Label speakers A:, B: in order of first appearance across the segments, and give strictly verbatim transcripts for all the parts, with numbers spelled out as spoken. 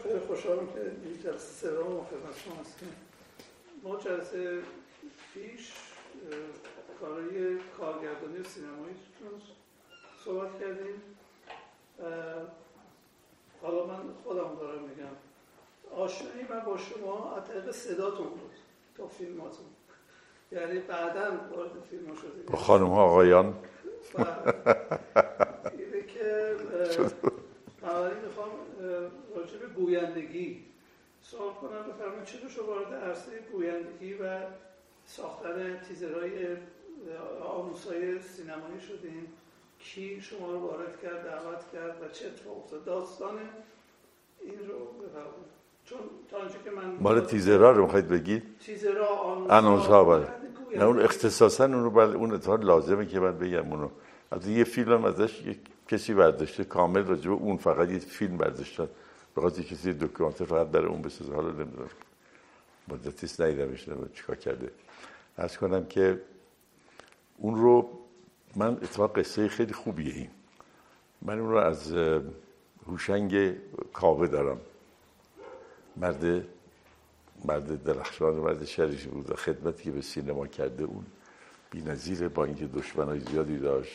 A: خیلی خوشحالم که این جلسه سوم خدمت شما هستیم. ما جلسه پیش کارهای کارگردانی سینمایی صحبت کردیم. حالا من خودم دارم میگم آشنایی من با شما از طریق صداتون بود تا فیلماتون، یعنی بعداً وارد فیلم شدید
B: با خانم ها آقایان.
A: اینه که بنابراین میخوام راجع به گویندگی سوال کنم. بفرمایید چطور شما وارد عرصه گویندگی و ساختن تیزرهای آموزهای سینمایی شدین؟ کی شما رو وارد کرد، دعوت کرد و چه اتفاق افتاد؟ داستان این رو بفرمایید. چون تا اینجا که من
B: مال تیزرها رو میخواید بگید؟
A: تیزرها،
B: آنونس ها بله. نه اون اختصاصا اون رو بله اون اتفاق لازمه که من بگم اونو. البته یه فیلم ازش یک کسی برداشته کامل راجع به اون، فقط یه فیلم برداشتن بخاطر کسی دکومنتری فقط برای اون بسازه. حالا نمیدونم مدتی است ندیدمش، نمیدونم چیکار کرده. عرض کنم که اون رو من اتفاق قصه خیلی خوبیه این. من اون رو از هوشنگ کاوه دارم. مرد مرد درخشان، مرد شریفی بود. خدمتی که به سینما کرده اون بی‌نظیره، با اینکه دشمنای زیادی داشت.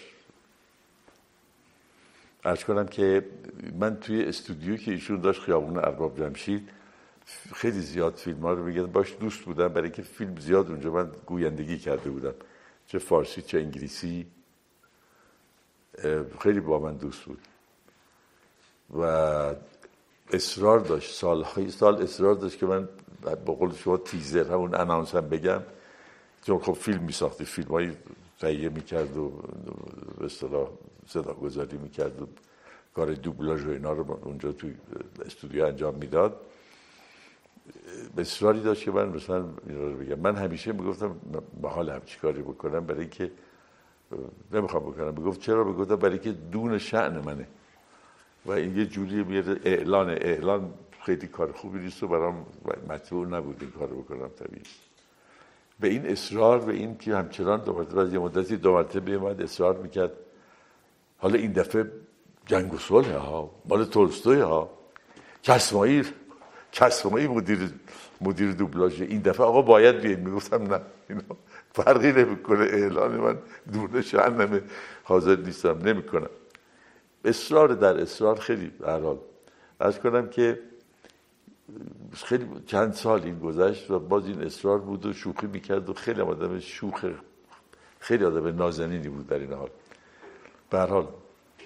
B: عرض کنم که من توی استودیو که ایشون داشت خیابون ارباب جمشید خیلی زیاد فیلم ها رو میگردم، باش دوست بودم برای اینکه فیلم زیاد اونجا من گویندگی کرده بودم، چه فارسی چه انگلیسی. خیلی با من دوست بود و اصرار داشت، سالهای سال اصرار داشت که من به قول شما تیزر همون اناونس هم بگم، چون خب فیلم میساختی، فیلم هایی تهیه میکرد و به اصطلاح صدا گذاری میکرد و کار دوبلاژ و اینا رو اونجا توی استودیو انجام میداد. اصراری داشت که من مثلا اینا رو بگم. من همیشه میگفتم محال همچی کاری بکنم، برای اینکه نمیخوام بکنم. میگفت چرا؟ بگفتم برای اینکه دون شأن منه و این یه جوری میاد اعلان اعلان خیلی کار خوبی نیست و برام مطلوب نبود این کار رو بکنم. طبیعی به این اصرار، به این که همچنان دو مرتبه از یه مدتی دو مرتبه اومد اصرار میکرد. حالا این دفعه جنگ و صلح ها، مال تولستوی ها، کسمایی کسمایی مدیر مدیر دوبلاژ، این دفعه آقا باید بیاین. میگفتم نه، اینا فرقی نمیکنه، اعلان من دونه شأنمه، حاضر نیستم، نمیکنم. اصرار در اصرار خیلی به هر حال عرض کنم که خیلی چند سال این گذشت و باز این اصرار بود و شوخی میکرد و خیلی آدم شوخ، خیلی آدم نازنینی بود در این حال. به هر حال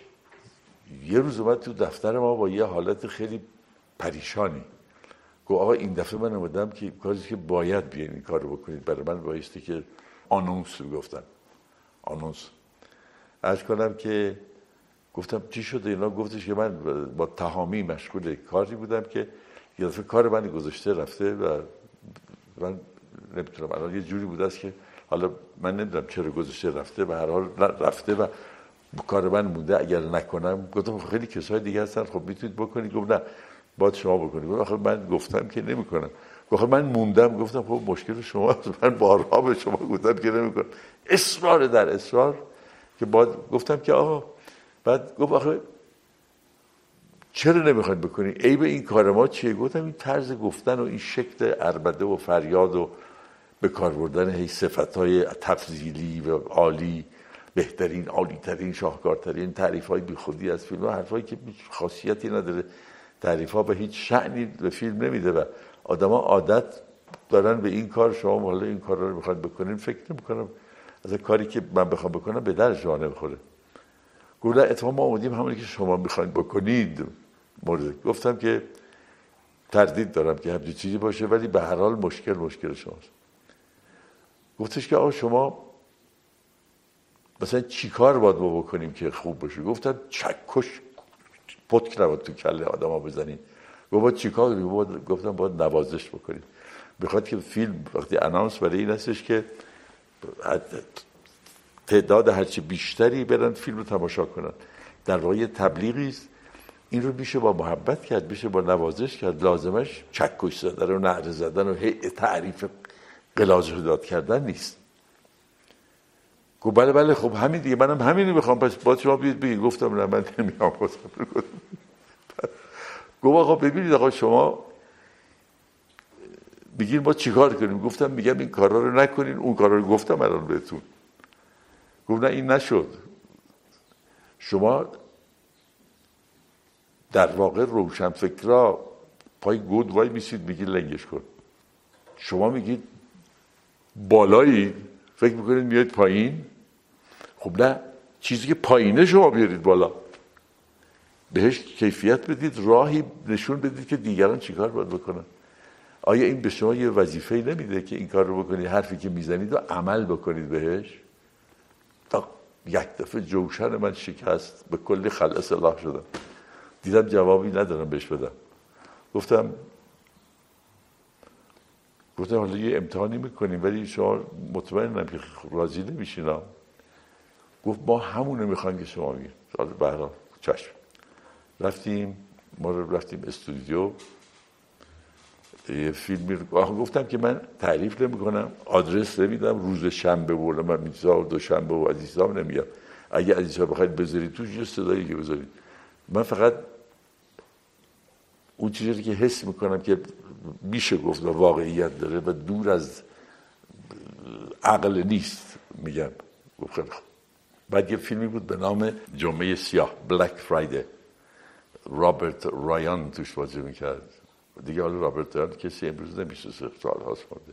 B: یه روز اومد تو دفتر ما با یه حالت خیلی پریشانی، گفت آقا این دفعه من اومدم که کاری که باید بیاین این کارو بکنید. برای من بایستی که آنونس میگفتن، آنونس. عرض کنم که گفتم چی شده اینا؟ گفتش که من با تهامی مشغول کاری بودم که یه دفعه کار من گذاشته رفته و من نمیتونم. الان یه جوری بوده است که حالا من نمیدونم چرا گذاشته رفته، به هر حال رفته و کار من مونده. اگر نکنم، گفتم خیلی کسای دیگه هستن، خب میتونید بکنید. گفت نه باید شما بکنید. گفتم آخه من گفتم که نمیکنم. گفت من موندم. گفتم خب مشکل شماست، من بارها به شما گفتم که نمیکنم. اصرار در اصرار که بعد گفتم که آقا، بعد گفت آخه چرا نمیخواید بکنی؟ عیب این کار ما چیه؟ گفتم این طرز گفتن و این شکل عربده و فریاد و به کار بردن هی صفتهای تفضیلی و عالی، بهترین، عالیترین، شاهکارترین، تعریف‌های بیخودی از فیلم ها، حرفایی که خاصیتی نداره. تعریف‌ها به هیچ شأنی به فیلم نمیده و آدما عادت دارن به این کار. شما حالا این کار رو میخواید بکنین، فکر نمی‌کنم از کاری که من بخوام بکنم به در شما نمیخوره. گفتم اتفاقا ما اومدیم همونی که شما میخواید بکنید مورد. گفتم که تردید دارم که همچین چیزی باشه، ولی به هر حال مشکل مشکل شماست. گفتش که آقا شما مثلا چی کار باید ما بکنیم که خوب باشه؟ گفتم چکش پتک نباید تو کله آدم ها بزنیم. گفت باید چی کار کنیم؟ گفتم باید نوازش بکنیم. بخواد که فیلم وقتی اناونس برای این هستش که تعداد هرچی بیشتری برن فیلم رو تماشا کنن، در واقع تبلیغی است. این رو میشه با محبت کرد، میشه با نوازش کرد. لازمش چکش زدن و نعره زدن و تعریف غلاظ داد کردن نیست. گفت بله بله خب همین دیگه، منم همینی میخوام، پس باید شما بیاید بگید. گفتم نه من نمیام. گفت آقا ببینید آقا شما بگین ما چیکار کنیم؟ گفتم میگم این کارا رو نکنین، اون کارا رو گفتم الان بهتون. گفت نه این نشد. شما در واقع روشنفکرا پای گود وای میسید میگید لنگش کن. شما میگید بالایی فکر میکنید میاد پایین. خب نه، چیزی که پایینه شما بیارید بالا، بهش کیفیت بدید، راهی نشون بدید که دیگران چیکار باید بکنن. آیا این به شما یه وظیفه‌ای نمیده که این کار رو بکنید، حرفی که میزنید رو عمل بکنید بهش؟ تا یک دفعه جوشن من شکست، به کلی خل اصلاح شدم. دیدم جوابی ندارم بهش بدم. گفتم گفتم حالا یه امتحانی میکنیم ولی شما مطمئنم که راضی نمیشین. گفت ما همونه میخوایم که شما میگید. حالا به هر حال چشم. رفتیم ما رو رفتیم استودیو، یه فیلمی رو گفتم که من تعریف نمیکنم، آدرس نمیدم، روز شنبه بردم من میذارم، دوشنبه و عزیزام نمیگم. اگه عزیزا بخواید بذارید توش یه صدایی که بذارید. من فقط اون چیزی که حس میکنم که میشه گفت و واقعیت داره و دور از عقل نیست میگم. گفت خیلی خوب. بعد یه فیلمی بود به نام جمعه سیاه، بلک فرایدی، رابرت رایان توش بازی میکرد. دیگه حالا رابرت رایان کسی امروز نمیشه، سال هاست مرده.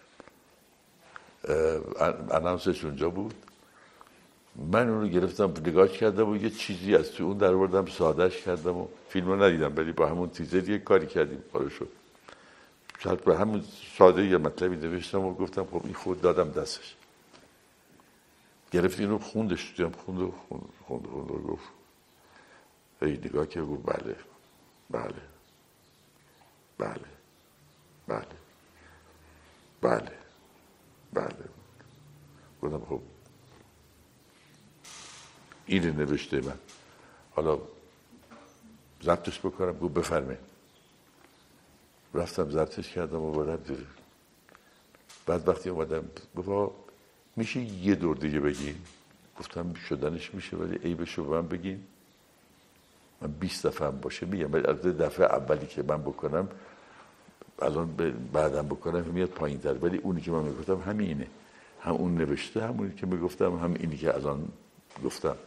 B: اناونسش اونجا بود. من اون رو گرفتم نگاهش کردم و یه چیزی از تو اون در آوردم سادهش کردم و فیلم رو ندیدم، ولی با همون تیزر یه کاری کردیم کارو شد. شاید به همون ساده یه مطلبی نوشتم و گفتم خب این خود دادم دستش. گرفت این رو خوندش، دیدم خوند و خوند خوند خوند و گفت ای نگاه که گفت بله بله بله بله بله بله. گفتم خب اینه نوشته من، حالا ضبطش بکنم. گفت بفرمایید. رفتم ضبطش کردم و اومدم دیدم. بعد وقتی اومدم گفت میشه یه دور دیگه بگین؟ گفتم شدنش میشه ولی عیبشو به من بگین. من بیست دفعه هم باشه میگم، ولی از دفعه اولی که من بکنم الان بعدم بکنم میاد پایین تر، ولی اونی که من میگفتم همینه، هم اون نوشته همونی که میگفتم هم اینی که الان گفتم.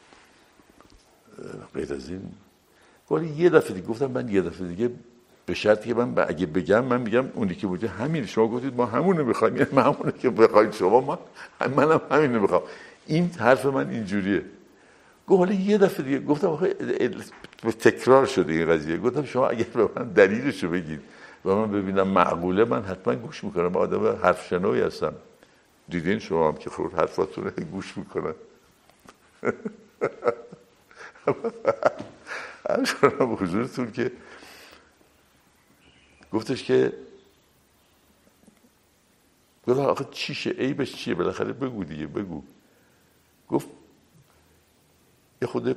B: غیر از این ولی یه دفعه دیگه گفتم من یه دفعه دیگه به شرطی که من اگه بگم من میگم اونی که بوده همین، شما گفتید ما همونه میخوایم، یعنی من همونه که بخواید شما، ما منم همینو میخوام. این حرف من اینجوریه. گفت حالا یه دفعه دیگه. گفتم آخه تکرار شده این قضیه. گفتم شما اگر به من دلیلشو بگید و من ببینم معقوله من حتما گوش میکنم. من آدم حرف شنوی هستم. دیدین شما هم که خود حرفاتون گوش میکنن. عرض کنم حضورتون که گفتش که گفتم آخه چیشه، عیبش چیه، بالاخره بگو دیگه بگو. گفت یه خود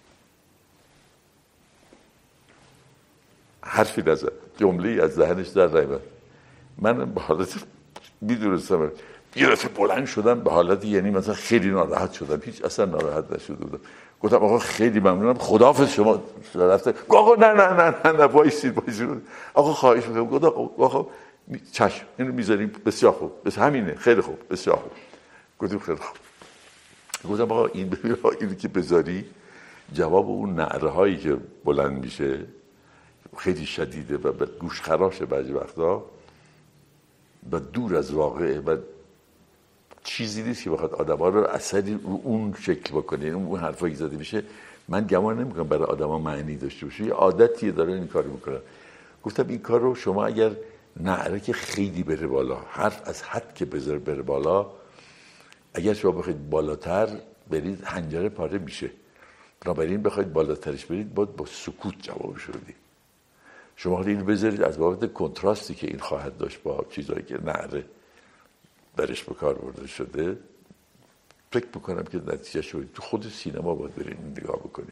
B: حرفی نزد، جمله‌ای از ذهنش در نیامد. من به حالت میدونستم یه دفعه بلند شدم به حالت یعنی مثلا خیلی ناراحت شدم، هیچ اصلا ناراحت نشده بودم. گفتم آقا خیلی ممنونم، خداحافظ شما رفته. آقا نه نه نه نه نه وایسید وایسید آقا خواهش می‌کنم. گفتم آقا چشم اینو میذاریم، بسیار خوب، بس همینه، خیلی خوب، بسیار خوب. گفتم خیلی خوب. گفتم آقا این ببین اینی که بذاری جواب اون نعره هایی که بلند میشه خیلی شدیده و به گوش خراشه بعضی وقتا و دور از واقعه و چیزی نیست که بخواد آدم‌ها رو اثری رو اون شکل بکنه. اون حرفایی که زده میشه من گمان نمی‌کنم برای آدم‌ها معنی داشته باشه، یه عادتیه داره این کارو میکنه. گفتم این کار رو شما اگر نعره که خیلی بره بالا، حرف از حد که بذاره بره بالا، اگر شما بخواید بالاتر برید حنجره پاره میشه. بنابراین بخواید بالاترش برید باید با سکوت جوابش بدید. شما حالا اینو بذارید از بابت کنتراستی که این خواهد داشت با چیزایی که نعره درش به کار برده شده، فکر میکنم که نتیجه شد تو خود سینما باید برید نگاه بکنید.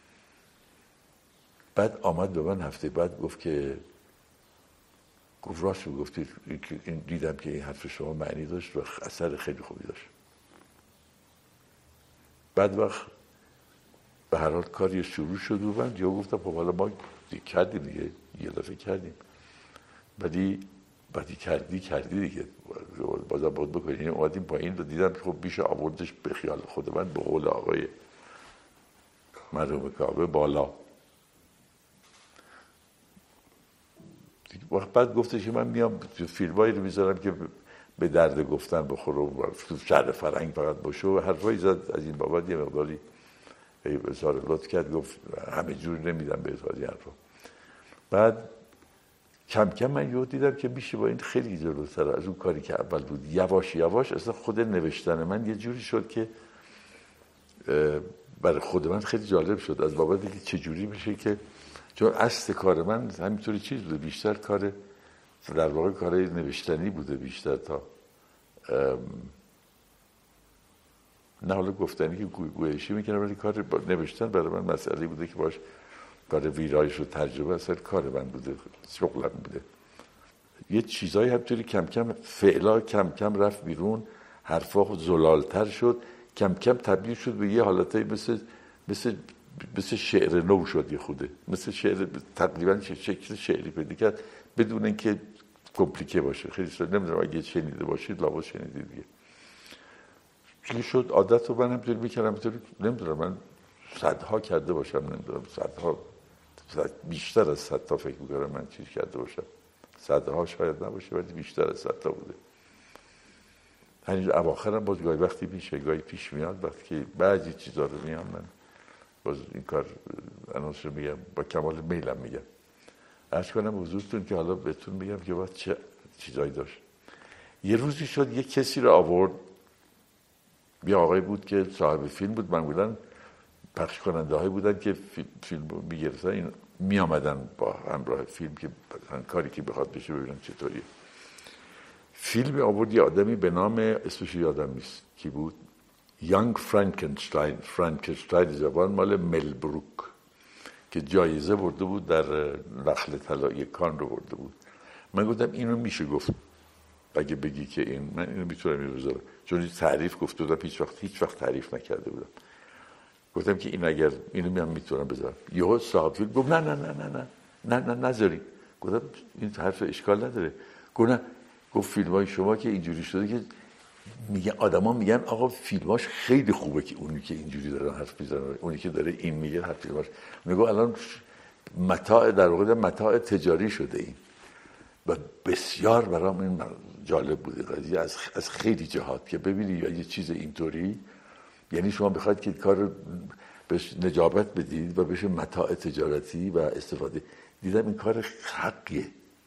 B: بعد آمد به من هفته بعد گفت که گفت راست رو گفتید، این دیدم که این حرف شما معنی داشت و اثر خیلی خوبی داشت. بعد وقت به هر حال کاری شروع شد و من یا گفتم خب حالا ما کردیم دیگه، یه دفعه کردیم، ولی بعدی کردی کردی دیگه، بازم باید بکنیم. این اومدیم پایین رو دیدم خب بیشه آوردش به خیال خود من به قول آقای مرحوم کعبه بالا. وقت بعد گفتش که من میام فیلمایی رو میذارم که به درد گفتن بخوره و تو شهر فرهنگ فقط باشه و حرفایی زد از این بابت. یه مقداری اظهار لطف کرد، گفت همه جور نمیدم به اظهار حرفا. بعد کم کم من یاد دیدم که میشه با این خیلی جلوتر از اون کاری که اول بود. یواش یواش اصلا خود نوشتن من یه جوری شد که برای خود من خیلی جالب شد، از بابت که چجوری میشه که، چون اصل کار من همینطوری چیز بوده، بیشتر کار در واقع کار نوشتنی بوده بیشتر تا نه حالا گفتنی که گوی گویشی میکنم، ولی کار نوشتن برای من مسئله بوده که باش کار ویرایش و تجربه اصلا کار من بوده، شغلم بوده. یه چیزایی همطوری کم کم فعلا کم کم رفت بیرون، حرفا زلالتر شد، کم کم تبدیل شد به یه حالتایی مثل مثل مثل شعر نو شد، یه خوده مثل شعر تقریبا شکل شعری پیدا کرد بدون اینکه کمپلیکه باشه. خیلی شد، نمیدونم اگه شنیده باشید لابد شنیدید دیگه. چی شد عادت رو من همطوری میکردم، همطوری نمیدونم من صدها کرده باشم، نمیدونم صدها، بیشتر از صد تا فکر میکنم من چیز کرده باشم، صدها شاید نباشه ولی بیشتر از صد تا بوده. همین اواخرم باز گاهی وقتی میشه، گاهی پیش میاد وقتی که بعضی چیزا رو میام من باز این کار انانس رو میگم، با کمال میلم میگم. عرض کنم حضورتون که حالا بهتون میگم که باز چه چیزایی داشت. یه روزی شد یه کسی رو آورد، یه آقای بود که صاحب فیلم بود، معمولا پخش کننده هایی بودن که فیلم رو میگرفتن، این میامدن با همراه فیلم که کاری که بخواد بشه ببینن چطوریه. فیلم آورد یه آدمی به نام، اسمش یادم نیست کی بود، یانگ فرانکنشتاین، فرانکنشتاین زبان مال مل بروک که جایزه برده بود در نخل طلایی کان رو برده بود. من گفتم اینو میشه گفت اگه بگی که این من اینو میتونم اینو بذارم، چون تعریف گفته بودم هیچ وقت هیچ وقت تعریف نکرده بودم. گفتم که این اگر اینو میام میتونم بذارم. یهو صاحب فیلم گفت نه نه نه نه نه نه نه نذاری. گفتم این حرف اشکال نداره. گفت نه، گفت فیلمای شما که اینجوری شده که میگن آدما میگن آقا فیلماش خیلی خوبه که اونی که اینجوری داره حرف میزنه، اونی که داره این میگه حرف فیلماش. میگه الان متاع در واقع متاع تجاری شده این. و بسیار برام این جالب بوده قضیه از از خیلی جهات که ببینید یه چیز اینطوری، یعنی شما بخواید که کار بهش نجابت بدید و بشه متاع تجارتی و استفاده. دیدم این کار حقیه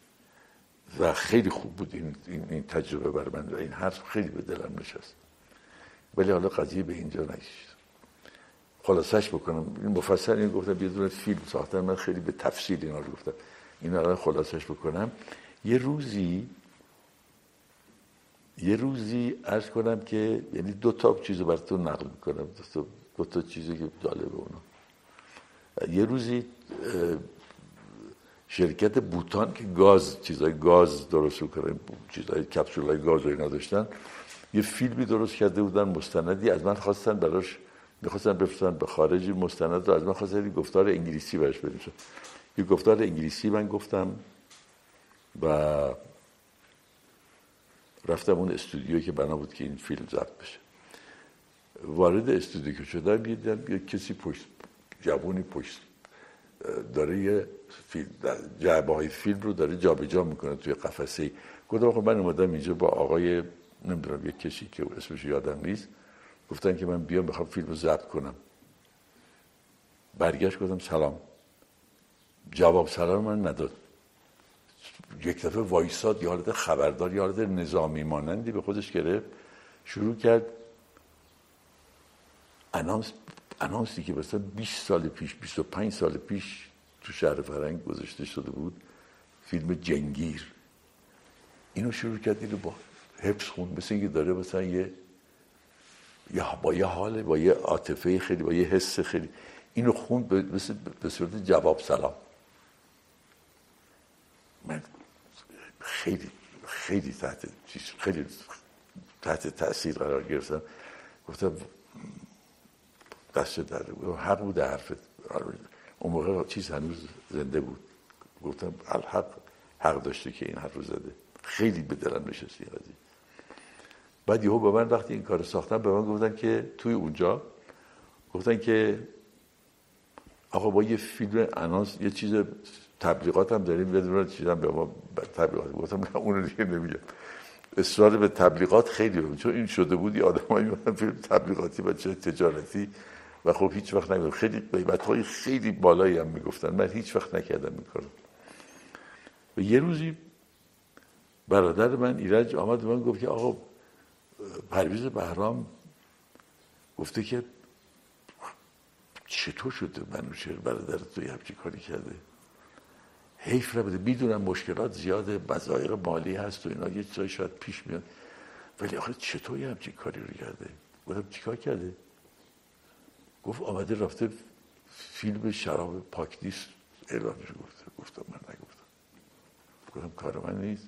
B: و خیلی خوب بود این, این, این تجربه بر من و این حرف خیلی به دلم نشست. ولی حالا قضیه به اینجا نشد. خلاصش بکنم، این مفصل این گفتم بدون فیلم ساختن، من خیلی به تفصیل اینا رو گفتم. این الان خلاصش بکنم. یه روزی یه روزی عرض کنم که یعنی دو تا چیزو براتون نقل میکنم، دو تا دو تا چیزی که جالبه اونا. یه روزی شرکت بوتان که گاز چیزای گاز درست می‌کنه، چیزای کپسولای گاز و اینا داشتن، یه فیلمی درست کرده بودن مستندی، از من خواستن براش می‌خواستن بفرستن به خارج، مستند رو از من خواستن یه گفتار انگلیسی براش بنویسم. یه گفتار انگلیسی من گفتم و رفتم اون استودیویی که بنا بود که این فیلم ضبط بشه. وارد استودیو که شدم دیدم یه کسی پشت جوونی پشت داره یه فیلم جعبه های فیلم رو داره جابجا میکنه توی قفسه. گفتم آقا من اومدم اینجا با آقای نمیدونم یک کسی که اسمش یادم نیست، گفتن که من بیام بخوام فیلم رو ضبط کنم. برگشت گفتم سلام، جواب سلام من نداد. یک دفعه وایساد، یه حالت خبردار، یه حالت نظامی مانندی به خودش گرفت، شروع کرد انانس انانسی که مثلا بیست سال پیش بیست و پنج سال پیش تو شهر فرهنگ گذاشته شده بود، فیلم جنگیر. اینو شروع کرد، اینو با حفظ خوند، مثل اینکه داره مثلا یه یا با یه حال، با یه عاطفه خیلی، با یه حس خیلی، اینو خوند مثل به صورت جواب سلام. من خیلی خیلی تحت خیلی تحت تاثیر قرار گرفتم. گفتم دست در حق بود حرفت. اون موقع چیز هنوز زنده بود. گفتم الحق حق داشته که این حرف رو زده. خیلی به دلم نشست این قضیه. بعد یهو به من وقتی این کار ساختم به من گفتن که توی اونجا گفتن که آقا با یه فیلم انانس یه چیز تبلیغات هم داریم، بدون چیزام به ما تبلیغات. گفتم نه اون رو دیگه نمیگم. اصرار به تبلیغات خیلی بود، چون این شده بود یه آدمایی می‌اومدن فیلم تبلیغاتی و چه تجارتی و خب هیچ وقت نمی‌گفتم. خیلی قیمت‌های خیلی بالایی هم میگفتن. من هیچ وقت نکردم این کارو. و یه روزی برادر من ایرج آمد به من گفت که آقا پرویز بهرام گفته که چطور شده منوچهر برادرت توی همچین کاری کرده، حیف نبوده، میدونم مشکلات زیاده، مضایق مالی هست و اینا یه چیزایی شاید پیش میاد، ولی آخه چطور یه همچین کاری رو کرده؟ گفتم چیکار کرده؟ گفت آمده رفته فیلم شراب پاک نیست اعلانش گفته. گفتم من نگفتم. گفتم کار من نیست.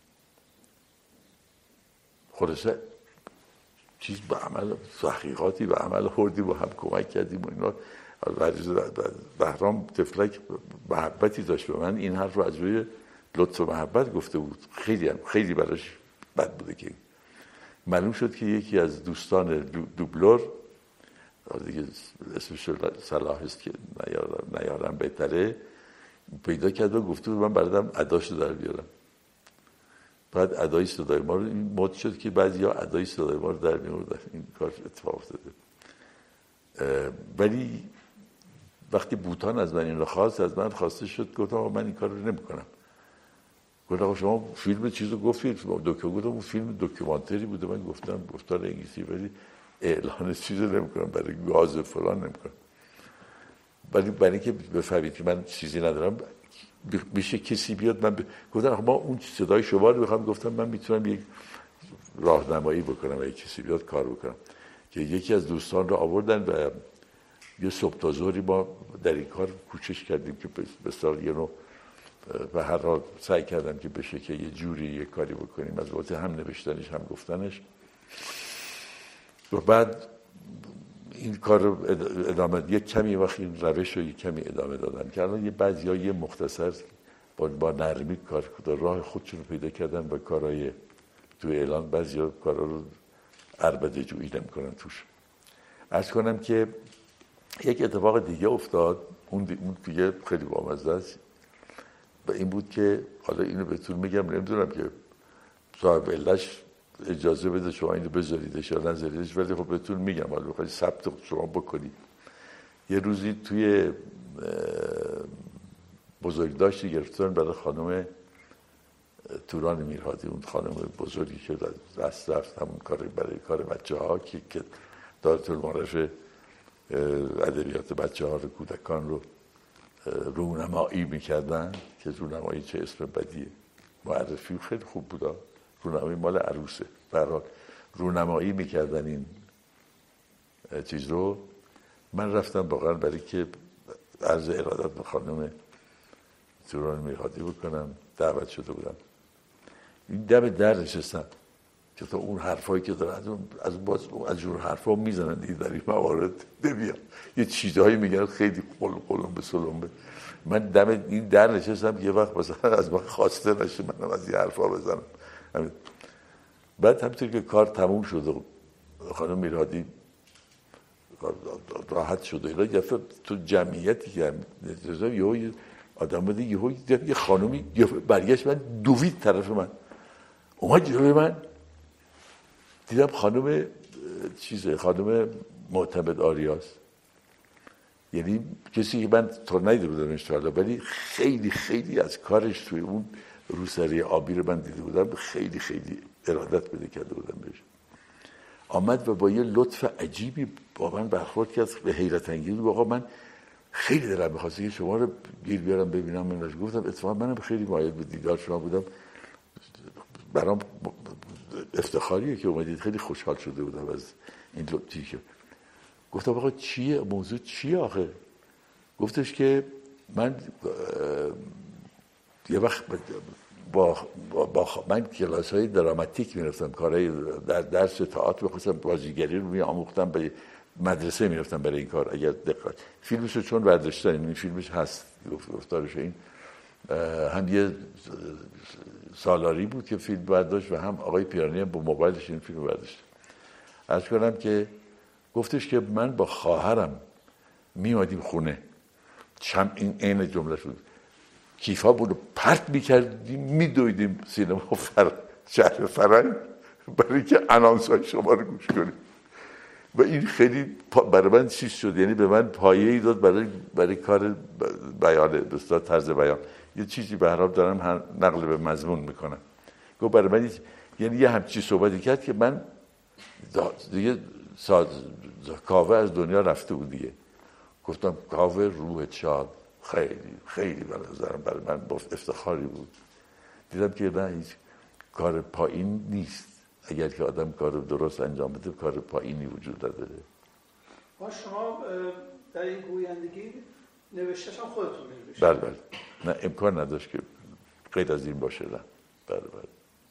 B: خلاصه چیز به عمل تحقیقاتی به عمل خوردیم و هم کمک کردیم و اینا. بهرام تفلک محبتی داشت به من، این حرف رو از روی لطف و محبت گفته بود. خیلی هم خیلی براش بد بوده که معلوم شد که یکی از دوستان دوبلور دیگه اسمش صلاح است که نیارم, نیارم بهتره پیدا کرد و گفته بود من بردم اداشو در بیارم. بعد ادای صدای ما رو این مد شد که بعضیا ادای صدای ما رو در میوردن. این کار اتفاق افتاده. ولی وقتی بوتان از من این رو خواست، از من خواسته شد، گفتم من این کار رو نمی کنم. گفتم شما فیلم چیز رو گفتید، دوکیو گفتم اون فیلم دوکیومانتری بوده، من گفتم گفتار انگلیسی، ولی اعلان چیز رو نمی کنم، برای گاز فلان نمی کنم. ولی برای اینکه بفهمید که من چیزی ندارم بشه کسی بیاد من ب... گفتم ما اون صدای شما رو بخوام، گفتم من میتونم یک راهنمایی بکنم و یک کسی بیاد کار بکنم. که یکی از دوستان رو آوردن و یه صبح تا ظهری ما در این کار کوشش کردیم که بسیار یه نوع و هر حال سعی کردم که بشه که یه جوری یه کاری بکنیم از وقت هم نوشتنش هم گفتنش. و بعد این کار رو ادامه یک کمی وقت این روش رو یک کمی ادامه دادن که الان یه بعضی‌ها یه مختصر با, با نرمی کار راه خودشون رو پیدا کردن و کارهای تو اعلان بعضی‌ها کارا رو عربده جویی نمی‌کنن توش. عرض کنم که یک اتفاق دیگه افتاد، اون دیگه خیلی بامزه است و این بود که حالا اینو بهتون میگم، نمیدونم که صاحب علش اجازه بده شما اینو بذاریدش یا نذاریدش، ولی خب بهتون میگم حالا بخواید ثبت شما بکنید. یه روزی توی بزرگداشتی گرفتن برای خانم توران میرهادی، اون خانم بزرگی که دست رفت همون کار برای کار بچه ها که که دارت المعارف ادبیات بچه ها رو کودکان رو رونمایی میکردن که رونمایی چه اسم بدیه، معرفی خیلی خوب بودا، رونمایی مال عروسه، برحال رونمایی میکردن این چیز رو. من رفتم واقعا برای که عرض ارادت به خانم توران میرهادی بکنم، دعوت شده بودم. این دم در نشستم که تا اون حرفایی که دارن از اون از باز از جور حرفا میزنن دیگه در این موارد نمیاد، یه چیزهایی میگن خیلی قل قلم به سلم. من دم این در نشستم یه وقت مثلا از من خواسته نشه منم از این حرفا بزنم. بعد همینطور که کار تموم شد و خانم میرهادی راحت شد و اینا، یه تو جمعیتی که یه آدم بوده یهو یه خانومی یه برگشت من دوید طرف من اومد جلوی من، دیدم خانم چیزه خانم معتمد آریاست، یعنی کسی که من تا ندیده بودمش تا حالا، ولی خیلی خیلی از کارش توی اون روسری آبی رو من دیده بودم، خیلی خیلی ارادت بده کرده بودم بهش. آمد و با یه لطف عجیبی با من برخورد کرد به حیرت انگیز. آقا من خیلی دلم می‌خواسته که شما رو گیر بیارم ببینم. من راش گفتم اتفاقا منم خیلی مایل به دیدار شما بودم، برام افتخاریه که اومدید، خیلی خوشحال شده بودم از این لطفی که گفتم. آقا چیه موضوع چیه آخه؟ گفتش که من یه وقت با, با, با من کلاس های دراماتیک میرفتم، کارهای در درس تئاتر بخواستم بازیگری رو میآموختم به مدرسه میرفتن برای این کار. اگر دقت فیلمش رو چون برداشتن، این فیلمش هست گفتارش، این هم یه سالاری بود که فیلم برداشت و هم آقای پیرانی هم با موبایلش این فیلم برداشت. عرض کنم که گفتش که من با خواهرم میومدیم خونه، چم این عین جمله شد، کیفا بود پرت میکردیم میدویدیم سینما فر... شهر فرنگ برای که انانسای شما رو گوش کنیم و این خیلی برای من چیز شد، یعنی به من پایه‌ای داد برای برای کار بیان، به اصطلاح طرز بیان، یه چیزی به هر حال دارم نقل به مضمون میکنم. گفت برای من یعنی یه همچین صحبتی کرد که من دیگه ساز کاوه از دنیا رفته بود دیگه. گفتم کاوه روح شاد، خیلی خیلی به نظرم برای من با افتخاری بود. دیدم که نه هیچ کار پایین نیست، اگر که آدم کار درست انجام بده کار پایینی وجود نداره.
A: ما شما در این گویندگی نوشتهش هم خودتون نوشتید؟
B: بله بله، نه امکان نداشت که غیر از این باشه. نه بله بله.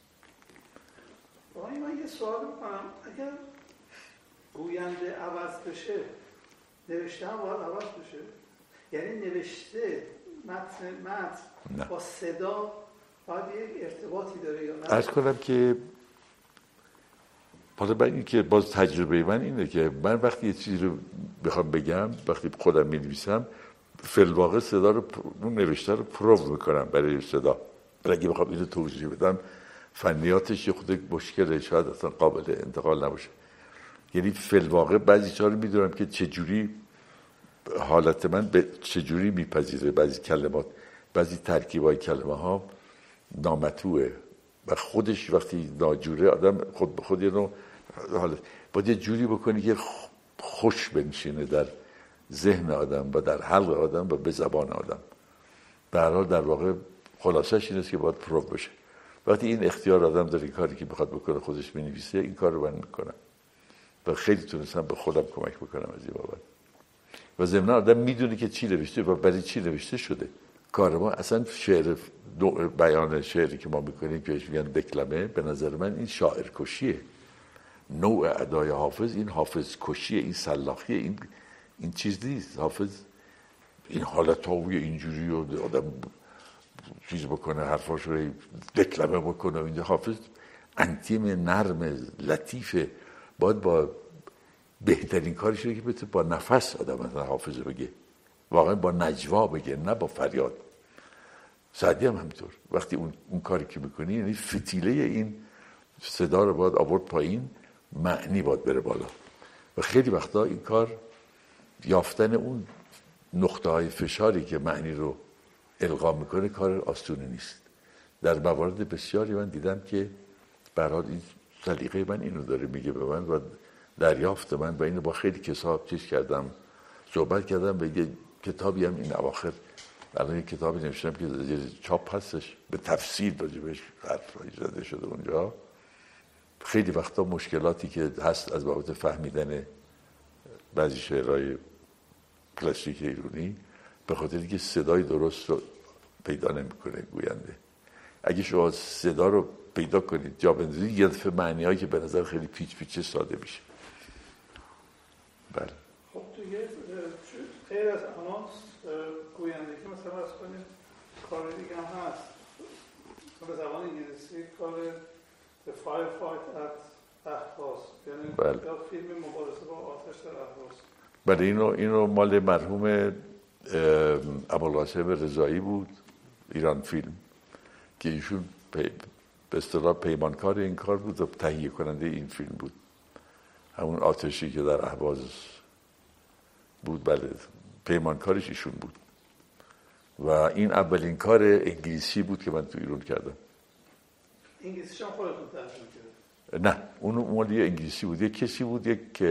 A: آقای من یه سوال میکنم، اگر گوینده عوض بشه نوشته هم باید عوض بشه؟ یعنی نوشته متن متن با صدا باید یک ارتباطی داره یا نه؟
B: عرض کنم که حالا من این که باز تجربه من اینه که من وقتی یه چیزی رو بخوام بگم، وقتی خودم می نویسم فی الواقع صدا رو، اون نوشته رو پروو میکنم برای صدا. اگه بخوام اینو توضیح بدم فنیاتش یه خود مشکله، شاید اصلا قابل انتقال نباشه. یعنی فی الواقع بعضی چیزا رو میدونم که چجوری حالت من به چجوری میپذیره، بعضی کلمات، بعضی ترکیبای کلمه ها نامطوعه و خودش وقتی ناجوره آدم خود به خود یه نوع حالت باید یه جوری بکنی که خوش بنشینه در ذهن آدم و در حلق آدم و به زبان آدم. به هر حال در واقع خلاصش این است که باید پروو بشه. وقتی این اختیار آدم داره کاری که بخواد بکنه خودش بنویسه، این کار رو من میکنم و خیلی تونستم به خودم کمک بکنم از این بابت. و ضمن آدم میدونه که چی نوشته و برای چی نوشته شده. کار ما اصلا شعر بیان شعری که ما میکنیم که میگن دکلمه، به نظر من این شاعر کشیه. نوع ادای حافظ این حافظ کشیه، این سلاخیه، این این چیز نیست. حافظ این حالت ها و اینجوری و آدم چیز بکنه حرفاش رو دکلمه بکنه. این حافظ انتیم، نرم، لطیفه. باید با بهترین کارش رو که بتونه با نفس آدم مثلا حافظ بگه، واقعا با نجوا بگه، نه با فریاد. سعدی هم همینطور. وقتی اون, اون کاری که میکنی یعنی فتیله این صدا رو باید آورد پایین، معنی باید بره بالا. و خیلی وقتا این کار یافتن اون نقطه های فشاری که معنی رو القا میکنه کار آسونی نیست. در موارد بسیاری من دیدم که به هر حال این سلیقه من اینو داره میگه به من و دریافت من و اینو با خیلی کساب چیز کردم، صحبت کردم. به یه کتابی هم این اواخر الان یه کتابی نوشتم که چاپ هستش به تفصیل راجبش حرفایی زده شده اونجا. خیلی وقتا مشکلاتی که هست از بابت فهمیدن بعضی شعرهای کلاسیک ایرانی به خاطر که صدای درست رو پیدا نمیکنه گوینده. اگه شما صدا رو پیدا کنید جا بندازید یه دفعه معنی هایی که به نظر خیلی پیچ پیچه ساده میشه. بله.
A: خب تو یه غیر از آنانس گویندگی مثلا از کنید کار دیگه هم هست به زبان انگلیسی، کار The Firefight at اهواز، یعنی
B: بله.
A: فیلم مبارزه با آتش در اهواز.
B: بله اینو, اینو مال مرحوم ابوالقاسم رضایی بود، ایران فیلم، که ایشون به اصطلاح پیمانکار این کار بود و تهیه کننده این فیلم بود. همون آتشی که در اهواز بود، بله پیمانکارش ایشون بود. و این اولین کار انگلیسی بود که من تو ایران کردم.
A: انگلیسیش هم خودتون ترجمه کردید؟
B: نه اون مالی انگلیسی بود. یک کسی بود، یک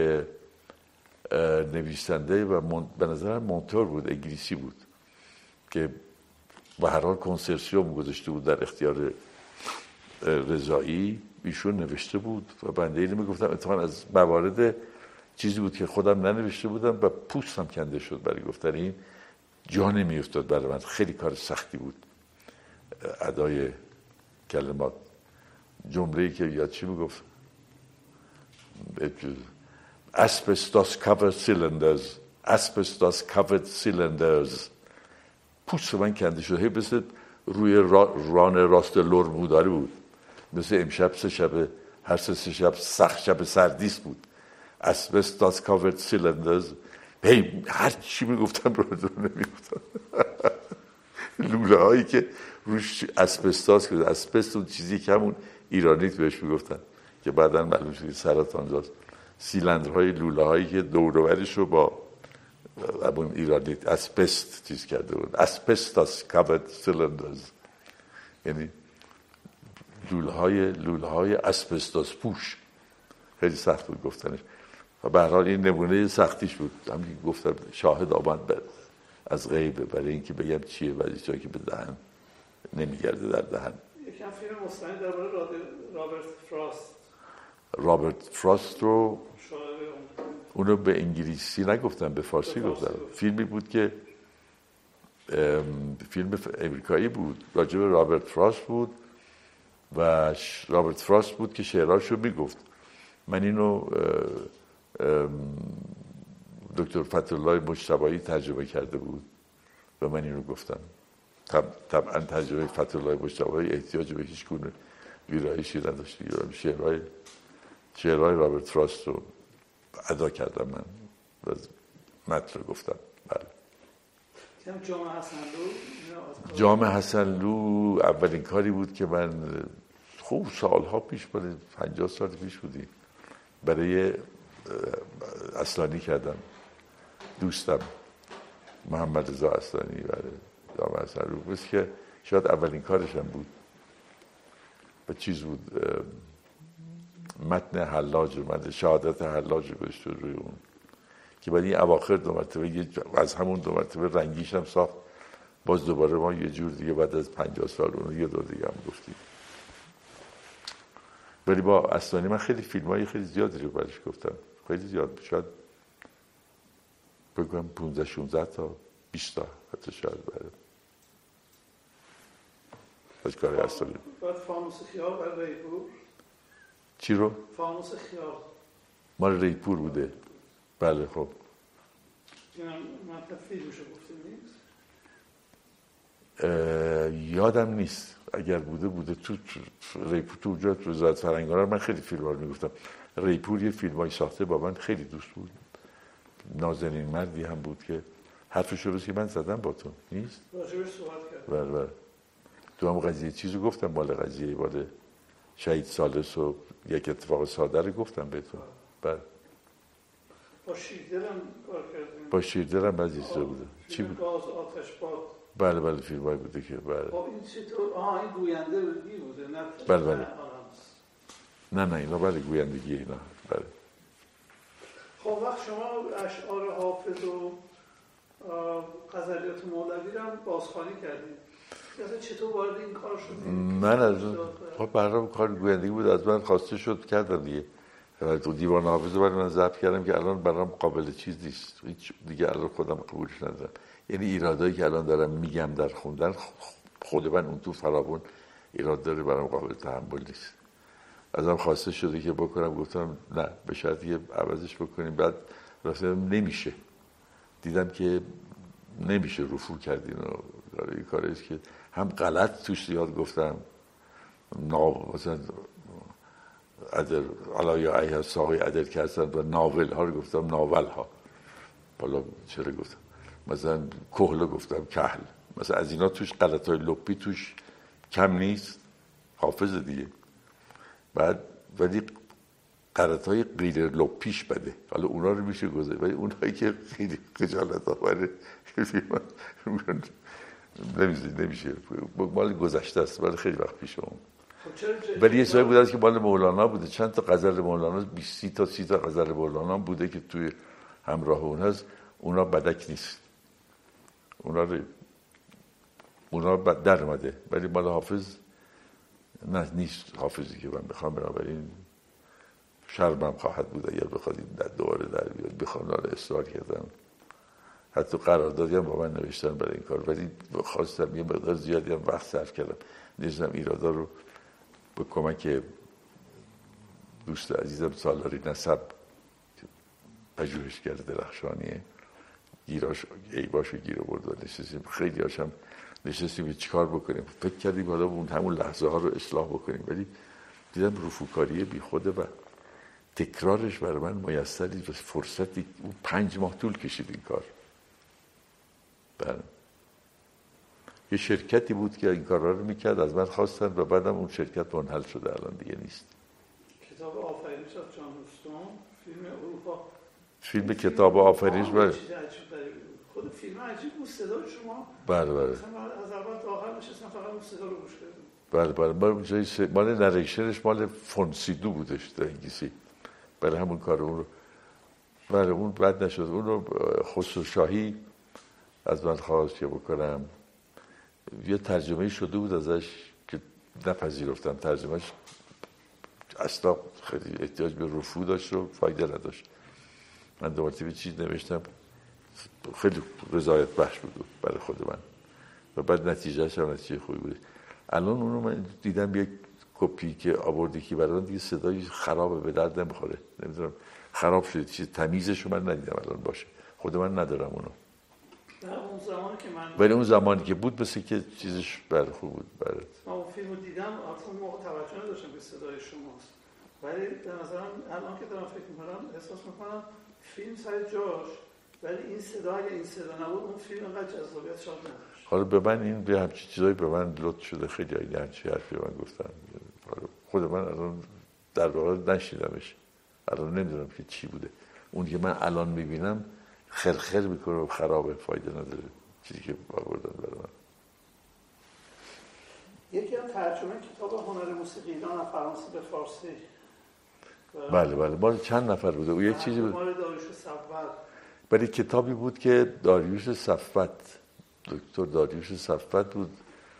B: نویسنده و من... به نظر مونتور بود، انگلیسی بود که به هر حال کنسرسیوم گذاشته بود در اختیار رضایی. ایشون نوشته بود و بنده اینو میگفتم اتفاقا از موارد چیزی بود که خودم ننوشته بودم و پوستم کنده شد برای گفتن این. جا نمیافتاد برای من، خیلی کار سختی بود ادای کلمات. جمله‌ای که یاد چی میگفت asbestos covered cylinders asbestos covered cylinders. پوست من کنده شده، هی مثل روی را، ران راست لرموداری بود، مثل امشب سه شب هر سه سه شب سخت شب سردیس بود. asbestos covered cylinders. هی هر چی میگفتم رو نمیگفتم. لوله هایی که روش اسبستاس بود، اسبست اون چیزی که همون ایرانیت بهش میگفتن که بعداً معلوم شد سرطانزاست. سیلندرهای لوله هایی که دور و برش رو با همون ایرانیت اسبست چیز کرده بود. اسبستاس کاورد سیلندرز، یعنی لوله های لوله های اسبستاس پوش. خیلی سخت بود گفتنش و به هر حال این نمونه سختیش بود. همین گفتم شاهد آمد بر از غیبه برای اینکه بگم چیه، ولی جایی که به دهن نمیگرده در دهن.
A: یکم فیلم مستند درباره رابرت فراست.
B: رابرت فراست رو اونو به انگلیسی نگفتم، به فارسی گفتم. فیلمی بود که فیلم امریکایی بود، راجع به رابرت فراست بود و رابرت فراست بود که شعراشو میگفت. من اینو دکتر فتح‌الله مجتبی ترجمه کرده بود و من اینو گفتم. طبعا ترجمه فتح‌الله مجتبی احتیاج به هیچ گونه ویرایشی نداشت. شعرهای شعرهای رابرت فراست رو ادا کردم من و متن رو گفتم. بله.
A: جام حسنلو
B: جام حسنلو اولین کاری بود که من خوب سالها پیش، برای پنجاه سال پیش بودیم، برای اصلانی کردم. دوستم محمد رضا اصلانی برای جام حسنلو، مثل که شاید اولین کارشم بود و چیز بود، متن حلاج اومده، شهادت حلاج گذاشت روی اون که بعد این اواخر دو مرتبه از همون دو مرتبه رنگیش هم ساخت. باز دوباره ما یه جور دیگه بعد از پنجاه سال اونو یه دور دیگه هم گفتیم. ولی با اصلانی من خیلی فیلمایی خیلی زیادی رو برش گفتم، خیلی زیاد، شاید بگم پونزده شونزده تا بیست تا حتی شاید برای از کاری اصلانی.
A: بعد فانوس خیار برای ریپور.
B: چی رو؟
A: فانوس خیار
B: مال ریپور بوده. بله. خب
A: اینم مطلب فیلمشو گفته نیست؟
B: یادم نیست، اگر بوده بوده. تو ریپور تو اونجا تو وزارت فرهنگ من خیلی فیلم ها رو میگفتم. ریپور یه فیلم های ساخته با من، خیلی دوست بود، نازنین مردی هم بود که حرفش رو که من زدم با تو نیست؟
A: راجبش صحبت کرد.
B: بله بله. تو هم قضیه چیزو گفتم، مال قضیه مال شهید ثالث و یک اتفاق ساده رو گفتم بهتون. بله.
A: با شیردل هم کار کردیم.
B: با شیردل هم بعضی چیزا بوده. چی بود؟
A: گاز آتش باد.
B: بله بله فیلمایی بوده که بله.
A: با این چطور؟ آها این گوینده بوده نه؟
B: بله بله. نه نه اینا بله گویندگی اینا. بله.
A: خب وقت شما اشعار حافظ و غزلیات مولوی رو هم بازخوانی کردید. اصلا چطور وارد این کار شدید؟
B: من از خب برنامه کار گویندگی بود، از من خواسته شد کردم دیگه. تو دیوان حافظ رو برای من ضبط کردم که الان برام قابل چیز نیست دیگه، الان خودم قبولش ندارم. یعنی ایرادایی که الان دارم میگم در خوندن، خود من اون تو فراوون ایراد داره، برام قابل تحمل نیست. ازم خواسته شده که بکنم، گفتم نه به شرطی که عوضش بکنیم. بعد رفتم نمیشه، دیدم که نمیشه، رفو کردین و این کاریست که هم غلط توش زیاد گفتم، ناو مثلا ادر علا یا ایها ساقی ادر کردن و ناول ها رو گفتم ناول ها. بالا چرا گفتم مثلا کهل گفتم کهل، مثلا از اینا توش غلط های لپی توش کم نیست، حافظ دیگه. بعد ولی غلط های غیر لپیش بده، حالا اونا رو میشه گذاشت، ولی اونایی که خیلی خجالت آوره نمیشه نمیشه مال گذشته است، ولی خیلی وقت پیش اون. ولی یه چیزی بوده که مال مولانا بوده، چند تا غزل مولانا، بیست تا سی تا غزل مولانا بوده که توی همراه اون هست. اونا بدک نیست، اونا رو اونا در اومده، ولی مال حافظ نه نیست. حافظی که من بخوام، بنابراین شرمم خواهد بود اگر بخواد این در دوباره در بیاد. بخوام داره اصرار کردم، حتی قراردادی هم با من نوشتن برای این کار، ولی خواستم یه مقدار زیادی هم وقت صرف کردم. نشستم ایرادا رو به کمک دوست عزیزم سالاری نسب پژوهشگر درخشانیه، گیراش ایباشو گیر آورد و نشستیم خیلی هاشم نشستیم چیکار بکنیم، فکر کردیم حالا اون همون لحظه ها رو اصلاح بکنیم، ولی دیدم رفوکاری بی خوده و تکرارش برای من میسری و فرصتی اون پنج ماه طول کشید این کار. بله. یه شرکتی بود که این کارا رو میکرد، از من خواستن و بعدم اون شرکت منحل شده، الان دیگه نیست.
A: کتاب آفرینش از جان هوستون، فیلم اروپا،
B: فیلم کتاب آفرینش و
A: خود فیلم عجیب بود، صدای شما
B: بله بله
A: از اول تا آخر نشستم فقط اون صدا رو گوش کردم.
B: بله بله ما جای س... مال نریشنش مال فونسیدو بودش در انگلیسی. بله همون کار اون رو بله اون بد نشد. اون رو خسرو شاهی از من خواست که بکنم، یه ترجمه شده بود ازش که نپذیرفتم، ترجمهش اصلا خیلی احتیاج به رفو داشت و فایده نداشت. من دو مرتبه چیز نوشتم خیلی رضایت بخش بود برای خود من و بعد نتیجهش هم نتیجه خوبی بود. الان اونو من دیدم یک کپی که آوردی که برای دیگه صدای خرابه، به درد نمیخوره، نمیدونم خراب شده، چیز تمیزش رو من ندیدم الان باشه، خود من ندارم اونو.
A: در اون زمانی که من
B: ولی اون زمانی که بود مثل که چیزش بر خوب بود. برای
A: من اون فیلمو دیدم اصلا موقع توجه نداشتم به صدای شماست، ولی به نظرم الان که دارم فکر میکنم احساس میکنم فیلم سر جاش، ولی این صدا اگه این صدا نبود اون فیلم انقدر جذابیت شاید نداشت.
B: حالا به من این به همچین چیزایی به من لطف شده، خیلی این همچین حرفی من گفتم، خود من الان در واقع نشیدمش، الان نمیدونم که چی بوده. اون که من الان میبینم خرخر میکنه و خرابه، فایده نداره چیزی که آوردن برای من.
A: یکی هم ترجمه کتاب هنر موسیقی ایران از فرانسه به فارسی.
B: بله بله مال چند نفر بوده؟ او یک چیزی بود
A: مال داریوش صفوت.
B: ولی کتابی بود که داریوش صفوت، دکتر داریوش صفوت بود،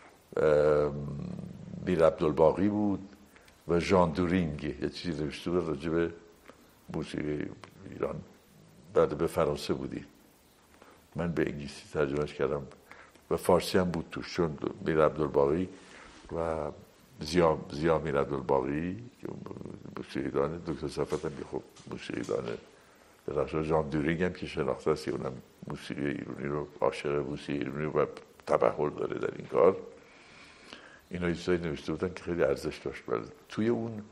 B: میر عبدالباقی بود و ژان دورینگ، یه چیزی نوشته بود راجع به موسیقی ایران. بعد به فرانسه بودی، من به انگلیسی ترجمهش کردم و فارسی هم بود توش، چون میر عبدالباقی و زیا زیا میر عبدالباقی که موسیقی دانه، دکتر صفوت هم که خب موسیقی دانه درخشان، ژان دورینگ هم که شناخته است، اونم موسیقی ایرانی رو عاشق موسیقی ایرانی و تبحر داره در این کار. اینا یه چیزایی نوشته بودن که خیلی ارزش داشت. توی اون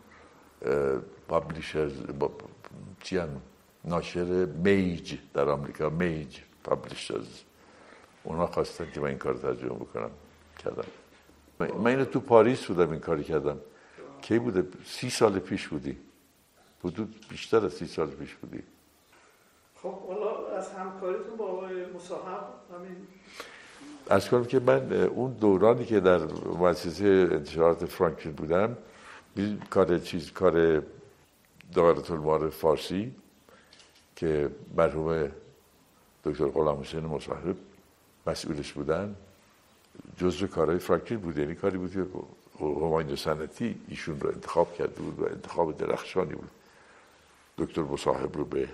B: پابلیشر چی هم ناشر میج در آمریکا، میج پابلیشرز، اونا خواستن که من این کار ترجمه بکنم، کردم. من اینو تو پاریس بودم این کاری کردم. کی بوده؟ سی سال پیش بودی، حدود بیشتر از سی سال پیش بودی.
A: خب والا از همکاریتون با آقای مصاحب همین
B: عرض کنم که من اون دورانی که در مؤسسه انتشارات فرانکلین بودم، کار چیز کار دایره المعارف فارسی که مرحوم دکتر غلام حسین مصاحب مسئولش بودن، جزو کارهای فرانکلین بود. یعنی کاری بود که همایون سنتی ایشون رو انتخاب کرده بود و انتخاب درخشانی بود. دکتر مصاحب رو به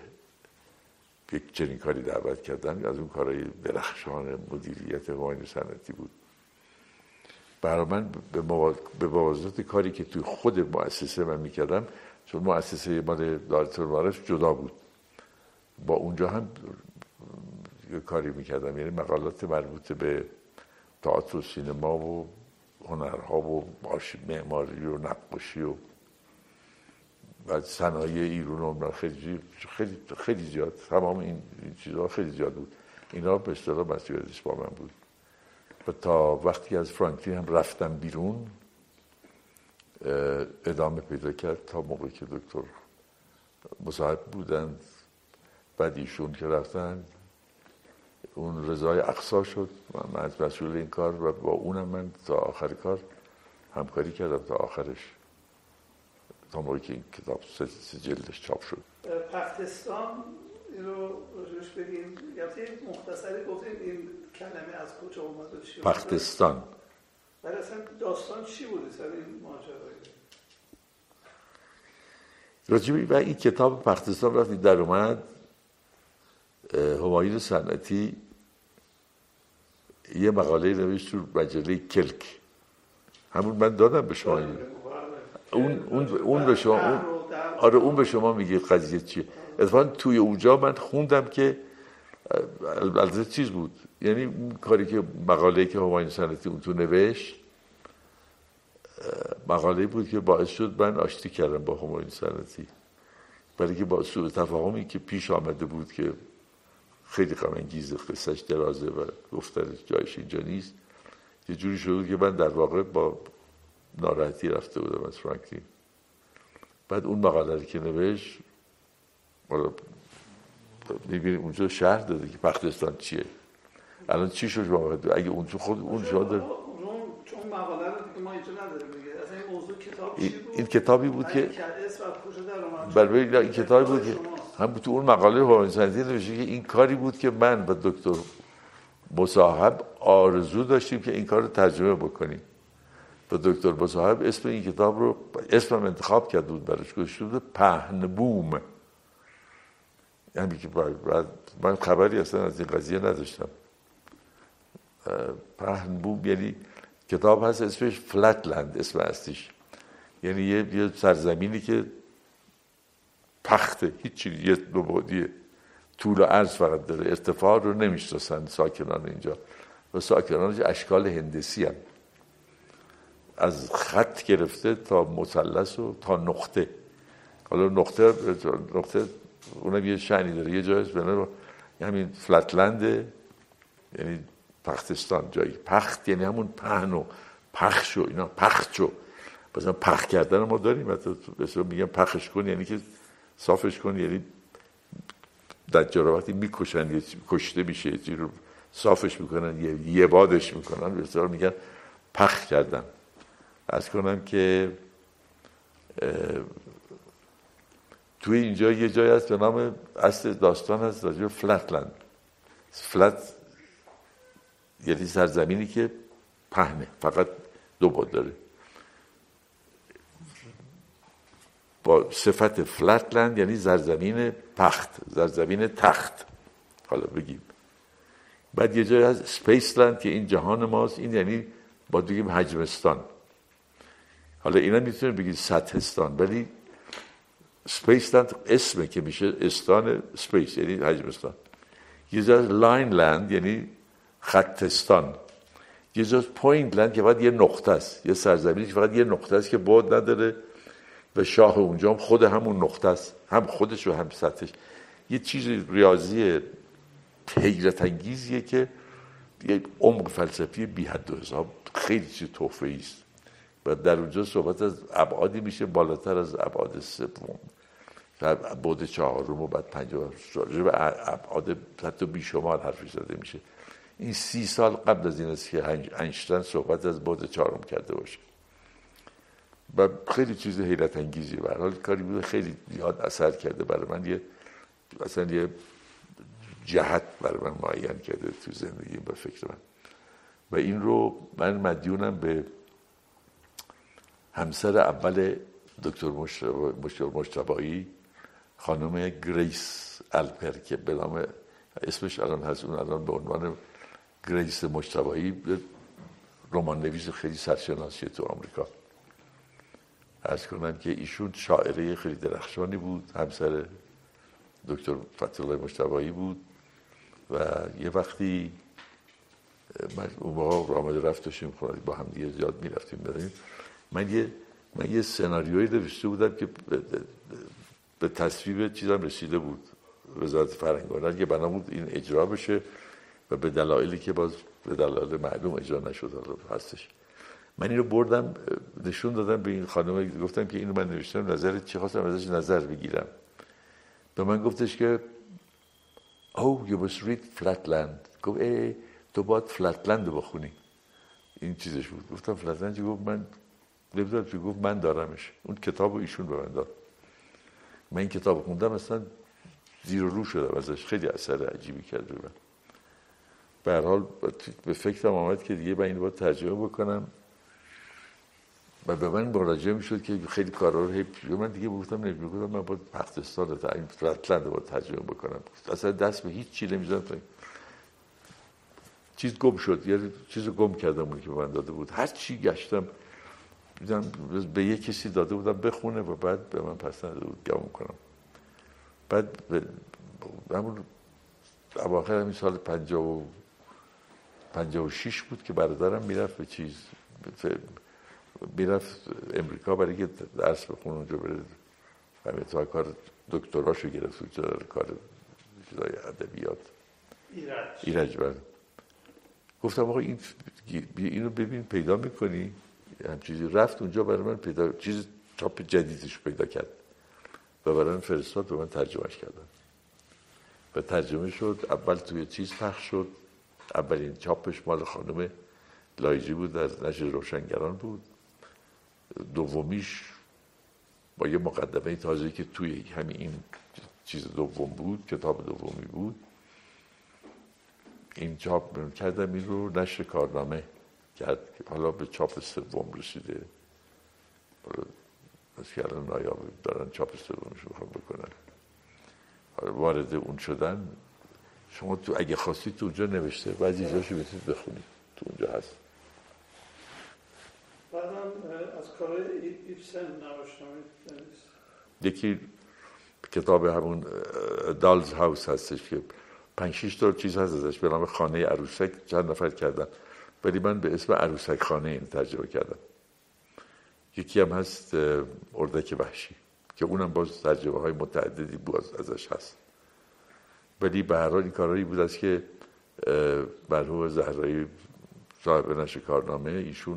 B: یک چنین کاری دعوت کردن، از اون کارهای درخشان مدیریت همایون سنتی بود. برای من به موازات کاری که توی خود مؤسسه من میکردم، چون مؤسسه مال دایره المعارف جدا بود، با اونجا هم کاری میکردم، یعنی مقالات مربوط به تئاتر و سینما و هنرها و معماری و نقاشی و بعد صنایع ایران و خیلی خیلی خیلی زیاد، تمام این چیزها خیلی زیاد بود. اینا به اصطلاح مسئولیتش با من بود. و تا وقتی از فرانکلین هم رفتم بیرون ادامه پیدا کرد تا موقعی که دکتر مصاحب بودند. بعد ایشون که رفتن اون رضای اقصا شد، من از مسئول این کار و با اونم من تا آخر کار همکاری کردم تا آخرش، تا موقعی که این کتاب سه جلدش چاپ شد.
A: پختستان رو روش بگیم، یا مختصری گفتیم این کلمه از کجا اومد و چی اومد؟
B: پختستان
A: ولی اصلا داستان چی بوده سر این ماجرایی؟
B: راجبی و این کتاب پختستان وقتی در اومد، همایون صنعتی یه مقاله نوشت تو مجله کلک، همون من دادم به شما. اون اون اون به شما اون آره اون به شما میگه قضیه چیه. اتفاقا توی اونجا من خوندم که البته چیز بود، یعنی کاری که مقاله‌ای که همایون سنتی اون تو نوشت مقاله بود که باعث شد من آشتی کردم با همایون سنتی، برای که با سوء تفاهمی که پیش آمده بود که خیلی غم انگیزه، قصهش درازه و گفتنش جایش اینجا نیست، یه جوری شد که من در واقع با ناراحتی رفته بودم از فرانکلین. بعد اون مقاله که نوشت حالا میبینیم اونجا شرح داده که پاکستان چیه، الان چی شد شما اگه اونجا خود اون شما داره
A: چون مقاله رو دیگه ما اینجا نداریم دیگه. اصلا این موضوع کتاب چی بود؟
B: این کتابی بود که
A: برای
B: این کتابی بود که هم تو اون مقاله همایون سنتی نوشته که این کاری بود که من و دکتر مصاحب آرزو داشتیم که این کار رو ترجمه بکنیم و دکتر مصاحب اسم این کتاب رو اسمم انتخاب کرد بود براش، گذاشته بود پهن بوم. یعنی که بعد من خبری اصلا از این قضیه نداشتم. پهن بوم یعنی کتاب هست اسمش فلتلند، اسم اصلیش یعنی یه, یه سرزمینی که پخته، هیچی، یه دو بعدیه، طول و عرض فقط داره، ارتفاع رو نمیشناسن ساکنان اینجا و ساکنانش اشکال هندسی هم. از خط گرفته تا مثلث و تا نقطه. حالا نقطه نقطه اونم یه شأنی داره، یه جایش بنابرای همین فلتلنده، یعنی پختستان، جایی پخت یعنی همون پهن و پخش و اینا، پخت شو. مثلا پخت کردن ما داریم، مثلا بسیار میگم پخش کن یعنی که صافش کن، یعنی دجال وقتی میکشن، کشته میشه یه چیزی رو صافش میکنن، یه یه بادش میکنن، بسیار میگن پخت کردن. عرض کنم که توی اینجا یه جای هست به نام، اصل داستان هست راجع به فلتلند. فلت یعنی سرزمینی که پهنه، فقط دو بعد داره، با صفت فلتلند یعنی زرزمین پخت، زرزمین تخت حالا بگیم. بعد یه جای هست سپیسلند که این جهان ماست، این یعنی با بگیم حجمستان. حالا اینا میتونه بگید سطحستان، ولی سپیسلند اسمه که میشه استان سپیس یعنی حجمستان. یه جای لاینلند یعنی خطستان. یه جای پوینتلند که فقط یه نقطه است، یه سرزمینی که فقط یه نقطه است که بعد نداره و شاه اونجا هم خود همون نقطه است، هم خودش و هم سطحش. یه چیز ریاضی حیرت انگیزیه که یه عمق فلسفی بی حد و حساب، خیلی چیز تحفه‌ای است و در اونجا صحبت از ابعادی میشه بالاتر از ابعاد سوم، در بعد چهارم و بعد پنجم راجع به ابعاد حتی بیشمار حرفی زده میشه. این سی سال قبل از این است که اینشتین صحبت از بعد چهارم کرده باشه و خیلی چیز حیرت انگیزی. به هر حال کاری بود خیلی زیاد اثر کرده برای من، یه اصلا یه جهت برای من معین کرده تو زندگی و فکر من. و این رو من مدیونم به همسر اول دکتر مجتبایی، خانم گریس الپر که به نام اسمش الان هست، اون الان به عنوان گریس مجتبایی رمان نویس خیلی سرشناسیه تو آمریکا. عرض کنم که ایشون شاعره خیلی درخشانی بود، همسر دکتر فتح‌الله مجتبایی بود و یه وقتی من اون موقع آمده رفت داشتیم با هم دیگه زیاد میرفتیم داریم، من یه من یه سناریویی نوشته بودم که به تصویب چیزم رسیده بود وزارت فرهنگ که بنا بود این اجرا بشه و به دلایلی که باز به دلایل معلوم اجرا نشد هستش. من اینو بردم نشون دادم به این خانم، گفتم که اینو من نوشتم، نظر چی، خواستم ازش نظر بگیرم. به من گفتش که oh you must read Flatland. گفت ای تو باید فلتلند رو بخونی. این چیزش بود. گفتم فلتلند چی؟ گفت من نمیدونم چی. گفت من دارمش. اون کتابو ایشون به من داد. من این کتابو خوندم، اصلا زیر و رو شدم ازش، خیلی اثر عجیبی کرد رو من. به هر حال به فکرم آمد که دیگه من اینو باید ترجمه بکنم و به من مراجعه میشد که خیلی کارا رو هی من دیگه گفتم نمیگفتم من باید پاکستان رو تا این فلتلند رو باید ترجمه بکنم. اصلا دست به هیچ چیزی نمیزدم، چیز گم شد، یه چیزو گم کردم اون که به من داده بود. هر چی گشتم دیدم به یه کسی داده بودم بخونه و بعد به من پس نداده بود گم کنم. بعد همون اواخر همین سال پنجاه و پنجاه و شش بود که برادرم میرفت به چیز میرفت امریکا برای که درس بخونه اونجا بره همین تا کار دکتراشو گرفت اونجا کار چیزای ادبیات
A: ایرج
B: ایرج برد. گفتم آقا این اینو ببین پیدا میکنی هم چیزی رفت اونجا برای من پیدا چیز چاپ جدیدش پیدا کرد و برای من فرستاد و من ترجمهش کردم و ترجمه شد. اول توی چیز پخش شد، اولین چاپش مال خانم لایجی بود در نشر روشنگران بود، دومیش با یه مقدمه تازه‌ای که توی همین این چیز دوم بود، کتاب دومی بود. این چاپ کردم، این رو نشر کارنامه کرد که حالا به چاپ سوم رسیده. از که الان نایاب دارن چاپ سومش رو بخوام بکنن. وارد اون شدن. شما تو اگه خواستید تو اونجا نوشته بعضی جاشو میتونید بخونید، تو اونجا هست.
A: بعدم از کارهای ایبسن نوشتم.
B: یکی کتاب همون دالز هاوس هستش که پنج شش تا چیز هست ازش به نام خانه عروسک، چند نفر کردن ولی من به اسم عروسک خانه این ترجمه کردم. یکی هم هست اردک وحشی که اونم باز ترجمه های متعددی باز ازش هست. ولی به هر حال این کارهایی بود است که مرحوم زهرایی صاحب نشر کارنامه ایشون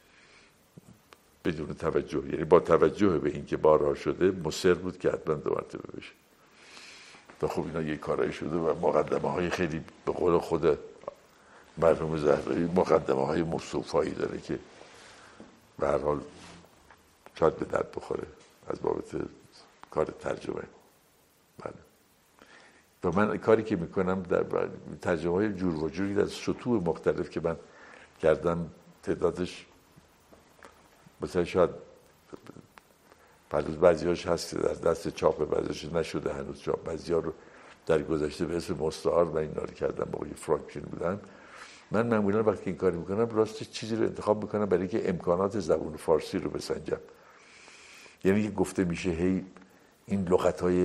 B: بدون توجه، یعنی با توجه به اینکه بارها شده مصر بود که حتما دو مرتبه بشه. تا خب اینا یه کارایی شده و مقدمه های خیلی به قول خود مرحوم زهرایی مقدمه های مصطفایی داره که به هر حال شاید به درد بخوره از بابت کار ترجمه. بله. و من کاری که میکنم در ترجمه های جور و جوری در سطوح مختلف که من کردم تعدادش مثلا شاید پلوز بعضی هاش هست که در دست چاپ بعضیش نشده هنوز چاپ، بعضی ها رو در گذشته به اسم مستعار و این رو کردم با یه فرانکشن بودن. من معمولا وقتی این کاری میکنم راست چیزی رو انتخاب میکنم برای که امکانات زبان فارسی رو بسنجم. یعنی که گفته میشه هی این لغت‌های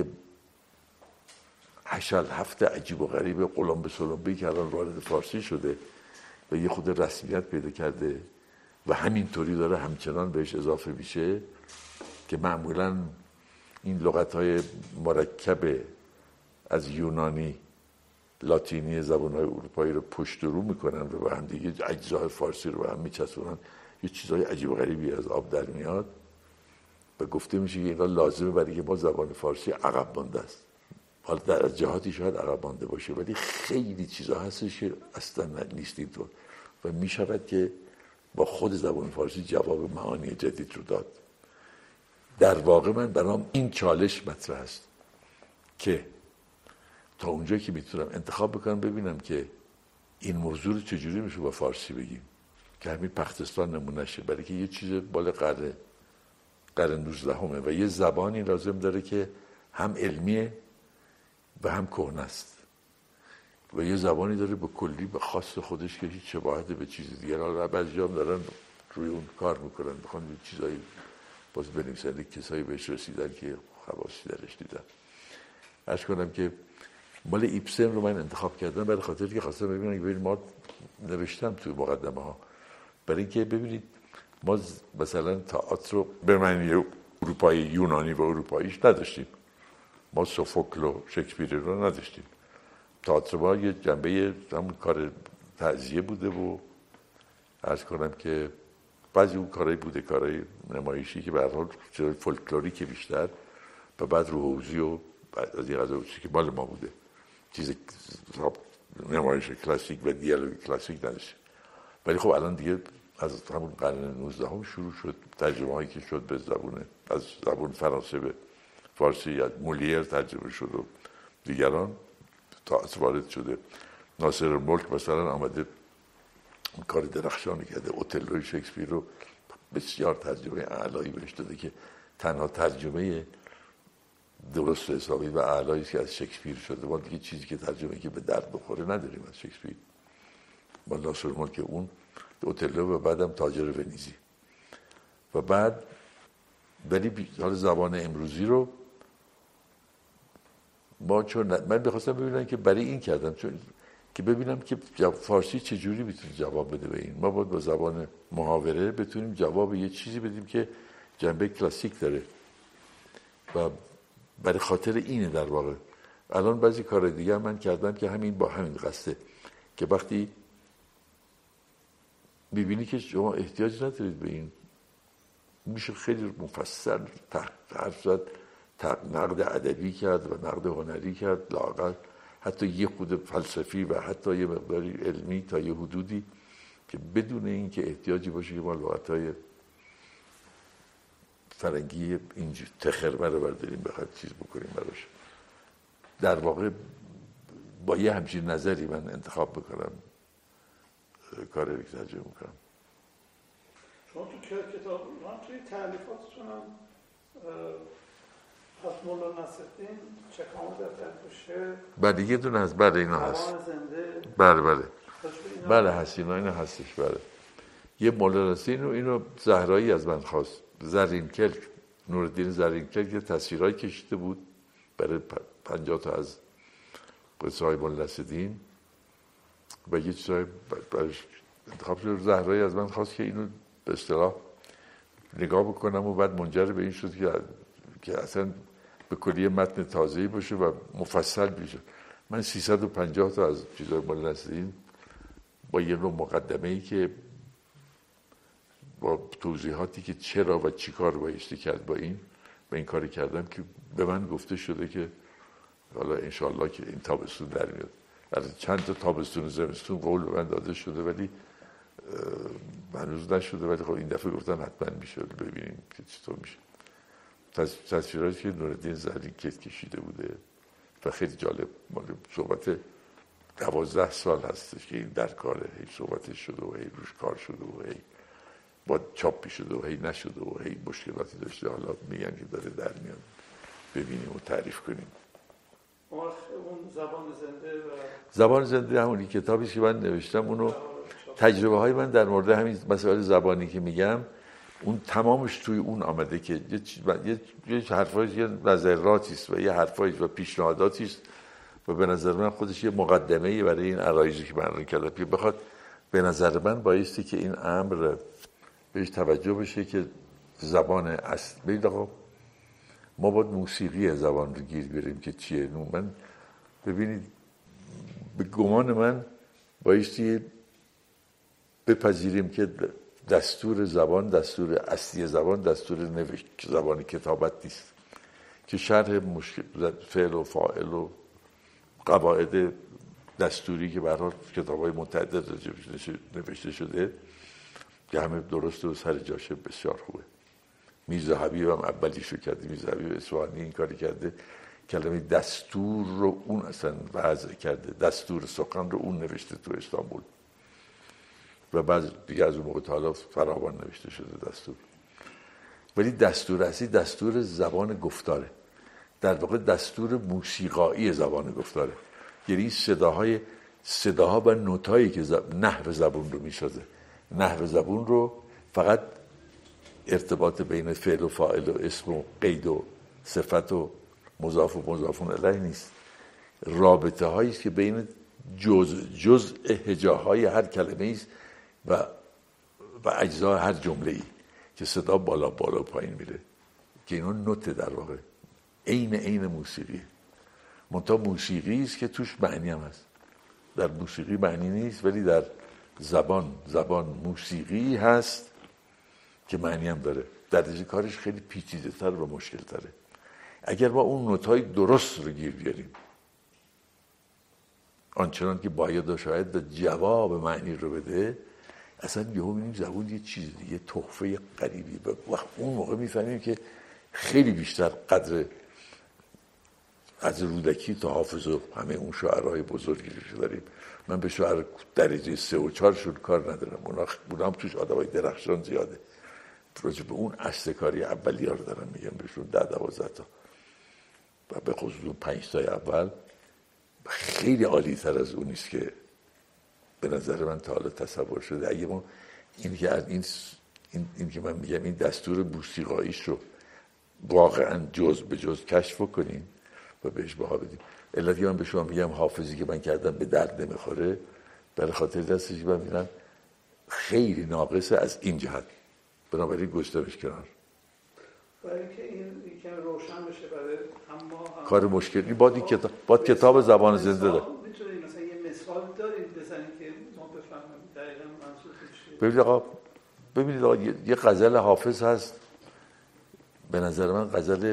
B: هشل هفت عجیب و غریب قلمبه سلمبه‌ای که الان وارد فارسی شده و یه خود رسمیت پیدا کرده و همینطوری داره همچنان بهش اضافه میشه که معمولا این لغت‌های مرکب از یونانی لاتینی زبان‌های اروپایی رو پشت رو میکنن و با هم دیگه اجزای فارسی رو با هم میچسبونن، یه چیزای عجیب و غریبی از آب در میاد و گفته میشه که اینا لازمه برای که ما زبان فارسی عقب مانده است. حالا در جهاتی شاید عقب مانده باشه ولی خیلی چیزا هستش که اصلا نیست اینطور و میشود که با خود زبان فارسی جواب معانی جدید رو داد. در واقع من برام این چالش مطرح است که تا اونجایی که میتونم انتخاب بکنم ببینم که این موضوع رو چجوری میشه با فارسی بگیم که همین پختستان نمونه شه، برای که یه چیز بالا قرن قرن نوزدهمه و یه زبانی لازم داره که هم علمیه و هم کهنه است و یه زبانی داره به کلی به خاص خودش که هیچ شباهتی به چیز دیگه. حالا بعضی‌ها دارن روی اون کار میکنن، میخوان یه چیزایی باز بنویسن، کسایی بهش رسیدن که خواصی درش دیدن. عرض کنم که مال ایبسن رو من انتخاب کردم برای خاطر که خواستم ببینم که ببینید ما نوشتم توی مقدمه ها برای اینکه ببینید ما مثلا تئاتر رو به معنی اروپایی یونانی و اروپاییش نداشتیم. ما سوفوکل و شکسپیر رو نداشتیم. تئاتر ما یه جنبه همون کار تعزیه بوده و عرض کنم که بعضی اون کارهایی بوده، کارهای نمایشی که به هر حال فولکلوریک بیشتر و بعد روحوزی و از این قضا که مال ما بوده. چیز نمایش کلاسیک و دیالوگ کلاسیک نداشت. ولی خب الان دیگه از همون قرن نوزدهم شروع شد ترجمه هایی که شد به زبون از زبون فرانسه به فارسی، یا مولیر ترجمه شد و دیگران تا وارد شده. ناصر الملک مثلا آمده کار درخشانی کرده، اوتلوی شکسپیر رو بسیار ترجمه اعلایی بهش داده که تنها ترجمه درست حسابی و اعلایی که از شکسپیر شده. ما دیگه چیزی که ترجمه که به درد بخوره نداریم از شکسپیر. با ناصر الملک اون اوتلو و بعدم تاجر ونیزی و بعد ولی حال زبان امروزی رو ما چون من بخواستم ببینم که برای این کردم، چون که ببینم که فارسی چجوری میتونه جواب بده به این. ما باید با زبان محاوره بتونیم جواب یه چیزی بدیم که جنبه کلاسیک داره و برای خاطر اینه در واقع. الان بعضی کار دیگه من کردم که همین با همین قصده، که وقتی میبینی که شما احتیاج ندارید به این، میشه خیلی مفصل حرف زد، نقد ادبی کرد و نقد هنری کرد، لااقل حتی یه خود فلسفی و حتی یه مقداری علمی تا یه حدودی، که بدون این که احتیاجی باشه که ما لغت‌های فرنگی اینجور تخربه رو برداریم بخواد چیز بکنیم براش. در واقع با یه همچین نظری من انتخاب بکنم کار رو ترجمه میکنم.
A: شما تو کتاب من توی تألیفاتتون هم از مولا نصرالدین چکامه دفتر کشه،
B: بله یه دونه هست، بله اینا هست،
A: زنده،
B: بله بله بله هست، اینا اینا هستش. بله یه مولا نصرالدین، اینو زهرایی از من خواست، زرین کلک، نورالدین زرین کلک یه تصویرهایی کشیده بود برای پنجاه تا از قصه های مولا نصرالدین و یه چیزای برش انتخاب شد. زهرایی از من خواست که اینو به اصطلاح نگاه بکنم و بعد منجر به این شد که که اصلا به کلی متن تازه‌ای باشه و مفصل بشه. من سیصد و پنجاه تا از چیزای مولا نصرالدین با یه نوع مقدمه‌ای که با توضیحاتی که چرا و چی کار بایستی کرد با این به این کاری کردم که به من گفته شده که حالا انشالله که این تابستون در میاد. از چند تا تابستون زمستون قول به من داده شده ولی هنوز نشده، ولی خب این دفعه گفتن حتما میشه، ببینیم که چطور میشه. تصویراتی که نورالدین زرین کلک کشیده بوده و خیلی جالب، مال صحبت دوازده سال هستش که این در کاره، هی صحبتش شده و هی روش کار شده و هی با چاپ شده و هی نشده و هی مشکلاتی داشته. حالا میگن که داره در میاد، ببینیم و تعریف کنیم.
A: اون زبان زنده و
B: زبان زنده همونی کتابی که من نوشتم، اونو تجربه های من در مورد همین مسائل زبانی که میگم اون تمامش توی اون آمده که یه یه حرفای یه نظراتی است و یه حرفای و پیشنهاداتی است و به نظر من خودش یه مقدمه‌ای برای این عرایضی که من کردم که بخواد به نظر من بایستی که این امر بهش توجه بشه که زبان اصل ببینید آقا ما باید موسیقی زبان رو گیر بریم که چیه. من ببینید به گمان من بایستی بپذیریم که دستور زبان، دستور اصلی زبان دستور نوشت زبان کتابت نیست که شرح مشکل فعل و فاعل و قواعد دستوری که به هر حال کتاب‌های متعدد نوشته شده که همه درست و سر جاشه بسیار خوبه. میرزاحبیب هم اولیشو کرده، میرزاحبیب اصفهانی این کاری کرده، کلمه دستور رو اون اصلا وضع کرده، دستور سخن رو اون نوشته تو استانبول و بعض دیگه از اون موقع تا حالا فراوان نوشته شده دستور. ولی دستور اصلی دستور زبان گفتاره، در واقع دستور موسیقایی زبان گفتاره، یعنی صداهای صداها و نوتایی که زب... نحو زبون رو میسازه. نحو زبون رو فقط ارتباط بین فعل و فاعل و اسم و قید و صفت و مضاف و مضافون الیه نیست، رابطه هایی است که بین جزء جزء هجاهای هر کلمه است و و اجزای هر جمله ای که صدا بالا بالا پایین میره که اینا نوت در واقع عین عین موسیقی. منتها موسیقی است که توش معنی هم هست. در موسیقی معنی نیست ولی در زبان زبان موسیقی هست که معنی هم داره. درجه کارش خیلی پیچیده تر و مشکل تره. اگر ما اون نوت‌های درست رو گیر بیاریم آنچنان که باید شاید جواب معنی رو بده، اصلا یهو می‌بینیم زبان یه چیز دیگه، تحفه غریبی. وقت اون موقع می‌فهمیم که خیلی بیشتر قدر از رودکی تا حافظ و همه اون شاعرای بزرگی رو داریم. من به شاعر درجه سه و چهارشون کار ندارم، اونا اونا هم توش آدمای درخشان زیاده. راجع به اون اصل کاری اولی‌ها رو دارم میگم، بهشون ده دوازده تا و به خصوص اون پنج تای اول خیلی عالی تر از اون نیست که به نظر من تا حالا تصور شده. اگه ما این که از این این, این که من میگم این دستور موسیقاییش رو واقعا جز به جز کشف کنیم و بهش بها بدیم. علتی من به شما میگم حافظی که من کردم به درد نمیخوره، برای خاطر دستش من میرم خیلی ناقصه از این جهت، بنابراین گذاشتمش کنار.
A: برای اینکه این یکم روشن بشه برای اما
B: کار مشکلی باید کتاب باید کتاب زبان زنده داره.
A: میتونید مثلا یه مثال دارید بزنید که ما بفهمیم دقیقاً منظورتون چیه؟
B: ببینید آقا ببینید آقا یه غزل حافظ هست، به نظر من غزل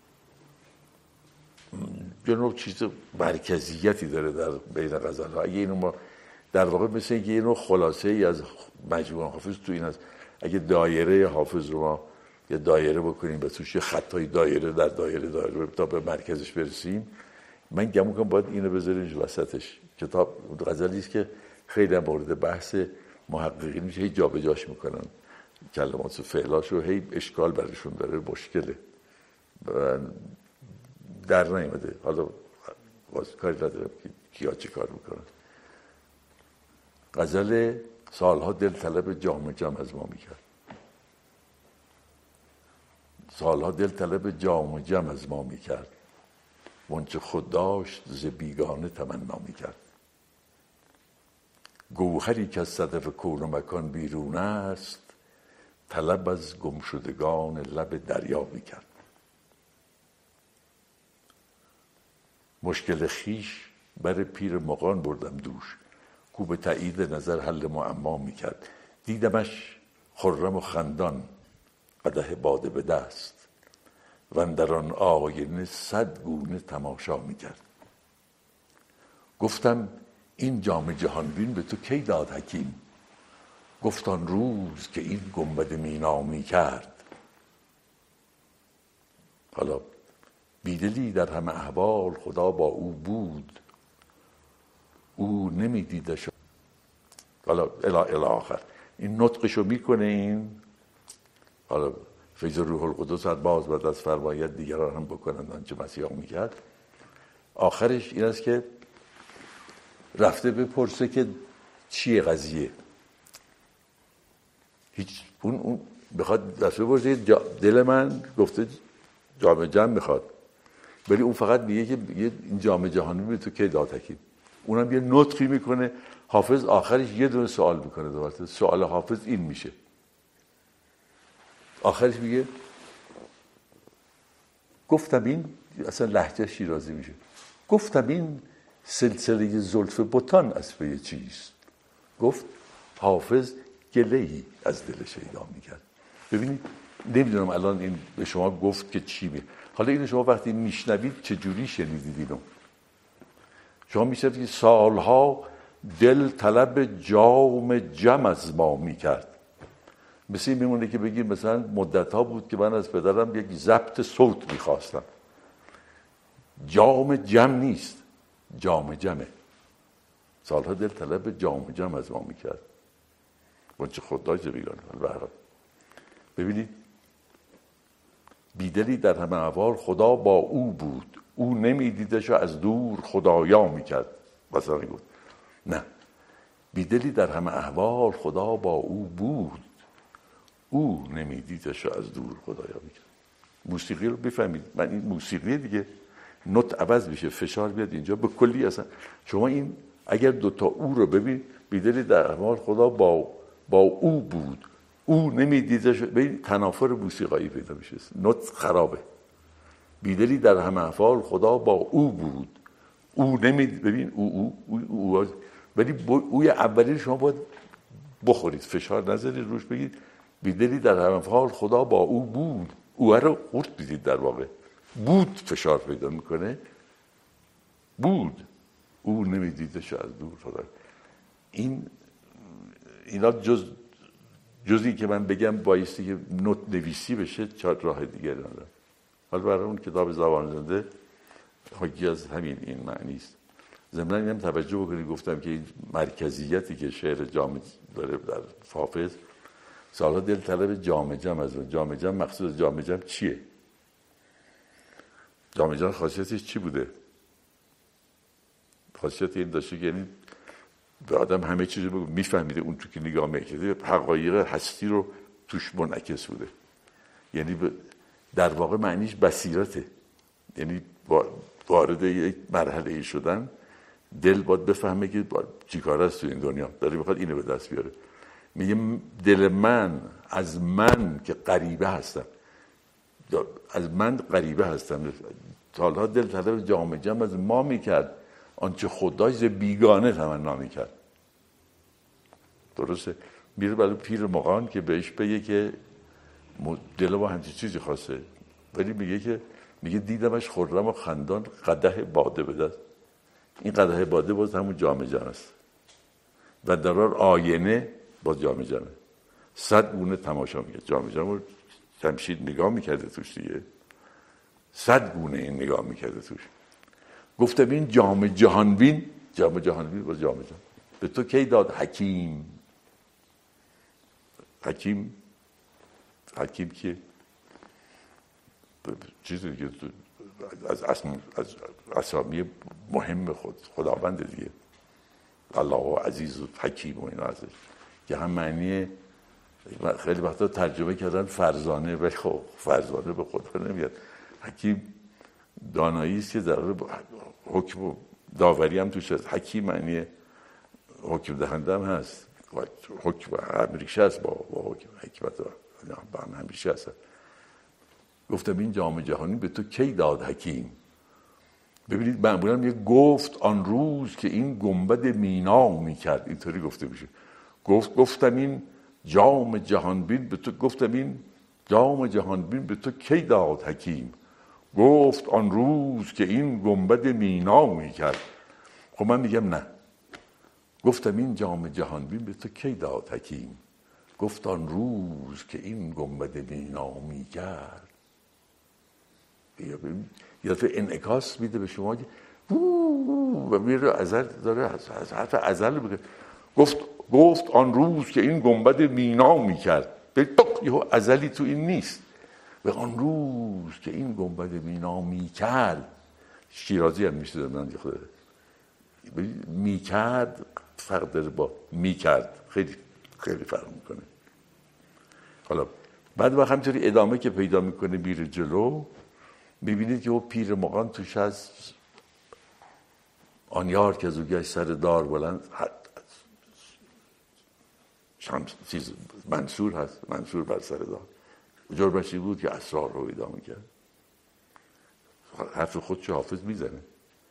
B: یه نوع چیز مرکزیتی داره در بین غزل‌ها. اگه اینو ما در واقع مثل اینکه یه نوع خلاصه ای از مجموعه حافظ تو این هست، اگه دایره حافظ رو ما یه دایره بکنیم و توش یه خطای دایره در دایره دایره تا به مرکزش برسیم، من گمون کنم باید اینو بذاریم وسطش. کتاب غزلی است که خیلی هم مورد بحث محققین میشه، هی جابجاش میکنن کلمات و فعلاشو، هی اشکال برشون داره، مشکله در نیامده. حالا باز کاری ندارم که کیا چه کار میکنن. غزل سالها دل طلب جام جم از ما میکرد، سالها دل طلب جام جم از ما میکرد، وانچه خود داشت ز بیگانه تمنا میکرد. گوهری که از صدف کون و مکان بیرون است، طلب از گمشدگان لب دریا میکرد. مشکل خیش بر پیر مغان بردم دوش، کو به تایید نظر حل معما میکرد. دیدمش خرم و خندان قدح باده به دست، و اندر آن آینه صد گونه تماشا میکرد. گفتم این جام جهان بین به تو کی داد حکیم؟ گفت آن روز که این گنبد مینا میکرد. حالا بیدلی در همه احوال خدا با او بود، او نمیدیدش. حالا الی آخر این نطقشو میکنه. این حالا فیض روح القدس هر باز بعد از فرمایت دیگران هم بکنند آنچه مسیح میکرد. آخرش این است که رفته بپرسه که چیه قضیه. هیچ اون اون بخواد رفته بپرسه دل من گفته جام جم میخواد، ولی اون فقط میگه که این جام جهانی به تو کی داد حکیم. اونم یه نطقی میکنه. حافظ آخرش یه دونه سوال میکنه. دوباره سوال حافظ این میشه، آخرش میگه گفتم این، اصلا لهجه شیرازی میشه، گفتم این سلسله زلف بتان از پی چیست؟ گفت حافظ گله‌ای از دل شیدا میکرد. ببینید نمیدونم الان این به شما گفت که چی می، حالا اینو شما وقتی میشنوید چه جوری شنیدید؟ اینو شما میشنوید که سالها دل طلب جام جم از ما میکرد. مثل این میمونه که بگیم مثلا مدت ها بود که من از پدرم یک ضبط صوت میخواستم. جام جم نیست، جام جمه. سالها دل طلب جام جم از ما میکرد، وانچه خود داشت بیگانه. ببینید بیدلی در همه احوال خدا با او بود، او نمیدیدش و از دور خدایا میکرد. مثلا گفت نه، بیدلی در همه احوال خدا با او بود، او نمیدیدش و از دور خدایا میکرد. موسیقی رو بفهمید. من این موسیقی دیگه نوت عوض میشه، فشار بیاد اینجا به کلی. اصلا شما این اگر دوتا او رو ببین، بیدلی در احوال خدا با با او بود، او نمیدیدش، ببین تنافر موسیقایی پیدا میشه، نوت خرابه. بیدلی در همه احوال خدا با او بود، او نمید، ببین او او او, او, او. ولی اوی اولی شما باید بخورید، فشار نذارید روش، بگید بیدلی در همه احوال خدا با او بود. او رو قورت بدید، در واقع بود فشار پیدا میکنه. بود، او نمیدیدش از دور خدا. این اینا جز جزی که من بگم بایستی که نوت نویسی بشه، چهار راه دیگه ندارم. حالا برای اون کتاب زبان زنده حاکی از همین این معنی است. ضمن اینم توجه بکنید گفتم که این مرکزیتی که شعر جام داره در حافظ، سالها دل طلب جام جم از اون. جام جم مقصود جام جم چیه؟ جام جم خاصیتش چی بوده؟ خاصیت این داشته که یعنی به آدم همه چیز رو میفهمیده، اون تو که نگاه میکرده حقایق هستی رو توش منعکس بوده. یعنی در واقع معنیش بصیرته، یعنی با وارد یک مرحله شدن، دل باید بفهمه که چی کار است تو این دنیا، داره میخواد اینو به دست بیاره. میگه دل من از من که غریبه هستم، از من غریبه هستم. سالها دل طلب جام جم از ما میکرد، آنچه خدای ز بیگانه تمنا میکرد. درسته؟ میره برای پیر مغان که بهش بگه که دل با همچین چیزی خواسته، ولی میگه که میگه دیدمش خرم و خندان قدح باده به دست. این قدح باده باز همون جام جم است و درار آینه باز جام جمه. صد گونه تماشا میکرد جام جم رو، جمشید نگاه میکرده توش دیگه، صد گونه این نگاه میکرده توش. گفتم این جام جهان بین، جام جهان بین باز جام جم به تو کی داد حکیم. حکیم حکیم که چیزی که از اسم از اسامی مهم خود خداوند دیگه، الله عزیز و حکیم و اینا ازش که هم معنی خیلی وقتا ترجمه کردن فرزانه، ولی خب فرزانه به خدا نمیاد. حکیم دانایی است که در حکم و داوری هم توش هست. حکیم معنی حکم دهنده هم هست، حکم همیشه هست با, با حکم حکمت با هم همیشه هست. گفتم این جام جهانی به تو کی داد حکیم. ببینید معمولا میگه گفت آن روز که این گنبد مینا میکرد، اینطوری گفته میشه. گفت گفتم این جام جهان بین به تو، گفتم این جام جهان بین به تو کی داد حکیم. گفت آن روز که این گنبد مینا میکرد. خب من میگم نه، گفتم این جام جهان بین به تو کی داد حکیم. گفت آن روز که این گنبد مینا میکرد. یه دفعه انعکاس میده به شما و میره ازل داره از حرف ازل بگه. گفت گفت آن روز که این گنبد مینا میکرد. به یهو ازلی تو این نیست. به آن روز که این گنبد مینا میکرد. شیرازی هم میشه من خود میکرد فرق داره با میکرد، خیلی خیلی فرق میکنه. حالا بعد وقت همینطوری ادامه که پیدا میکنه میره جلو، ببینید که او پیر مغان توش از آن یار که زوگه سر دار بلند شمس چیز منصور هست، منصور بر سر دار. جرمشی بود که اسرار رو ایدا میکرد. حرف خودشو حافظ میزنه،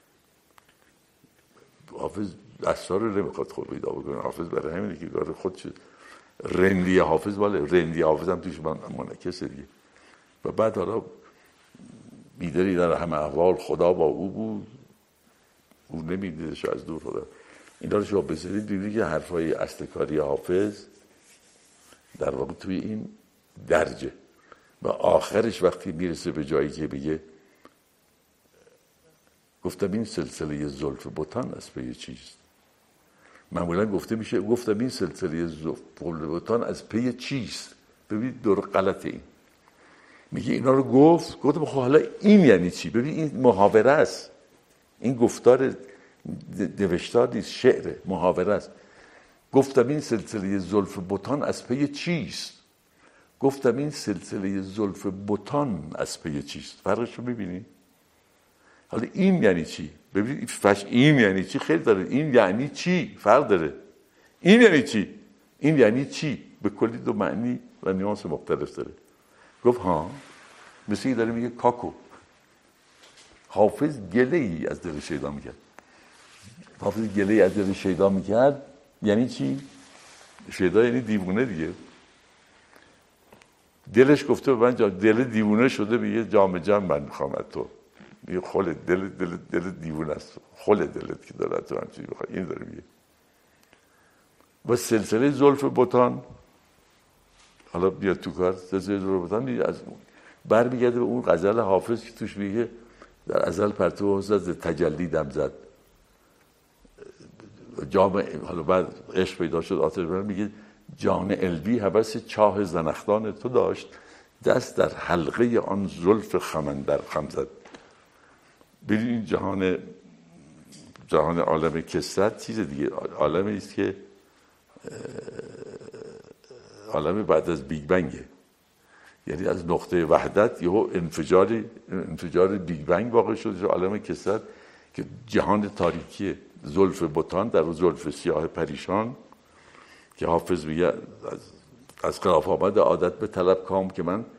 B: حافظ اسرار رو نمیخواد خود ایدا بکنه. حافظ برای همینه که کار خودشو رندی حافظ باله، رندی حافظ هم توش منعکسه دیگه. و بعد حالا بیداری در همه احوال خدا با او بود، او نمیدیدش از دور خدا. اینا رو شما بسیدید دیدید که حرفای اصلکاری حافظ در واقع توی این درجه و آخرش وقتی میرسه به جایی که بگه گفتم این سلسله زلف بتان از پی چیست. معمولا گفته میشه گفتم این سلسله زلف بتان از پی چیست. ببینید دور غلطه این. میگه اینا رو گفت، گفتم خب حالا این یعنی چی؟ ببین این محاوره است، این گفتار نوشتار نیست، شعر محاوره است. گفتم این سلسله زلف بتان از پی چیست. گفتم این سلسله زلف بتان از پی چیست. فرقش رو ببینید. حالا این یعنی چی؟ ببینید فش این یعنی چی خیلی داره. این یعنی چی؟ فرق داره. این یعنی چی؟ این یعنی چی؟ به کلی دو معنی و نیانس مختلف داره. گفت ها مثل داره میگه کاکو. حافظ گله ای از دل شیدا میکرد. حافظ گله ای از دل شیدا میکرد یعنی چی؟ شیدا یعنی دیوونه دیگه. دلش گفته به من دل دیوونه شده، میگه جام جم من میخوام از تو. میگه خل دل دل دل دیوونه است، خل دلت که داره تو همچین بخواد. این داره میگه. و سلسله زلف بتان حالا بیا تو کار. سلسله زلف بتان از برمیگرده به اون غزل حافظ که توش میگه در ازل پرتو حسن از تجلی دم زد. جام حالا بعد عشق پیدا شد آتش برن. میگه جان الوی هوس چاه زنخدان تو داشت، دست در حلقه آن زلف خمندر خم زد. ببین این جهان جهان عالم کثرت چیز دیگه، عالمی است که عالم بعد از بیگ بنگه. یعنی از نقطه وحدت یهو انفجاری انفجار بیگ بنگ واقع شد در عالم کثرت که جهان تاریکی زلف بتان در زلف سیاه پریشان که حافظ میگه از از خلاف آمد عادت به طلب کام که من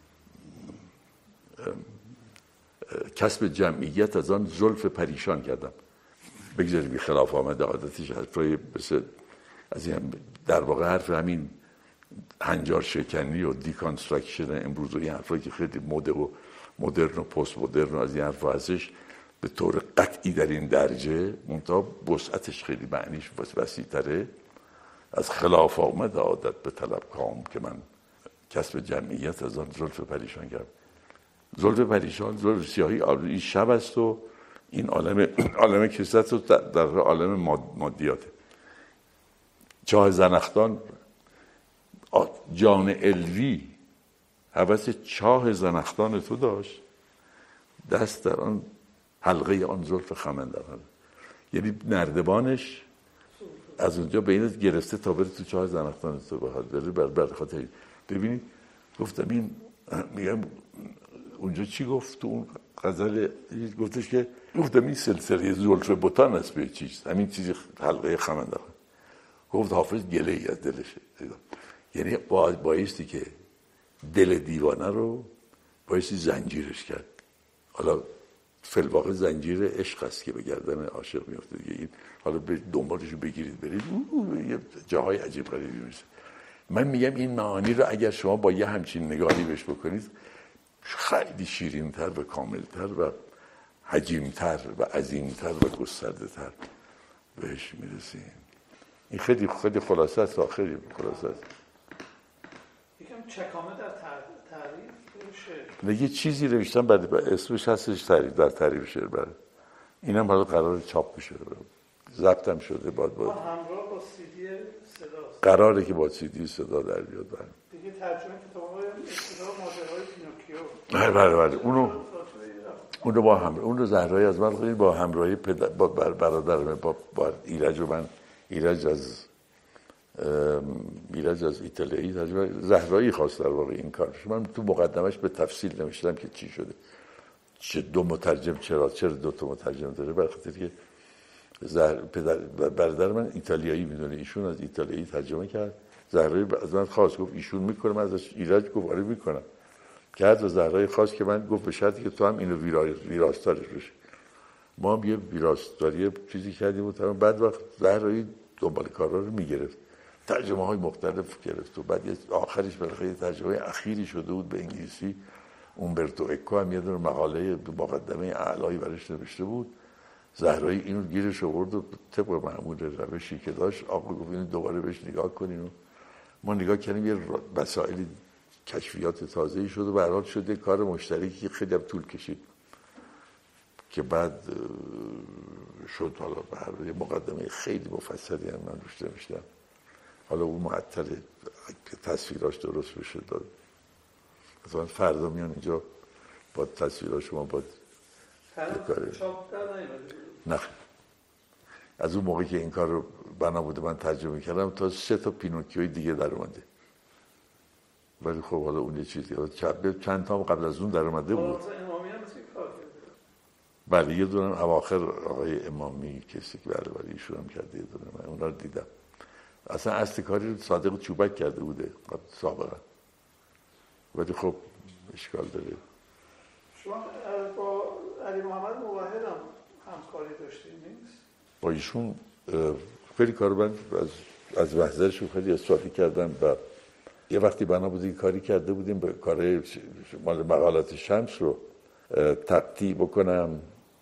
B: کسب جمعیت از آن زلف پریشان کردم. بگذاریم بی خلاف آمد عادتش حرفای مثل از این در واقع حرف همین هنجار شکنی و دیکانسترکشن امروز و این حرفایی که خیلی مد و مدرن و پست مدرن و از این حرفا هستش به طور قطعی در این درجه منتها وسعتش خیلی معنیش وسیع‌تره. از خلاف آمد عادت به طلب کام که من کسب جمعیت از آن زلف پریشان کردم. زلف پریشان زلف سیاهی این شب است و این عالم عالم کثرت رو در عالم مادیاته. چاه زنخدان جان الوی هوس چاه زنخدان تو داشت، دست در آن حلقه آن زلف خمندر. یعنی نردبانش از اونجا به اینت گرفته تا بره تو چاه زنخدان تو بخواد بره بر بر خاطر. ببینید گفتم این میگم اونجا چی گفت تو اون غزل گفتش که گفتم این سلسله زلف بتان است به چیز همین چیزی حلقه خمندر. گفت حافظ گله ای از دلشه. یعنی بایستی که دل دیوانه رو بایستی زنجیرش کرد. حالا فی‌الواقع زنجیر عشق است که به گردن عاشق میفته دیگه. این حالا به دنبالش رو بگیرید برید یه جاهای عجیب غریبی میشه. من میگم این معانی رو اگر شما با یه همچین نگاهی بهش بکنید خیلی شیرین‌تر و کاملتر و حجیم‌تر و عظیم‌تر و گسترده‌تر بهش میرسیم. این خیلی خیلی خلاصه است، خیلی خلاصه است.
A: یکم چکامه در تعریف شعر.
B: یه چیزی نوشتم بعد اسمش هستش تعریف در تعریف شعر برای اینم حالا قرار چاپ بشه، ضبطم شده بعد بعد
A: همراه با سی دی صداست.
B: قراره که با سی دی صدا در بیاد. بله
A: دیگه ترجمه کتاب‌های اصطلاح ماجرای پینوکیو.
B: بله بله بله اونو اونو با هم اونو زهرایی از من خیلی با همراهی پدر با برادرم با با ایرج و من ایرج از ایرج از ایتالیایی ترجمه زهرایی خواست در واقع این کارش. من تو مقدمش به تفصیل نوشتم که چی شده، چه دو مترجم چرا چرا دو تا مترجم داره، برای خاطر که زهر پدر برادر من ایتالیایی میدونه، ایشون از ایتالیایی ترجمه کرد. زهرایی از من خواست گفت ایشون میکنه، من ازش ایرج گفت آره میکنم کرد و زهرایی خواست که من گفت به شرطی که تو هم اینو ویراستارش بشه. ما هم یه ویراستاری چیزی کردیم و تمام. بعد وقت زهرایی دنبال کارا رو میگرفت، ترجمه های مختلف گرفت و بعد یه آخرش بالاخره ترجمه اخیری شده بود به انگلیسی. اومبرتو اکو هم یه دونه مقاله مقدمه اعلایی برش نوشته بود. زهرایی اینو گیرش آورد و طبق معمول روشی که داشت آقا گفت اینو دوباره بهش نگاه کنین و ما نگاه کردیم. یه مسائل کشفیات تازه‌ای شد و به هر حال شد یه کار مشترکی که خیلی هم طول کشید که بعد شد. حالا به هر حال یه مقدمه خیلی مفصلی هم من روش نوشتم. حالا اون معطل که تصویراش درست بشه داد. مثلا فردا میان اینجا با تصویراش شما با
A: فردا چاپ در نیومده؟
B: نه، از اون موقعی که این کار رو بنا بوده من ترجمه کردم تا سه تا پینوکیوی دیگه در اومده. ولی خب حالا اون یه چیزی چند تا قبل از اون در اومده بود.
A: امامی هم مثل کار کرده.
B: بله یه دونه اواخر آقای امامی کسی که بله بله ایشون هم کرده، یه دونه من اونا رو دیدم. اصلا اصل کاری رو صادق چوبک کرده بوده سابقا، ولی خب اشکال داره.
A: شما با علی محمد موحد هم همکاری داشتید نیست؟ با
B: ایشون خیلی کار من از از محضرشون خیلی استفاده کردم و یه وقتی بنا بودی کاری کرده بودیم به کار مال مقالات شمس رو تقطیع بکنم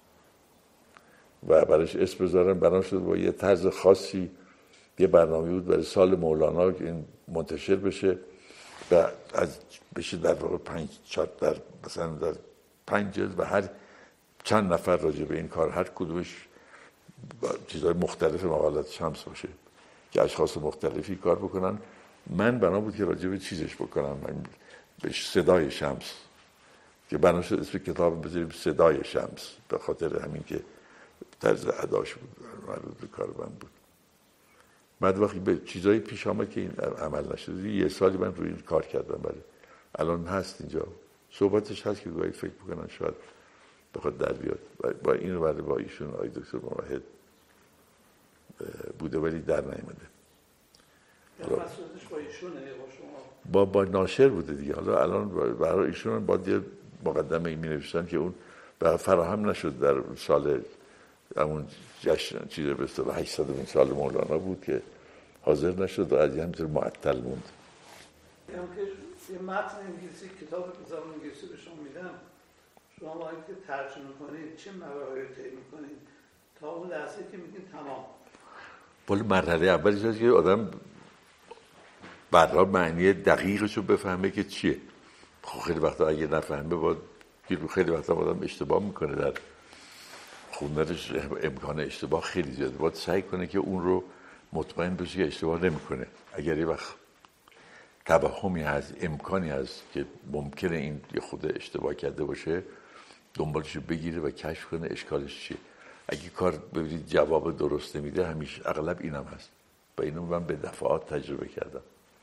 B: و براش اسم بذارم. بنا شد با یه طرز خاصی یه برنامه بود برای سال مولانا که این منتشر بشه و از بشه در واقع پنج چارت در مثلا در پنج جلد و هر چند نفر راجع به این کار هر کدومش چیزهای مختلف مقالات شمس باشه که اشخاص مختلفی کار بکنن. من بنا بود که راجع به چیزش بکنم، من بهش صدای شمس که بنا شد اسم کتاب بذاریم صدای شمس به خاطر همین که طرز اداش بود مربوط به کار من بود. بعد وقتی به چیزایی پیش آمد که این عمل نشد یه سالی من روی این کار کردم. بله الان هست اینجا، صحبتش هست که گاهی فکر میکنن شاید بخواد در بیاد. با این ولی با ایشون آقای دکتر موحد بوده ولی در نیامده.
A: مسئولیتش با ایشونه با شما؟
B: با با ناشر بوده دیگه. حالا الان برای ایشون باید یه مقدمه می نوشتن که اون فراهم نشد در سال همون جشن چیز به اصطلاح هشتصدمین سال مولانا بود که حاضر نشد و از همینطور معطل موند.
A: یعنی که یه متن انگلیسی کتاب زبان انگلیسی به شما میدم، شما باید که ترجمه کنید چه مراحلی رو طی می‌کنید تا اون لحظه که میگین تمام.
B: ولی مرحله اولش هست که آدم بعدها معنی دقیقش رو بفهمه که چیه. خیلی وقتا اگه نفهمه باید خیلی وقتا آدم اشتباه میکنه در خوندنش، امکان اشتباه خیلی زیاده. باید سعی کنه که اون رو مطمئن بشه که اشتباه نمیکنه. اگر یه وقت توهمی هست، امکانی هست که ممکنه این یه خود اشتباه کرده باشه، دنبالش رو بگیره و کشف کنه اشکالش چیه. اگه کار ببینید جواب درست نمیده، همیشه اغلب اینم هست و اینو من به دفعات تجربه کردم.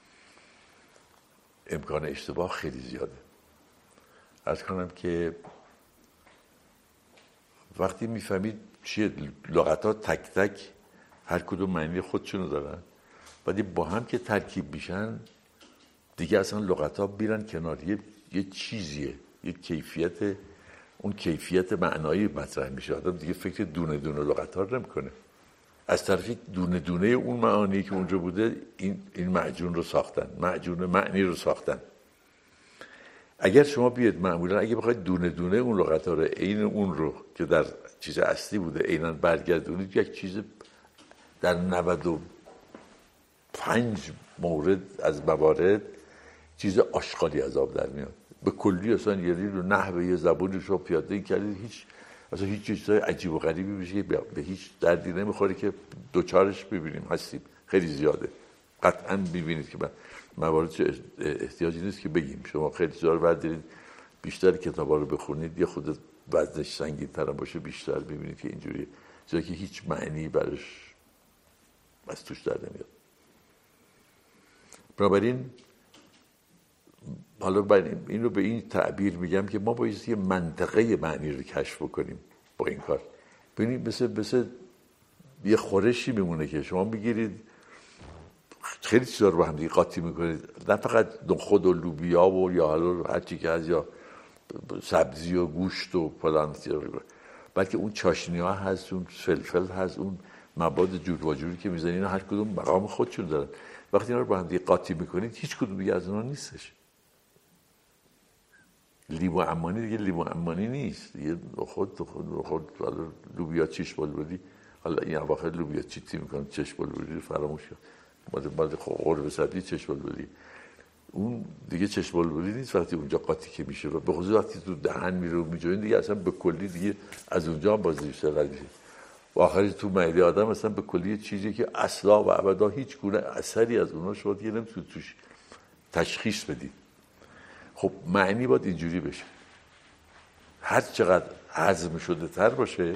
B: امکان اشتباه خیلی زیاده. عرض کنم که وقتی میفهمید چیه، لغت‌ها تک تک هر کدوم معنی خودشونو دارن، ولی با هم که ترکیب میشن دیگه اصلا لغت‌ها بیرن کنار. یه, یه چیزیه، یه کیفیت، اون کیفیت معنایی مطرح میشه. آدم دیگه فکر دونه دونه لغت‌ها رو نمی‌کنه. از طرفی دونه دونه اون معانی که اونجا بوده این این معجون رو ساختن، معجون معنی رو ساختن. اگر شما بیاید معمولا اگه بخواید دونه دونه اون لغت‌ها رو عین اون رو که در چیز اصلی بوده عیناً برگردونید، یک چیز در نود و پنج مورد از موارد چیز آشغالی از آب در میاد. به کلی اصلا یه رو نحوه یه زبونش رو پیاده کردید، هیچ اصلا هیچ چیزای عجیب و غریبی میشه که به هیچ دردی نمیخوره که دوچارش ببینیم هستیم. خیلی زیاده. قطعاً ببینید که موارد احتیاجی نیست که بگیم. شما خیلی چیزا رو بردارید، بیشتر کتابا رو بخونید، یه خود وزنش سنگین‌تر باشه بیشتر ببینید که اینجوریه. چیزی که هیچ معنی برش از توش در نمیاد. بنابراین حالا این رو به این تعبیر میگم که ما باید یه منطقه معنی رو کشف بکنیم با این کار. ببینید مثل مثل یه خورشی میمونه که شما میگیرید خیلی چیزا رو با هم دیگه قاطی میکنید، نه فقط نخود و لوبیا و یا حالا هر چی که از یا سبزی و گوشت و فلان، بلکه اون چاشنی ها هست، اون فلفل هست، اون مواد جور و جوری که میزنین، اینا هر کدوم مقام خودشون دارن. وقتی اینا رو با هم دیگه قاطی میکنید هیچ کدوم دیگه از اونها نیستش. لیمو عمانی دیگه لیمو عمانی نیست دیگه. خود خود خود لوبیا چیش بلبلی، حالا این اواخر لوبیا چیتی میکنن، چش بلبلی رو فراموش کن. مال مال قرمه سبزی چش بلبلی، اون دیگه چش بلبلی نیست وقتی اونجا قاطی که میشه. و به خصوص وقتی تو دهن میره و میجوین دیگه اصلا به کلی دیگه از اونجا هم بازی بیشتر میشه. و آخرش تو معده آدم اصلا به کلی چیزی که اصلا و ابدا هیچ گونه اثری از اونها شما دیگه نمیتونید توش تشخیص بدید. خب معنی باید اینجوری بشه، هر چقدر هضم شده تر باشه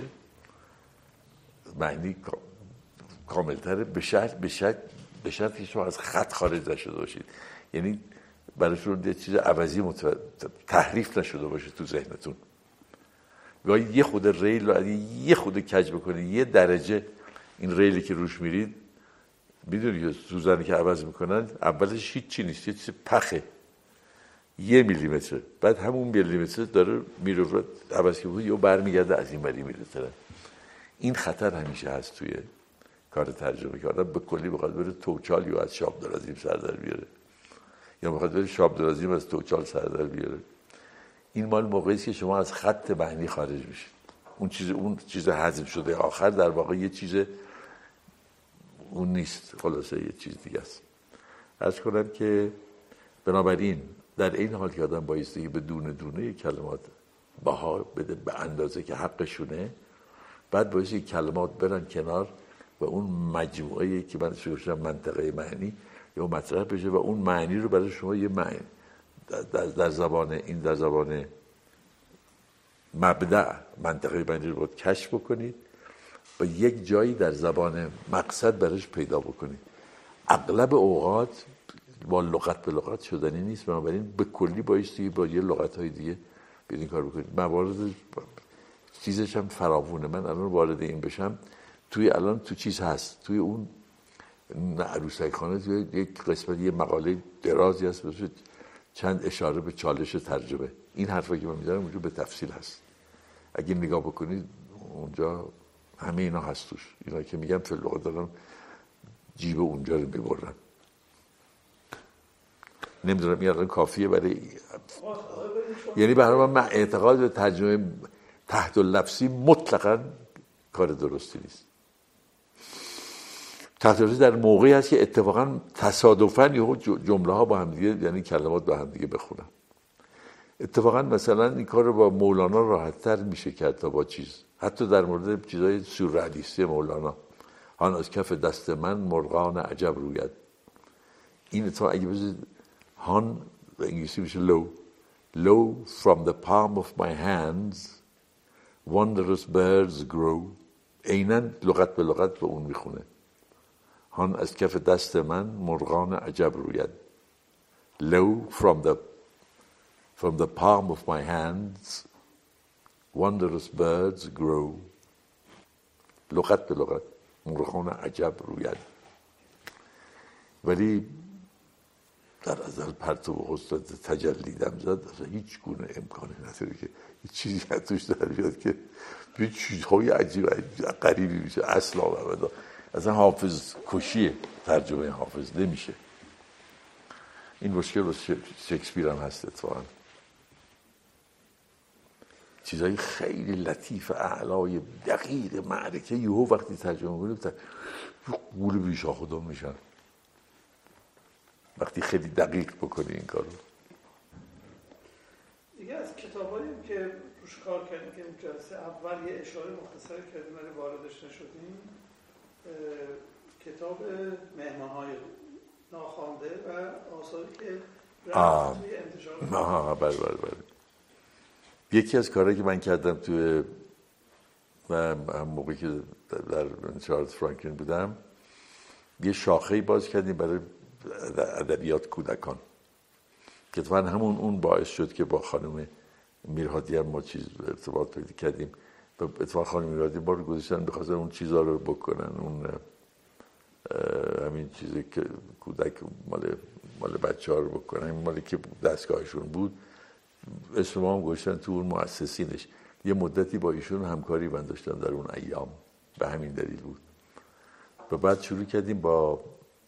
B: معنی کاملتره، به شرط به شرط به شرط که شما از خط خارج نشده باشید. یعنی برایشون یه چیز عوضی متو... تحریف نشده باشه تو ذهنتون. گاهی یه خود ریل رو یه خود کج بکنید، یه درجه این ریلی که روش میرید، میدونی که سوزنی که عوض میکنن اولش هیچ چی نیست، یه چیز پخه یه میلیمتر، بعد همون میلیمتر داره میره عوض که بود یا برمیگرده از این وری میره طرف. این خطر همیشه هست توی کار ترجمه که آدم به کلی بخواد بره توچال یا از شاب درازیم سر در بیاره، یا بخواد بره شاب درازیم از توچال سر در بیاره. این مال موقعی است که شما از خط معنی خارج میشید. اون چیز اون چیز حذف شده آخر در واقع یه چیز اون نیست، خلاصه یه چیز دیگه است. عرض کنم که بنابراین در این حال که آدم بایستی به دونه دونه کلمات بها بده به اندازه که حقشونه، بعد بایستی کلمات برن کنار و اون مجموعه که من شروع منطقه معنی یا مطرح بشه و اون معنی رو برای شما یه معنی در, در زبان این در زبان مبدأ منطقه معنی رو باید کشف بکنید و یک جایی در زبان مقصد برش پیدا بکنید. اغلب اوقات با لغت به لغت شدنی نیست، بنابراین به کلی بایستی با یه لغت‌های دیگه این کار بکنید. موارد چیزش هم فراوونه. من الان وارد این بشم، توی الان تو چیز هست، توی اون عروسک خانه توی یک قسمت یه مقاله درازی هست بسید چند اشاره به چالش ترجمه. این حرفایی که من می‌زنم اونجا به تفصیل هست، اگه نگاه بکنید اونجا همه اینا هست توش. اینا که میگم فی الواقع دارم جیب اونجا رو میبرن. نمیدونم این الان کافیه برای یعنی برای من اعتقاد به ترجمه تحت اللفظی مطلقاً کار درستی نیست. تحت اللفظی در موقعی هست که اتفاقاً تصادفاً یهو جمله ها با هم دیگه، یعنی کلمات با هم دیگه بخونن. اتفاقاً مثلا این کار رو با مولانا راحت‌تر میشه کرد تا با چیز، حتی در مورد چیزای سورئالیستی مولانا. آن از کف دست من مرغان عجب روید. این اتفاق اگه بذارید هان به انگلیسی میشه لو. Lo, from the palm of my hands wondrous birds grow. عیناً لغت به لغت به اون میخونه. هان از کف دست من مرغان عجب روید. Lo, from the from the palm of my hands wondrous birds grow. لغت به لغت مرغان عجب روید. ولی در ازل پرتو حسن تجلی دم زد، اصلا هیچ گونه امکانی نداره که هیچ چیزی توش در بیاد که به چیزهای عجیب غریبی میشه. اصلا ابدا اصلا حافظ کشیه، ترجمه حافظ نمیشه. این مشکل با شکسپیر هم هست اتفاقا. چیزهای خیلی لطیف اعلای دقیق معرکه یهو وقتی ترجمه کنیم گول بیشا خدا میشن وقتی خیلی دقیق بکنی این کارو.
A: دیگه از کتابایی که روش کار کردیم که اون جلسه اول یه اشاره مختصری کردیم ولی واردش نشدیم، کتاب مهمان‌های ناخوانده و آثاری که رفت توی انتشار.
B: آها بله بله بله. یکی از کارهایی که من کردم توی و موقعی که در چارلز فرانکلین بودم، یه شاخه‌ای باز کردیم برای ادبیات کودکان که اتفاقاً همون اون باعث شد که با خانم میرهادی هم ما چیز ارتباط پیدا کردیم. اتفاقاً خانم میرهادی ما رو گذاشتن بخاطر اون چیزا رو بکنن، اون همین چیزی که کودک مال مال بچه‌ها رو بکنن، مالی که دستگاهشون بود. اسم ما هم گذاشتن تو اون مؤسسینش. یه مدتی با ایشون همکاری من داشتم در اون ایام، به همین دلیل بود. و بعد شروع کردیم با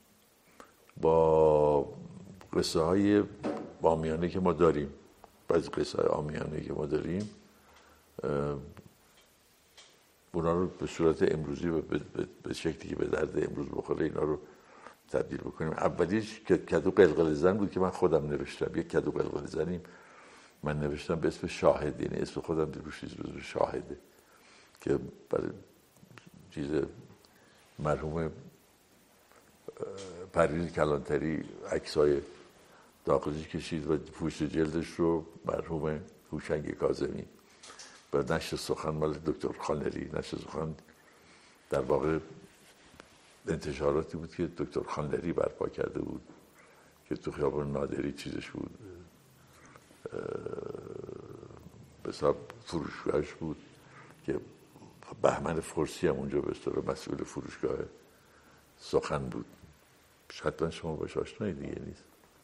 B: با قصه های عامیانه که ما داریم. بعضی قصه های عامیانه که ما داریم اونا رو به صورت امروزی و به شکلی که به درد امروز بخوره اینا رو تبدیل بکنیم. اولیش کدو قلقل زن بود که من خودم نوشتم. یک کدو قلقل زنیم من نوشتم به اسم شاهد، یعنی اسم خودم روش به شاهده، که برای چیز مرحوم پرویز کلانتری عکسای داغوزی کشید و پوشت جلدش رو مرحوم هوشنگ کاظمی و نشر سخن مال دکتر خانلری. نشر سخن در واقع انتشاراتی بود که دکتر خانلری برپا کرده بود که تو خیابان نادری چیزش بود، به حساب فروشگاهش بود که بهمن فرسی هم اونجا به اصطلاح مسئول فروشگاه سخن بود. حتما شما باش آشنایی دیگه نیست.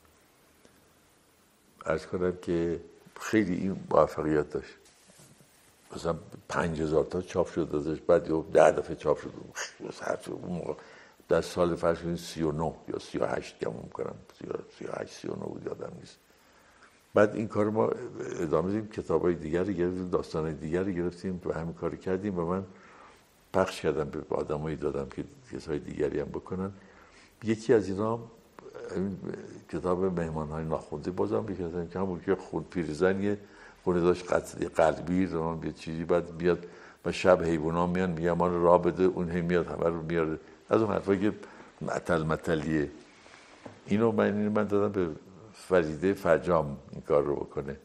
B: عرض کنم که خیلی این موفقیت داشت. مثلا پنج هزار تا چاپ شد ازش، بعد یه ده دفعه چاپ شد. اون موقع در سال فرض کنید سی و نه یا سی و هشت گمون کنم، سی و هشت سی و نه بود یادم نیست. بعد این کار ما ادامه دادیم، کتابای دیگری گرفتیم، داستانای دیگری گرفتیم و همین کاری کردیم و من پخش کردم به آدمایی دادم که کسای دیگری هم بکنن. یکی از اینا کتاب مهمان‌های ناخوانده بازم بکردم که همون که خون پیرزن یه خونه داشت قتل قلبی رو یه چیزی، بعد بیاد و شب حیونا میان میگن ما رو راه بده، اون هی میاد همه رو میاره، از اون حرفایی که معطل مطلیه. اینو من اینو من دادم به فریده فرجام این کار رو بکنه.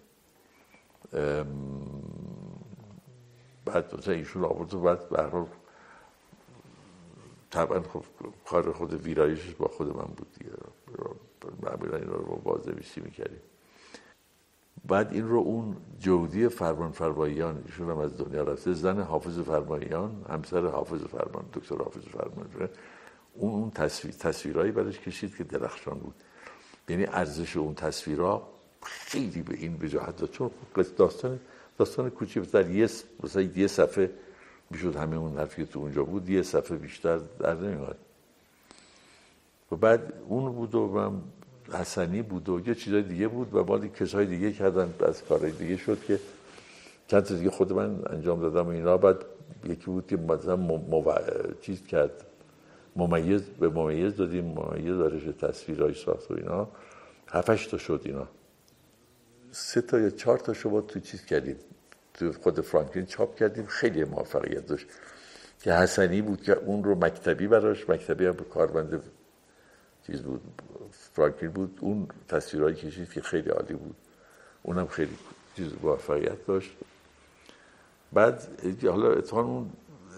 B: بعد مثلا ایشون آورد و بعد به هر حال طبعا خب کار خود ویرایشش با خود من بود دیگه. معمولا این رو با بازنویسی میکردیم. بعد این رو اون جودی فرمان فرماییان، ایشون هم از دنیا رفته، زن حافظ فرماییان، همسر حافظ فرمان، دکتر حافظ فرمان، اون اون تصویر تصویرایی براش کشید که درخشان بود. یعنی ارزش اون تصویرها خیلی به این وجاهت داد، چون داستان داستان کوچیک در یه مثلا یه صفحه میشد همه اون حرفی که تو اونجا بود یه صفحه بیشتر در نمیاد. و بعد اون بود و من حسنی بود و یه چیزای دیگه بود و مالی کسای دیگه کردن، از کارهای دیگه شد که چند تا دیگه خود من انجام دادم و اینا. بعد یکی بود که مثلا مو... چیز کرد، ممیز به ممیز دادیم، ممیز دارش تصویرهای ساخت و اینا، هفتش تا شد اینا. سه تا یا چهار تا شو تو چیز کردیم، تو خود فرانکلین چاپ کردیم، خیلی موفقیت داشت. که حسنی بود که اون رو مکتبی براش، مکتبی هم کارمند چیز بود، فرانکلین بود، اون تصویرهایی کشید که خیلی عالی بود، اونم خیلی چیز موفقیت داشت. بعد حالا اتفاقاً اون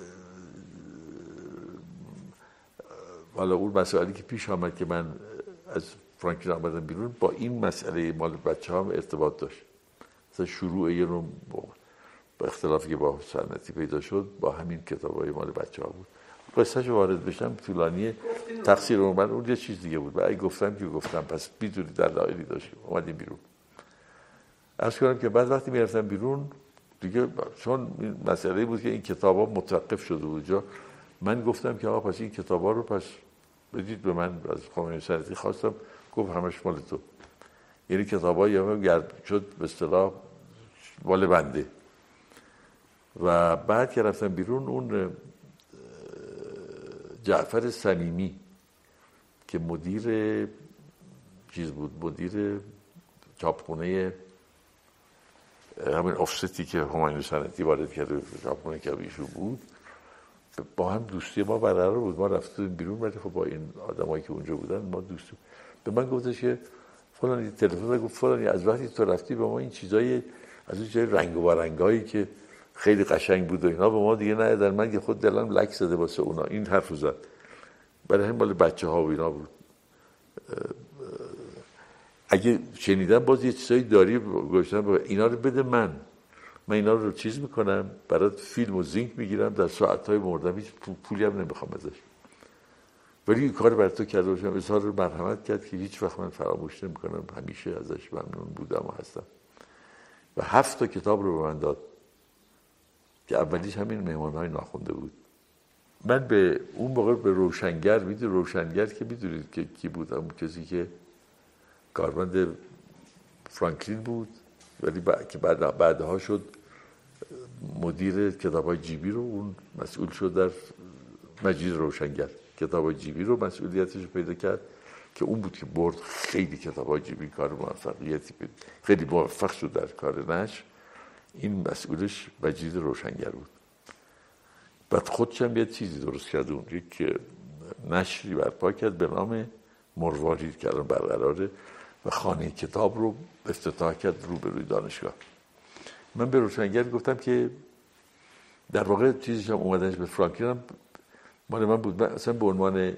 B: حالا اون مسئله که پیش آمد که من از فرانکلین آمدم بیرون، با این مسئله مال بچه هم ارتباط داشت. مثلا شروع یه رو با اختلافی که با سنتی پیدا شد با همین کتابای مال بچه ها بود. قصهش وارد بشم طولانیه، تقصیر من اون یه چیز دیگه بود و اگه گفتم که گفتم پس بیدونی در دلایلی داشت اومدیم بیرون. عرض کنم که بعد وقتی میرفتم بیرون دیگه، چون این مسئله بود که این کتابا متوقف شده بود جا، من گفتم که آقا پس این کتابا رو پس بدید به من. از خانم سنتی خواستم، گفت همش مال تو. یعنی کتابای هم گرد شد به اصطلاح مال بنده. و بعد که رفتم بیرون، اون جعفر صمیمی که مدیر چیز بود، مدیر چاپخونه همین آفستی که همایون سنتی وارد کرده، چاپخونه که ایشون بود، با هم دوستی ما برقرار بود. ما رفتیم بیرون، ولی خب با این آدمایی که اونجا بودن ما دوستی. به من گفتش که فلانی تلفن گفت فلانی از وقتی تو رفتی به ما این چیزای از اون چیزای رنگ و رنگایی که خیلی قشنگ بود و اینا به ما دیگه ندادن. من که خود دلم لک زده واسه اونا. این حرفو زد. برای همین مال بچه‌ها و اینا بود. اگه شنیدم باز یه چیزایی داری گوشتن اینا رو بده من. من اینا رو چیز میکنم، برات فیلم و زینک میگیرم، در ساعت‌های مردم هیچ پولی هم نمیخوام ازش. ولی این کار برات کرده باشم، اظهار مرحمت کرد که هیچ وقت من فراموش نمیکنم، همیشه ازش ممنون بودم و هستم. و هفت تا کتاب رو به من داد که اولیش همین مهمان‌های ناخونده بود. من به اون موقع به روشنگر، میدونید روشنگر که میدونید که کی بود؟ همون کسی که کارمند فرانکلین بود ولی بعد که بعد بعدها شد مدیر کتاب‌های جیبی رو، اون مسئول شد در مجید روشنگر. کتاب‌های جیبی رو مسئولیتش رو پیدا کرد که اون بود که برد خیلی کتاب‌های جیبی کار موفقیتی بود، خیلی موفق شد در کار نشر. این مسئولش مجید روشنگر بود. بعد خودش هم یه چیزی درست کرد، اون یک نشری برپا کرد به نام مروارید که الان برقراره و خانه کتاب رو افتتاح کرد روبروی دانشگاه. من به روشنگر گفتم که در واقع چیزش هم اومدنش به فرانکلین هم مال من بود. من اصلا به عنوان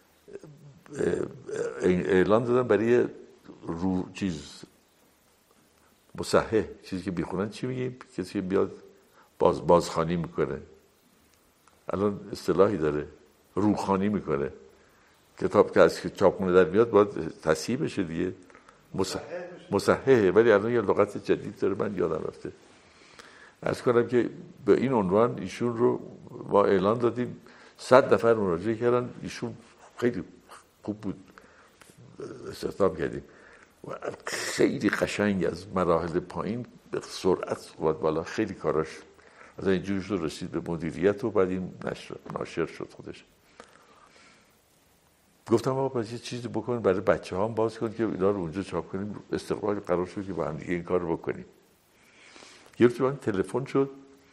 B: اعلان دادم برای رو چیز مصحح، چیزی که بیخونن چی میگیم؟ کسی که بیاد باز بازخوانی میکنه، الان اصطلاحی داره، روخوانی میکنه. کتاب که از چاپخونه در میاد باید تصحیح بشه دیگه، مصححه، ولی الان یه لغت جدید داره من یادم رفته. عرض کنم که به این عنوان ایشون رو ما اعلان دادیم، صد نفر مراجعه کردن، ایشون خیلی خوب بود، استخدام کردیم و خیلی قشنگ از مراحل پایین به سرعت قوت بالا، خیلی کاراش از اینجوری شد رسید به مدیریت و بعد این نشر ناشر شد خودش. گفتم آقا پس یه چیزی بکنیم برای بچه ها هم باز کنیم که اینا رو اونجا چاپ کنیم. استقبال قرار شد که با هم دیگه این کار رو بکنیم. یه روز من تلفن شد،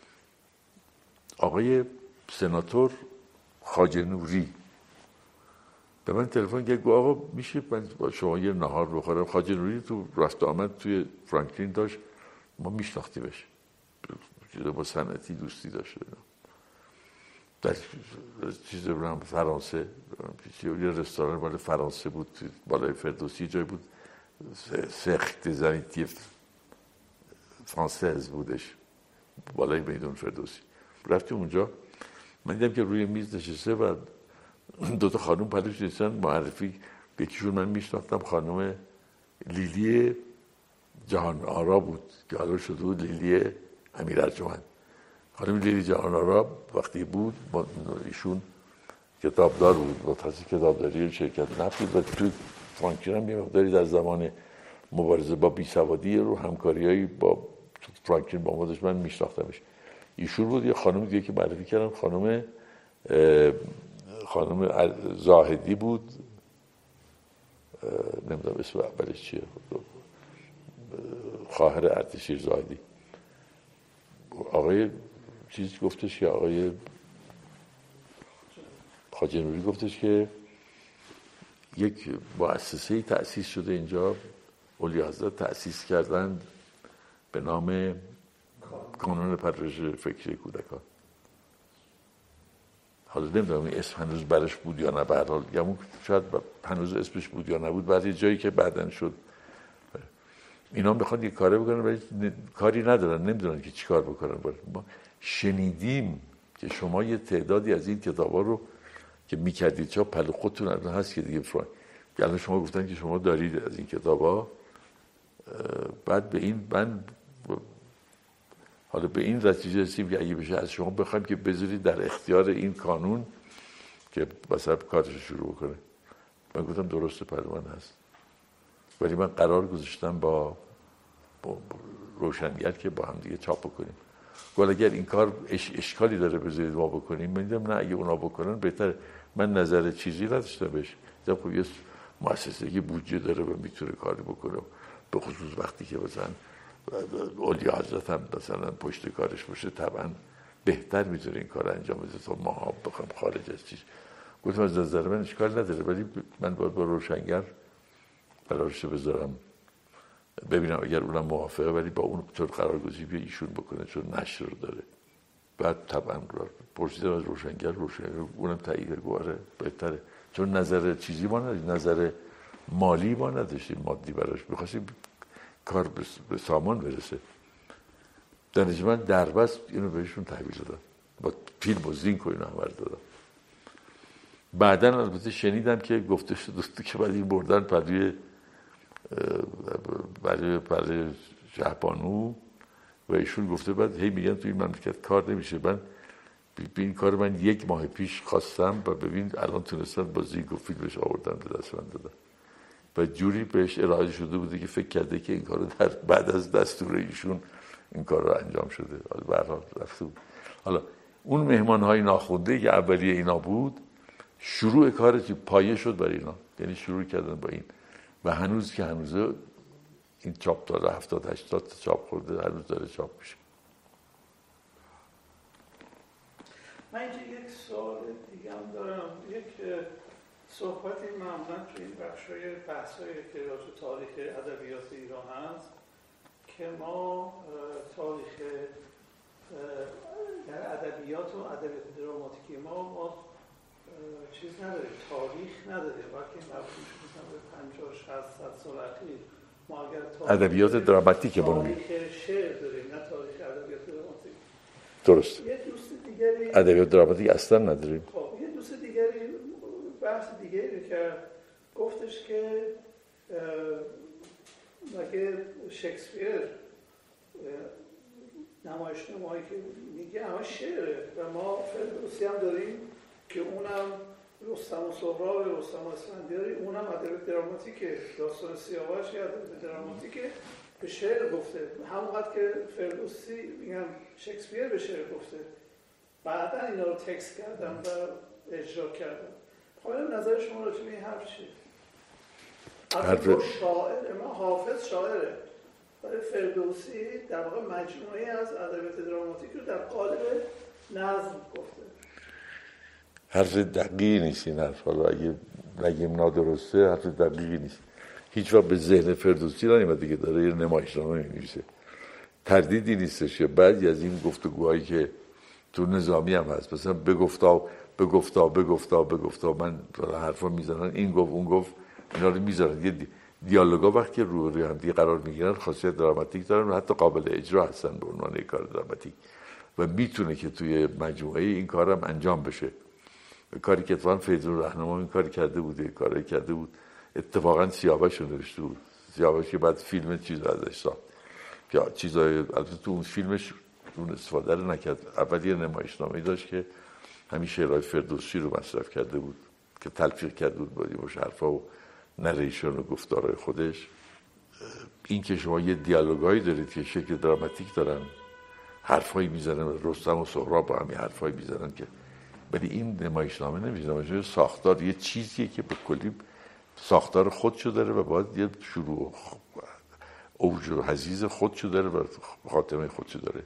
B: آقای سناتور خواجه نوری به من تلفن کرد، گفت آقا میشه من با شما یه نهار بخورم؟ خواجه نوری تو رفت آمد توی فرانکلین داشت، ما میشناختیمش، با صنعتی دوستی داشت. در چیز رو فرانسه، یه رستوران مال فرانسه بود بالای فردوسی، جای بود سخت زنیتی فرانسیز بودش بالای میدون فردوسی. رفتیم اونجا، من دیدم که روی میز نشسته و دو تا خانم پلوش نشستن معرفی. یکیشون من میشناختم، خانم لیلی جهان آرا بود که حالا شده بود لیلی امیرارجمند. خانم لیلی جهان آرا وقتی بود با ایشون کتابدار بود، متخصص کتابداری شرکت نفت بود و توی فرانکلین هم یه مقداری در زمان مبارزه با بیسوادی رو همکاریایی با فرانکلین با مادرش من میشناختمش. ایشون بود. یه خانم دیگه که معرفی کردم، خانم خانم زاهدی بود، نمیدونم اسم اولش چیه، خواهر اردشیر زاهدی. آقای چیزی گفتش که آقای خواجه نوری گفتش که یک مؤسسه‌ای تأسیس شده اینجا، اولیاء حضرت تأسیس کردن به نام کانون پرورش فکری کودکان. حالا نمیدونم این اسم هنوز برش بود یا نه، به هر حال یا شاید هنوز اسمش بود یا نبود، بعد یه جایی که بعدن شد. اینا میخوان یه کاری بکنن ولی کاری ندارن، نمیدونن که چی کار بکنن. ما شنیدیم که شما یه تعدادی از این کتابا رو که میکردید چا پلو خودتون الان هست که دیگه فرانک، الان شما گفتن که شما دارید از این کتابا. بعد به این من حالا به این نتیجه رسیدیم که اگه بشه از شما بخوایم که بذارید در اختیار این کانون که مثلا کارش شروع بکنه. من گفتم درسته، پلو من هست، ولی من قرار گذاشتم با, با روشنگر که با هم دیگه چاپ بکنیم. گفت اگر این کار اش اشکالی داره بذارید ما بکنیم. من دیدم نه، اگه اونا بکنن بهتره. من نظر چیزی نداشتم بهش. دیدم خب یه مؤسسه که بودجه داره و میتونه کاری بکنه، به خصوص وقتی که مثلا اولیاء حضرت هم مثلا پشت کارش باشه، طبعا بهتر میتونه این کار انجام بده تا ما بخوام خارج از چیز. گفتم از نظر من اشکال نداره، ولی من باید با روشنگر قرارش بذارم ببینم اگر اونم موافقه، ولی با اون طور قرارگذاری به ایشون بکنه چون نشر رو داره. بعد طبعا پرسیدم از روشنگر، روشنگر اونم تایید گواره بهتره، چون نظر چیزی ما نداشتیم، نظر مالی ما نداشتیم، مادی براش می‌خواستیم کار به سامان برسه. در نتیجه من دربست اینو بهشون تحویل دادم، با فیلم و زینک و اینو هم دادم. بعدن البته شنیدم که گفته شد که بعد این بردن پروی برای برای شهبانو و ایشون گفته بعد هی میگن تو این مملکت کار نمیشه. من به این کار من یک ماه پیش خواستم و ببین الان تونستن با زینک و فیلمش آوردن به دست من دادن و جوری بهش ارائه شده بوده که فکر کرده که این کارو در بعد از دستور ایشون این کار رو انجام شده. حالا به هر حال رفته بود. حالا اون مهمان‌های ناخونده که اولیه اینا بود، شروع کارش پایه شد برای اینا، یعنی شروع کردن با این و هنوز که هنوز این چاپ داره هفتاد هشتاد تا چاپ خورده، هنوز داره چاپ میشه.
A: من اینجا یک سوال دیگه هم دارم. یک صحبتی معمولا توی این بخشای بحثایی که راجع به تاریخ ادبیات ایران هست که ما تاریخ در ادبیات و ادبیات دراماتیکی ما ما چیز نداریم، تاریخ نداریم، وقتی مربوط میشن به پنجاه شصت صد سال اخیر. ما اگر
B: ادبیات دراماتیک
A: تاریخ شعر داریم، نه تاریخ ادبیات دراماتیک.
B: درست.
A: یه دوست دیگری
B: ادبیات دراماتیک اصلا نداریم.
A: خب یه دوست دیگری بحث دیگری که گفتش که مگه شکسپیر نمایشنامه‌هایی که میگه همه شعره و ما فردوسی هم داریم که اونم رستم و سهراب، رستم و اسفندیاری، اونم ادبیات دراماتیکه، داستان سیاوش یا ادبیات دراماتیکه، به شعر گفته. همونقدر که فردوسی میگم شکسپیر به شعر گفته، بعدا اینا رو تکست کردم و اجرا کردم. خواهیم نظر شما راجع به این حرف چیه؟ اصلا شاعر ما حافظ شاعره، برای فردوسی در واقع مجموعه از ادبیات دراماتیک رو در قالب نظم گفته.
B: حرف دقیقی نیست این حرف. حالا اگه نگیم نادرسته، حرف دقیقی نیست. هیچ وقت به ذهن فردوسی نمیاد دیگه داره یه نمایشنامه می‌نویسه. تردیدی نیستش که بعضی از این گفتگوهایی که تو نظامی هم هست، مثلا بگفتا بگفتا بگفتا بگفتا من حرفا میزنن، این گفت اون گفت، اینا رو میذارن. یه دیالوگا وقتی رو روی هم دیگه قرار میگیرن خاصیت دراماتیک دارن و حتی قابل اجرا هستن به عنوان یک کار دراماتیک و میتونه که توی مجموعه این کارم انجام بشه. کاری که اتفاقا فیضون رهنما این کاری کرده بود، کاری کرده بود، اتفاقا سیاوش رو نوشته بود، سیاوش که بعد فیلم چیز ازش ساخت که چیزای البته تو اون فیلمش اون استفاده رو نکرد. اول یه نمایشنامه‌ای داشت که همین شعرهای فردوسی رو مصرف کرده بود که تلفیق کرده بود با یه حرفا و نریشن و گفتارهای خودش. این که شما یه دیالوگایی دارید که شکل دراماتیک دارن، حرفایی میزنن، رستم و سهراب با همین حرفایی میزنن که ولی این نمایشنامه نمیشه. نمایشنامه ساختار یه چیزیه که به کلی ساختار خودشو داره و باید یه شروع اوج و حضیض خودشو داره و خاتمه خودشو داره.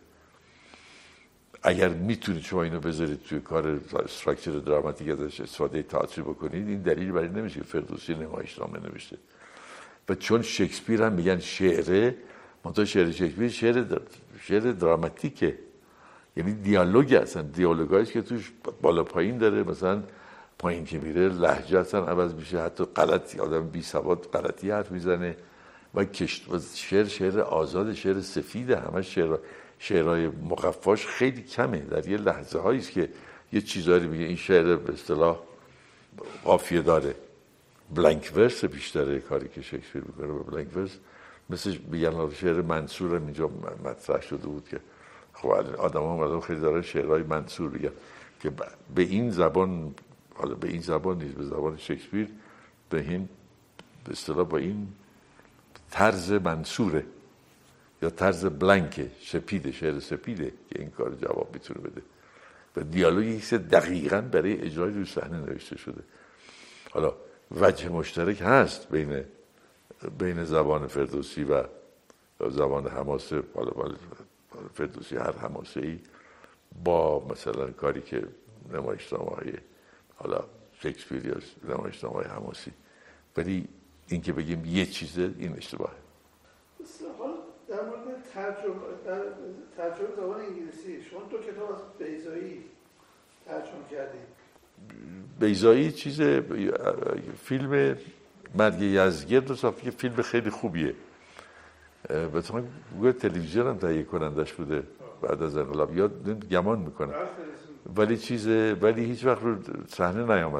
B: اگر میتونید شما اینو بذارید توی کار استراکچر دراماتیک ازش استفاده تئاتری بکنید، این دلیل برای نمیشه که فردوسی نمایشنامه نوشته. و چون شکسپیر هم میگن شعره، منتها شعر شکسپیر شعر در... شعر دراماتیکه، یعنی دیالوگ هستن، دیالوگایش که توش بالا پایین داره، مثلا پایین که میره لهجه اصلا عوض میشه، حتی غلطی آدم بی سواد غلطی حرف میزنه و کشت و شعر شعر آزاد، شعر سفیده، همه شعر شعرهای مقفاش خیلی کمه، در یه لحظه هایی است که یه چیزایی میگه. این شعر به اصطلاح قافیه داره، بلانک ورس بیشتره کاری که شکسپیر میکنه. و بلانک ورس مثل میگن شعر منصور هم اینجا مطرح شده بود که خب آدم ها مردم خیلی دارن شعرهای منصور بگن که به این زبان، حالا به این زبان نیست، به زبان شکسپیر به این به اصطلاح با این طرز منصوره یا طرز بلانک سپیده، شعر سپیده که این کار جواب میتونه بده و دیالوگی که دقیقاً برای اجرای روی صحنه نوشته شده. حالا وجه مشترک هست بین بین زبان فردوسی و زبان حماسه، حالا فردوسی هر حماسه‌ای با مثلا کاری که نمایشنامه‌های حالا شکسپیر یا نمایشنامه‌های حماسی، ولی این که بگیم یه چیزه این اشتباهه.
A: حالا در مورد ترجمه در ترجمه زبان انگلیسی شما دو کتاب از بیضایی ترجمه کردید.
B: بیضایی چیز فیلم مرگ یزدگرد رو ساخت که فیلم خیلی خوبیه. مثلا گویا تلویزیون هم تهیه کنندش بوده بعد از انقلاب، یاد گمان میکنم، ولی چیز ولی هیچ وقت رو صحنه نیامد.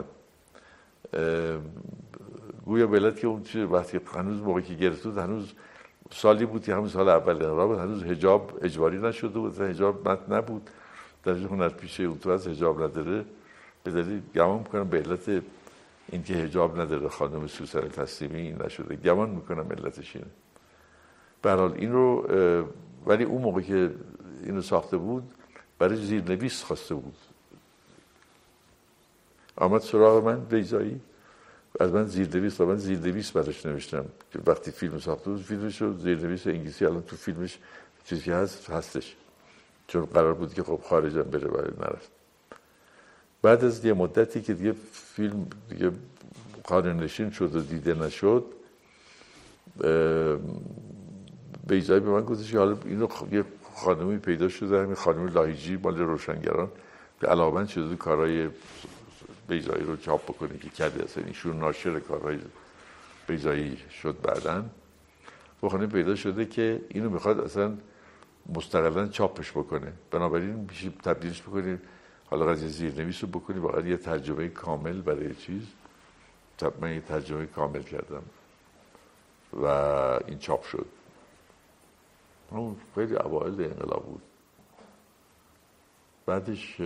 B: گویا بلد که اون چیز وقتی هنوز موقعی که گرفت بود هنوز سالی بود که همون سال اول انقلاب، هنوز حجاب اجباری نشده بود، حجاب مد نبود در هنرپیشه اون تو از حجاب نداره. به دلیل گمان میکنم به علت اینکه حجاب نداره خانم سوسن تسلیمی این نشده، گمان میکنم علتش اینه. به هر حال این رو ولی اون موقع که اینو ساخته بود برای زیرنویس خواسته بود، آمد سراغ من بیضایی از من زیرنویس، من زیرنویس براش نوشتم که وقتی فیلم ساخته بود فیلمش رو زیرنویس انگلیسی الان تو فیلمش چیزی که هست هستش، چون قرار بود که خب خارج هم بره برای نرفت. بعد از یه مدتی که دیگه فیلم دیگه قانونشین شد و دیده نشد، بیضایی به من گفتش حالا اینو یه خانمی پیدا شده، همین خانم لاهیجی مال روشنگران که علاوه شده کارهای بیضایی رو چاپ بکنه که کرده، اصلا ایشون ناشر کارهای بیضایی شد. بعداً با خانم پیدا شده که اینو میخواد اصلا مستقلاً چاپش بکنه، بنابراین میشه تبدیلش بکنیم حالا قضیه زیرنویس رو بکنی واقعا یه ترجمه کامل برای چیز. من یه ترجمه کامل کردم و این چاپ شد. اون خیلی اوایل انقلاب بود. بعدش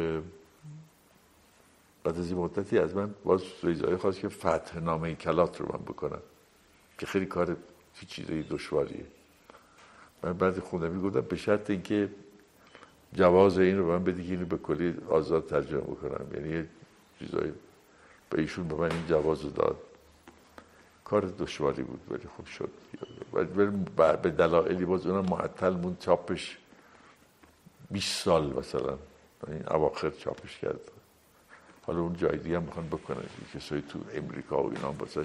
B: بعد از این مدتی از من باز بیضایی خواست که فتح نامه کلات رو من بکنم که خیلی کار چیزای دشواریه. من بعد خوندم گفتم به شرط اینکه جواز این رو من بدی که اینو به کلی آزاد ترجمه بکنم، یعنی یه چیزایی به ایشون به من این جواز رو داد. کار دشواری بود ولی خوب شد. ولی به دلایلی باز اونم معطل موند، چاپش بیست سال مثلا این اواخر چاپش کرد. حالا اون جای دیگه هم میخوان بکنن، کسایی تو امریکا و اینا واسش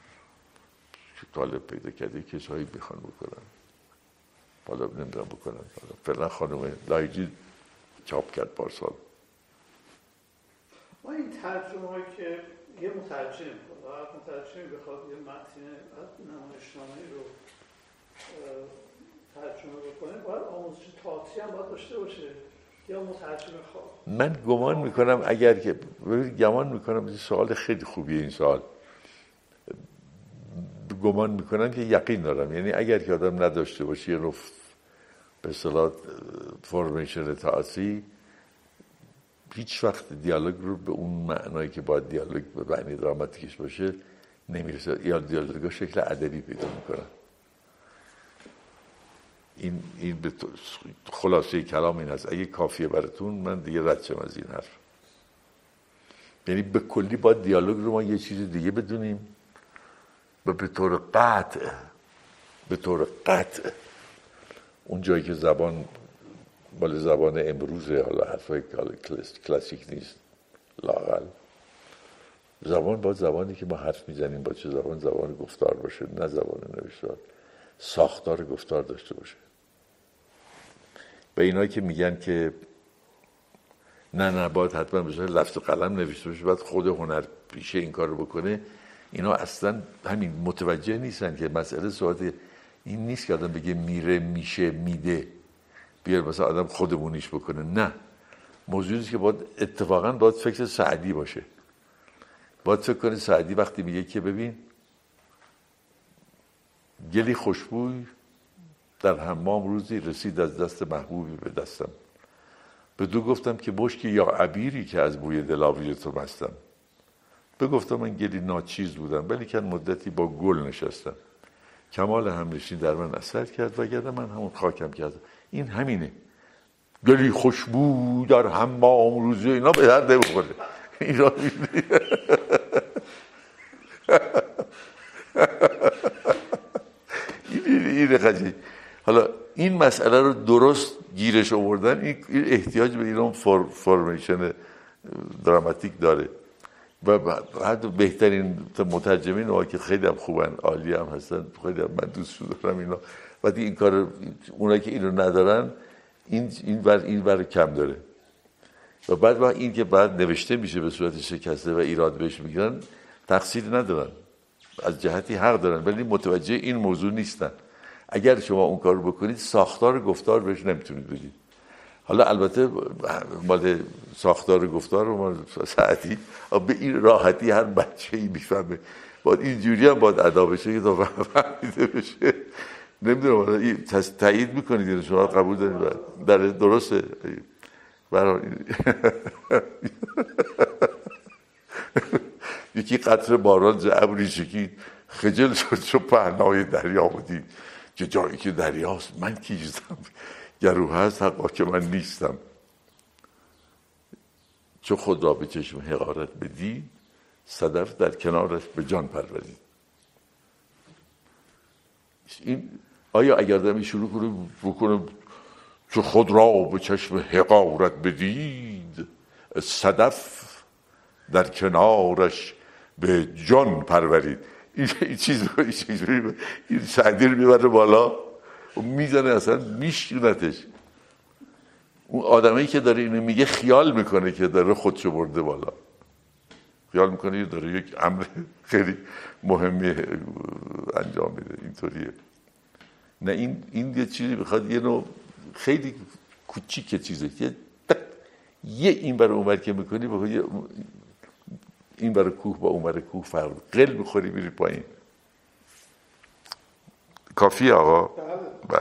B: طالب پیدا کرده، کسایی میخوان بکنن، حالا نمیدونم بکنن. فعلا خانم لاهیجی چاپ کرد پارسال.
A: ما این ترجمه هایی که یه مترجم هر مترجمی بخواد یه متن نمایشنامه رو ترجمه بکنه باید آموزش تئاتری هم باید داشته باشه یا مترجم خواب؟
B: من گمان میکنم اگر که گمان میکنم این سوال خیلی خوبیه، این سوال گمان میکنم که یقین دارم، یعنی اگر که آدم نداشته باشه رو به اصطلاح فرمیشن تئاتری هیچ وقت دیالوگ رو به اون معنایی که باید دیالوگ به معنی دراماتیکش باشه نمیرسه، یا دیالوگا شکل ادبی پیدا میکنن. این این به خلاصه کلام این هست. اگه کافیه براتون من دیگه رد شم از این حرف. یعنی به کلی باید دیالوگ رو ما یه چیز دیگه بدونیم و به طور قطع به طور قطع اون جایی که زبان مال زبان امروزه، حالا حرفای کلاسیک نیست، لااقل زبان باید زبانی که ما حرف میزنیم با چه زبان زبان گفتار باشه، نه زبان نوشتار، ساختار گفتار داشته باشه. و اینایی که میگن که نه نه باید حتما بشه لفظ و قلم نوشته باشه، باید خود هنر پیشه این کار رو بکنه، اینا اصلا همین متوجه نیستن که مسئله صحبت این نیست که آدم بگه میره میشه میده بیار مثلا آدم خودمونیش بکنه. نه، موضوعی که باید اتفاقا باید فکر سعدی باشه. باید فکر کنی سعدی وقتی میگه که ببین گلی خوشبوی در حمام روزی رسید از دست محبوبی به دستم، به دو گفتم که بشکی یا عبیری که از بوی دلاویز تو مستم، بگفتم من گلی ناچیز بودم ولی که مدتی با گل نشستم، کمال همنشین در من اثر کرد وگرنه من همون خاکم کردم. این همینه، گلی خوشبو در حمام روزی، اینا به درد نمیخوره. اینا این این خجی. حالا این مسئله رو درست گیرش آوردن، این احتیاج به ایران فور فرمیشن دراماتیک داره و حتی بهترین مترجمین ها که خیلی هم خوبن، عالی هم هستن، خیلی هم من دوست دارم اینا. وقتی این کار اونایی که اینو ندارن این این بر این بر کم داره و بعد وقت این که بعد نوشته میشه به صورت شکسته و ایراد بهش میگیرن تقصیر ندارن، از جهتی حق دارن، ولی متوجه این موضوع نیستن. اگر شما اون کار رو بکنید ساختار گفتار بهش نمیتونید بدید. حالا البته مال ساختار گفتار رو مال ساعتی به این راحتی هر بچه‌ای میفهمه، باید اینجوری هم باید ادا بشه که تا فهمیده بشه. نمیدونم این تایید میکنید این شما قبول دارید در درسته برای یکی قطره باران ز ابری چکید خجل شد چو پهنای دریا بودی، که جایی که دریاست من کیستم، گروه هست حقا که من نیستم، چو خود را به چشم حقارت بدید صدف در کنارش به جان پرورید. این آیا اگر دمی شروع کنه بکنه چو خود را به چشم حقارت بدید صدف در کنارش به جان پرورید، این چیز رو این چیز رو این سعدی رو میبره بالا و میزنه اصلا میشونتش. اون آدمی که داره اینو میگه خیال میکنه که داره خودشو برده بالا، خیال میکنه داره یک امر خیلی مهمی انجام میده. اینطوریه. نه این این یه چیزی بخواد یه نوع خیلی کوچیکه چیزه که یه این برای اون بر که میکنی بخواد این برای کوه با اون برای کوه فرق قل میخوری میری پایین. کافیه آقا؟ بله.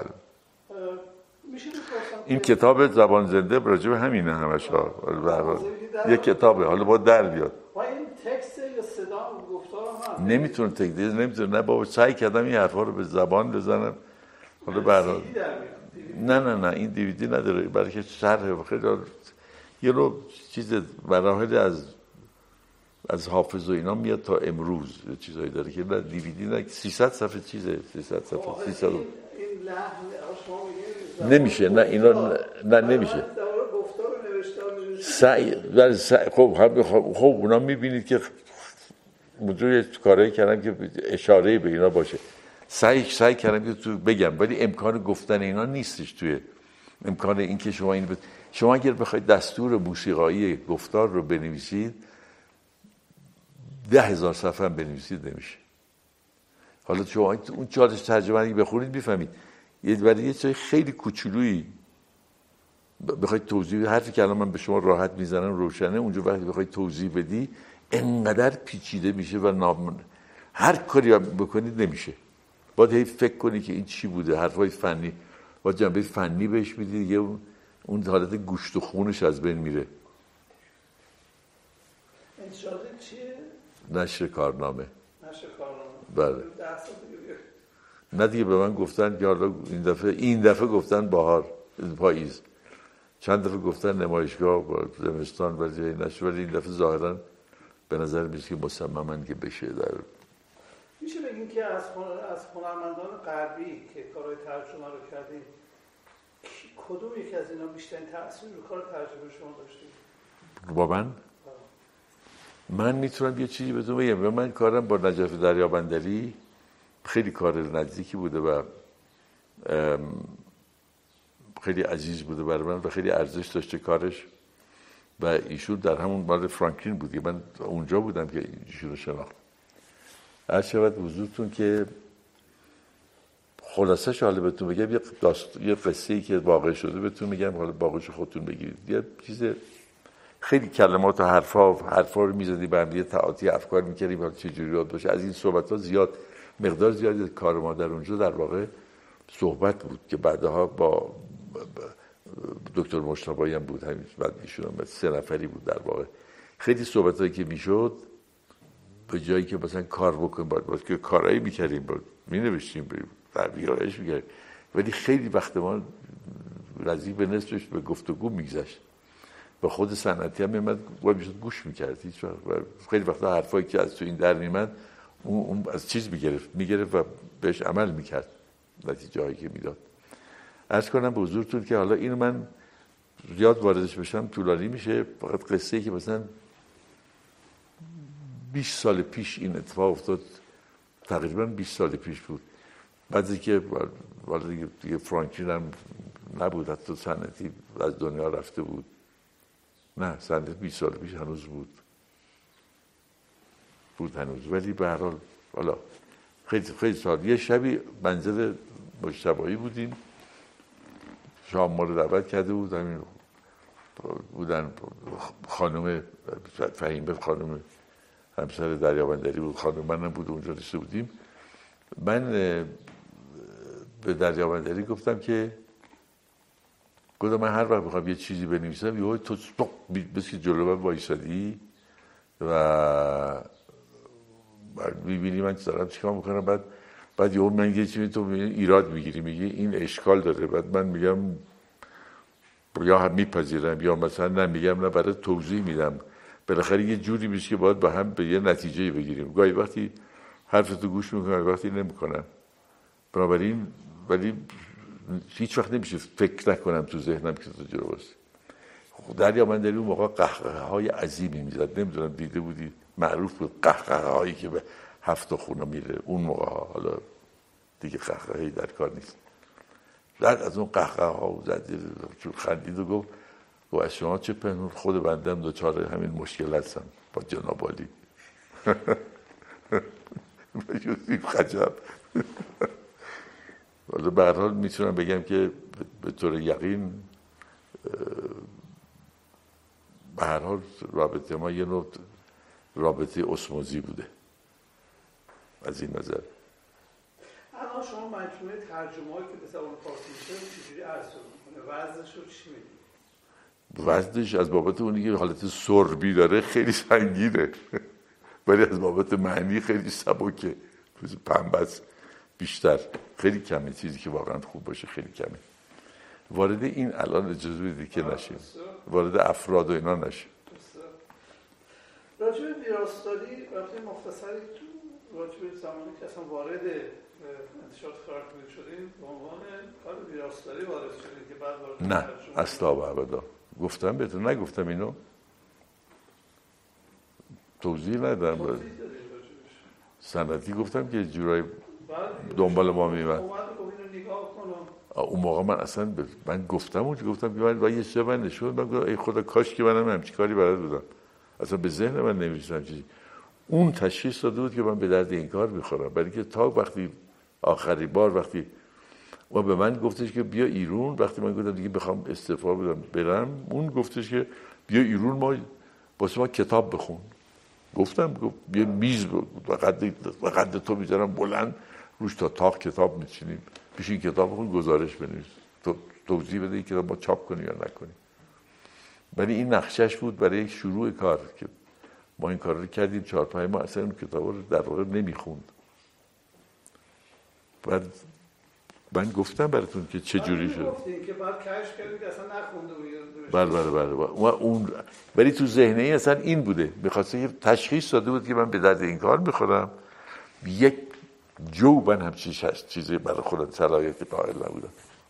B: این کتاب زبان زنده راجع به همینه همش ها. یه کتابه حالا با در بیاد.
A: این تکست یا صدا گفتار هم
B: نمیتونه تکست نمیتونه. نه بابا سعی کردم این حرفا رو به زبان بزنم. حالا برای نه نه نه این دیویدی نداره، بلکه شرح خیلی یه رو چیز مراحل از از حافظ و اینا میاد تا امروز چیزایی داره که نه دیویدی نه سیصد صفحه چیزه سیصد صفحه سیصد
A: این لحن
B: نمیشه. نه اینا نه نمیشه. سعی ولی خب خب اونا میبینید که موضوع کارایی کردم که اشاره به اینا باشه. سعی سعی کردم که تو بگم ولی امکان گفتن اینا نیستش توی امکان این که شما این ب... شما اگر بخواید دستور موسیقایی گفتار رو بنویسید ده هزار صفحه هم بنویسید نمیشه. حالا شما اون چارش ترجمه بخونید میفهمید. یه برای یه چیز خیلی کوچولویی بخواید توضیح، حرفی که الان من به شما راحت میزنم روشنه، اونجا وقتی بخواید توضیح بدی انقدر پیچیده میشه و نام... هر کاری بکنید نمیشه. باید هی فکر کنی که این چی بوده، حرفای فنی باید جنبه فنی بهش میدی دیگه، اون اون حالت گوشت و خونش از بین میره.
A: انشاءالله چیه؟
B: نشر کارنامه.
A: نشر کارنامه.
B: بله. نه دیگه به من گفتن که حالا این دفعه این دفعه گفتن بهار پاییز، چند دفعه گفتن نمایشگاه با زمستان و جای نشر، ولی این دفعه ظاهرا به نظر میاد که مصمماً که بشه. در
A: میشه بگیم که از از هنرمندان غربی که کارهای ترجمه رو کردیم کدوم یکی از اینا بیشترین تاثیر رو کار ترجمه شما داشته؟
B: با من؟ من میتونم یه چیزی بهتون بگم. من کارم با نجف دریابندری خیلی کار نزدیکی بوده و خیلی عزیز بوده برای من و خیلی ارزش داشته کارش و ایشون در همون مال فرانکلین بود. من اونجا بودم که ایشون رو شناختم. عرض شود حضورتون که خلاصش حالا بهتون بگم، یه داست... یه قصه‌ای که واقع شده بهتون میگم، حالا باقیش خودتون بگیرید. یه چیز خیلی کلمات و حرفا حرفا رو می‌زدی به هم، یه تعاطی افکار می‌کردیم حالا چه جوری یاد باشه. از این صحبت‌ها زیاد مقدار زیادی کار ما در اونجا در واقع صحبت بود که بعدها با دکتر مجتبی هم بود، همین بعد ایشون هم سه نفری بود در واقع. خیلی صحبتایی که میشد به جایی که مثلا کار بکنیم باید باید که کارایی میکردیم، باید مینوشتیم، ویرایش میکردیم، ولی خیلی وقت ما نزدیک به نصفش به گفتگو میگذشت و خود صنعتی هم میمد باید میشد گوش میکرد. هیچ وقت خیلی وقتا حرفایی که از تو این در میمد اون, اون از چیز میگرفت میگرفت و بهش عمل میکرد نتیجه هایی که میداد. عرض کنم به حضورتون که حالا اینو من زیاد واردش بشم طولانی میشه. فقط قصه ای که مثلا بیست سال پیش این اتفاق افتاد، تقریبا بیست سال پیش بود. بعد که دیگه, دیگه فرانکلین هم نبود، حتی صنعتی از دنیا رفته بود. نه صنعتی بیست سال پیش هنوز بود بود هنوز، ولی به هر حال حالا خیلی خیلی سال. یه شبی منزل مجتبی بودیم، شام ما رو دعوت کرده بود، همین بودن خانم فهیمه، خانم همسر دریابندری بود، خانم منم بود، اونجا رسیده بودیم. من به دریابندری گفتم که گفتم من هر وقت بخوام یه چیزی بنویسم یهو تو بس که جلو من وایسادی و می‌بینی من دارم چیکار می‌کنم، بعد بعد یهو من یه چیزی تو ایراد میگیری، میگی این اشکال داره، بعد من میگم یا هم میپذیرم یا مثلا نمیگم، نه برای توضیح میدم. بالاخره یه جوری میشه که باید با هم به یه نتیجه بگیریم. گاهی وقتی حرفتو گوش میکنم، گاهی وقتی نمیکنم. بنابراین ولی هیچ وقت نمیشه فکر نکنم تو ذهنم که تو جلو باشه. دریابندری اون موقع قهقه‌های عظیمی میزد، نمیدونم دیده بودی، معروف بود قهقه‌هایی که به هفت خونه میره اون موقع ها. حالا دیگه قهقه‌ای در کار نیست. بعد از اون قهقه‌ها زد، چون خندید و گفت و از شما چه پنهون، خود بندم دوچار همین مشکل هستم با جناب عالی. یوسف خجب. حالا به هر حال میتونم بگم که به طور یقین به هر حال رابطه ما یه نوع رابطه اسموزی بوده از این نظر.
A: الان شما مجموعه ترجمه‌ای که به زبان فارسی میشه چجوری ارزیابی می‌کنه؟ وزنش رو چی می‌دید؟
B: وزنش از بابت اونی که حالت سربی داره خیلی سنگینه، ولی از بابت معنی خیلی سبکه. پنبه‌ست بیشتر، خیلی کمه. چیزی که واقعا خوب باشه خیلی کمه. وارد این الان اجازه بدید که نشیم، وارد افراد و اینا نشیم.
A: راجع به ویراستاری وقتی مختصری تو راجع به زمانی که اصلا وارد انتشارات فرانکلین شدیم به عنوان کار ویراستاری وارد شدیم که بعد وارد
B: نه اصلا و ابدا. گفتم بهتون نگفتم اینو؟ توضیح ندادم.
A: توضیح دادید
B: صنعتی گفتم که جورای دنبال ما میمد.
A: اومد گفت اینو نگاه کنم
B: اون موقع من اصلا ب... من گفتم اونجا گفتم که من با یه چیز من نشون من گفتم ای خدا کاش که منم همچین کاری بلد بودم، اصلا به ذهن من نمی‌رسید چیزی. اون تشخیص داده بود که من به درد این کار میخورم، برای که تا وقتی آخری بار وقتی و به من گفتش که بیا ایرون، وقتی من گفتم دیگه بخوام استعفا بدم برم، اون گفتش که بیا ایرون ما واسه ما کتاب بخون. گفتم گفت بیا میز و قد تو میذارم بلند روش تا تاق کتاب میچینیم، بشین کتاب بخون گزارش بنویس، تو توضیح بده این کتاب ما چاپ کنی یا نکنی. ولی این نقشش بود برای یک شروع کار که ما این کار رو کردیم. چهار پنج ما اصلا اون کتاب رو در واقع نمیخوند. بعد من گفتم براتون که چه جوری شد.
A: گفتین که بعد کشف کردید اصلا نخونده بود.
B: بله بله بله. و اون ولی تو ذهنه ای اصلا این بوده، می‌خواسته یه تشخیص داده بود که من به درد این کار می‌خورم. یک جو من همچین چیزی برای خودم صلاحیت قائل نبودم.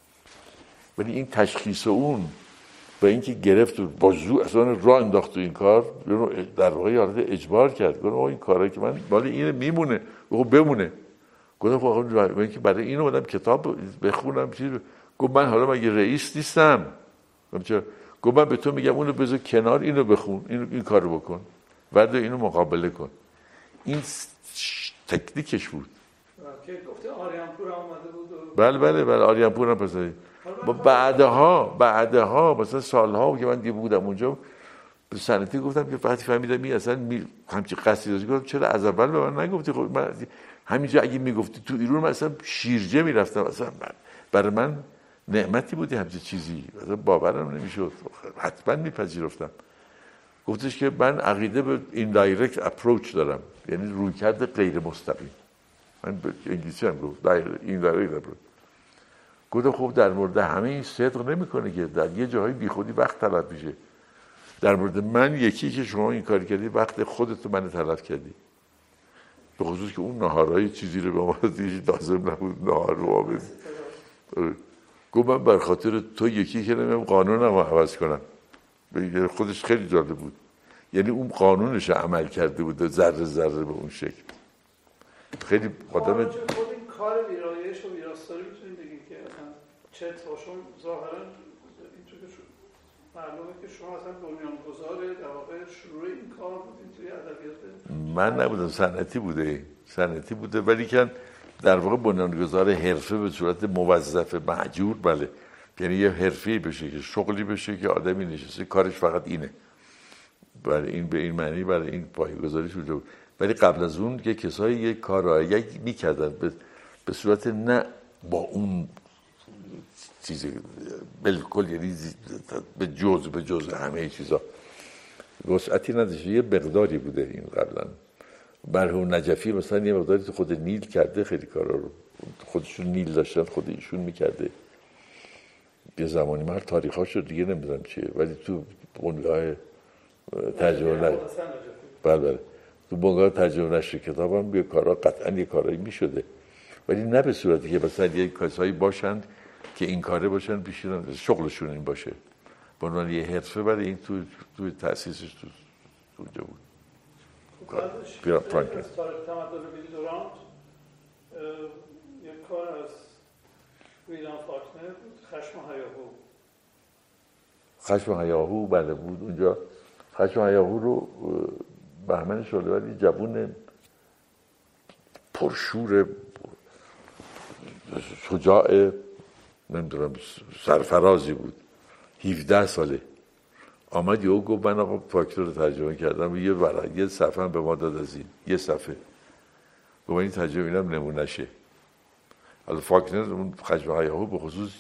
B: ولی این تشخیص اون و اینکه گرفت و با زور اصلا راه انداخت تو این کار، در واقع حالت اجبار کرد. گفتم این کارایی که من بالا اینه میمونه، خب بمونه. گفتم خب من که برای اینو اومدم کتاب بخونم چیز. گفت من حالا مگه رئیس نیستم؟ گفتم چرا؟ گفت من به تو میگم اونو بذار کنار، اینو بخون، اینو این کارو بکن، بعد اینو مقابله کن. این تکنیکش بود.
A: که گفته آریانپور هم اومده بود و...
B: بله بله بله آریانپور هم پسید. بعدها بعدها مثلا سالها که من دیگه بودم اونجا به سنتی گفتم که وقتی فهمیدم این اصلا می... همچین قصدی داشت، گفتم چرا از اول به من نگفتی؟ خب من همینجا اگه میگفتی تو ایران من اصلا شیرجه میرفتم، اصلا من... برای من نعمتی بودی همچین چیزی، اصلا باورم نمیشد، حتما میپذیرفتم. گفتش که من عقیده به این دایرکت اپروچ دارم، یعنی رویکرد غیر مستقیم. من به انگلیسی هم گفت این دایرکت اپروچ. گفتم خب در مورد همه این صدق نمیکنه که در یه جاهای بیخودی وقت تلف میشه. در مورد من یکی که شما این کاری کردی وقت خودت من تلف کردی، به خصوص که اون نهارهای چیزی رو به ما دیگه لازم نبود نهار رو آبید. گفت من بر خاطر تو یکی که نمیم قانونم رو عوض کنم. خودش خیلی جالب بود، یعنی اون قانونش عمل کرده بود ذره ذره به اون شکل. خیلی آدم
A: خود این کار ویرایش و ویراستاری میتونیم بگیم که اصلا چه تاشون ظاهرا اینطور که معلومه که شما اصلا بنیانگذار در واقع شروع این کار بودین توی ادبیات.
B: من نبودم، صنعتی بوده صنعتی بوده ولی که در واقع بنیانگذار حرفه به صورت موظف مأجور. بله، یعنی یه حرفه‌ای بشه که شغلی بشه که آدمی نشسته کارش فقط اینه. برای این به این معنی برای این پایه‌گذاریش اونجا بود. ولی قبل از اون که کسایی یک کارایی می‌کردن به به صورت نه با اون چیزی بالکل، یعنی به جزء به جزء همه چیزا وسعتی نداشت، یه مقداری بوده. این قبلا مرحوم نجفی مثلا یه مقداری تو خود نیل کرده، خیلی کارا رو خودشون نیل داشتن خود ایشون می‌کرده. یه زمانی من تاریخ‌هاش رو دیگه نمی‌دونم چیه، ولی تو بنگاه ترجمه نشر بله بله تو بنگاه ترجمه نشر کتابم یه کارا قطعاً یه کارایی می‌شده، ولی نه به صورتی که مثلا یه کسایی باشند که این کاره باشن بیشتر شغلشون این باشه. به عنوان یه حرفه برای این تو تو تأسیسش تو اونجا بود.
A: پیرا فرانکلین از تاریخ تمدن ویلی دورانت یک کار از ویلیام فاکنر بود، خشم و هیاهو.
B: خشم و هیاهو بله بود اونجا. خشم و هیاهو رو بهمن شعله‌وری جوون پرشور شجاع نمیدونم سرفرازی بود، هفده ساله آمد یهو گفت من آقا فاکنر رو ترجمه کردم و یه ورق یه صفحه به ما داد از این یه صفحه گفت این ترجمه اینم نمونشه. حالا فاکنر اون خشم و هیاهو به خصوص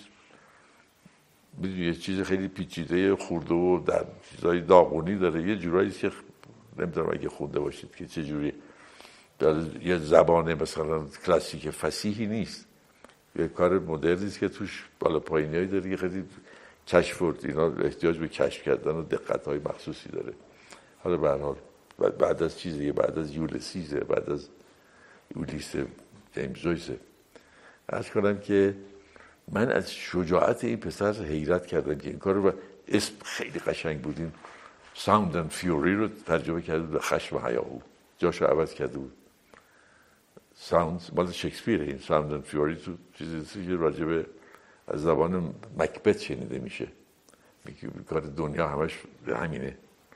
B: یه چیز خیلی پیچیده خورده و در چیزای داغونی داره، یه جورایی که نمیدونم اگه خونده باشید که چه جوری، یه زبان مثلا کلاسیک فصیحی نیست، یه کار مدرنی است که توش بالا پایینیایی داره که خیلی کشف و اینا احتیاج به کشف کردن و دقت‌های مخصوصی داره. حالا به هر حال بعد از چیزی بعد از یولسیزه بعد از یولیس جیمز جویس عرض کنم که من از شجاعت این پسر حیرت کردم که این کار رو، اسم خیلی قشنگ بود، این ساوند اند فیوری رو ترجمه کرده به خشم و هیاهو، جاشو عوض کرده بود. ساوند مال شکسپیر، این ساوند اند فیوری تو چیزی که راجع به از زبان مکبت شنیده میشه، میگه کار دنیا همش همینه.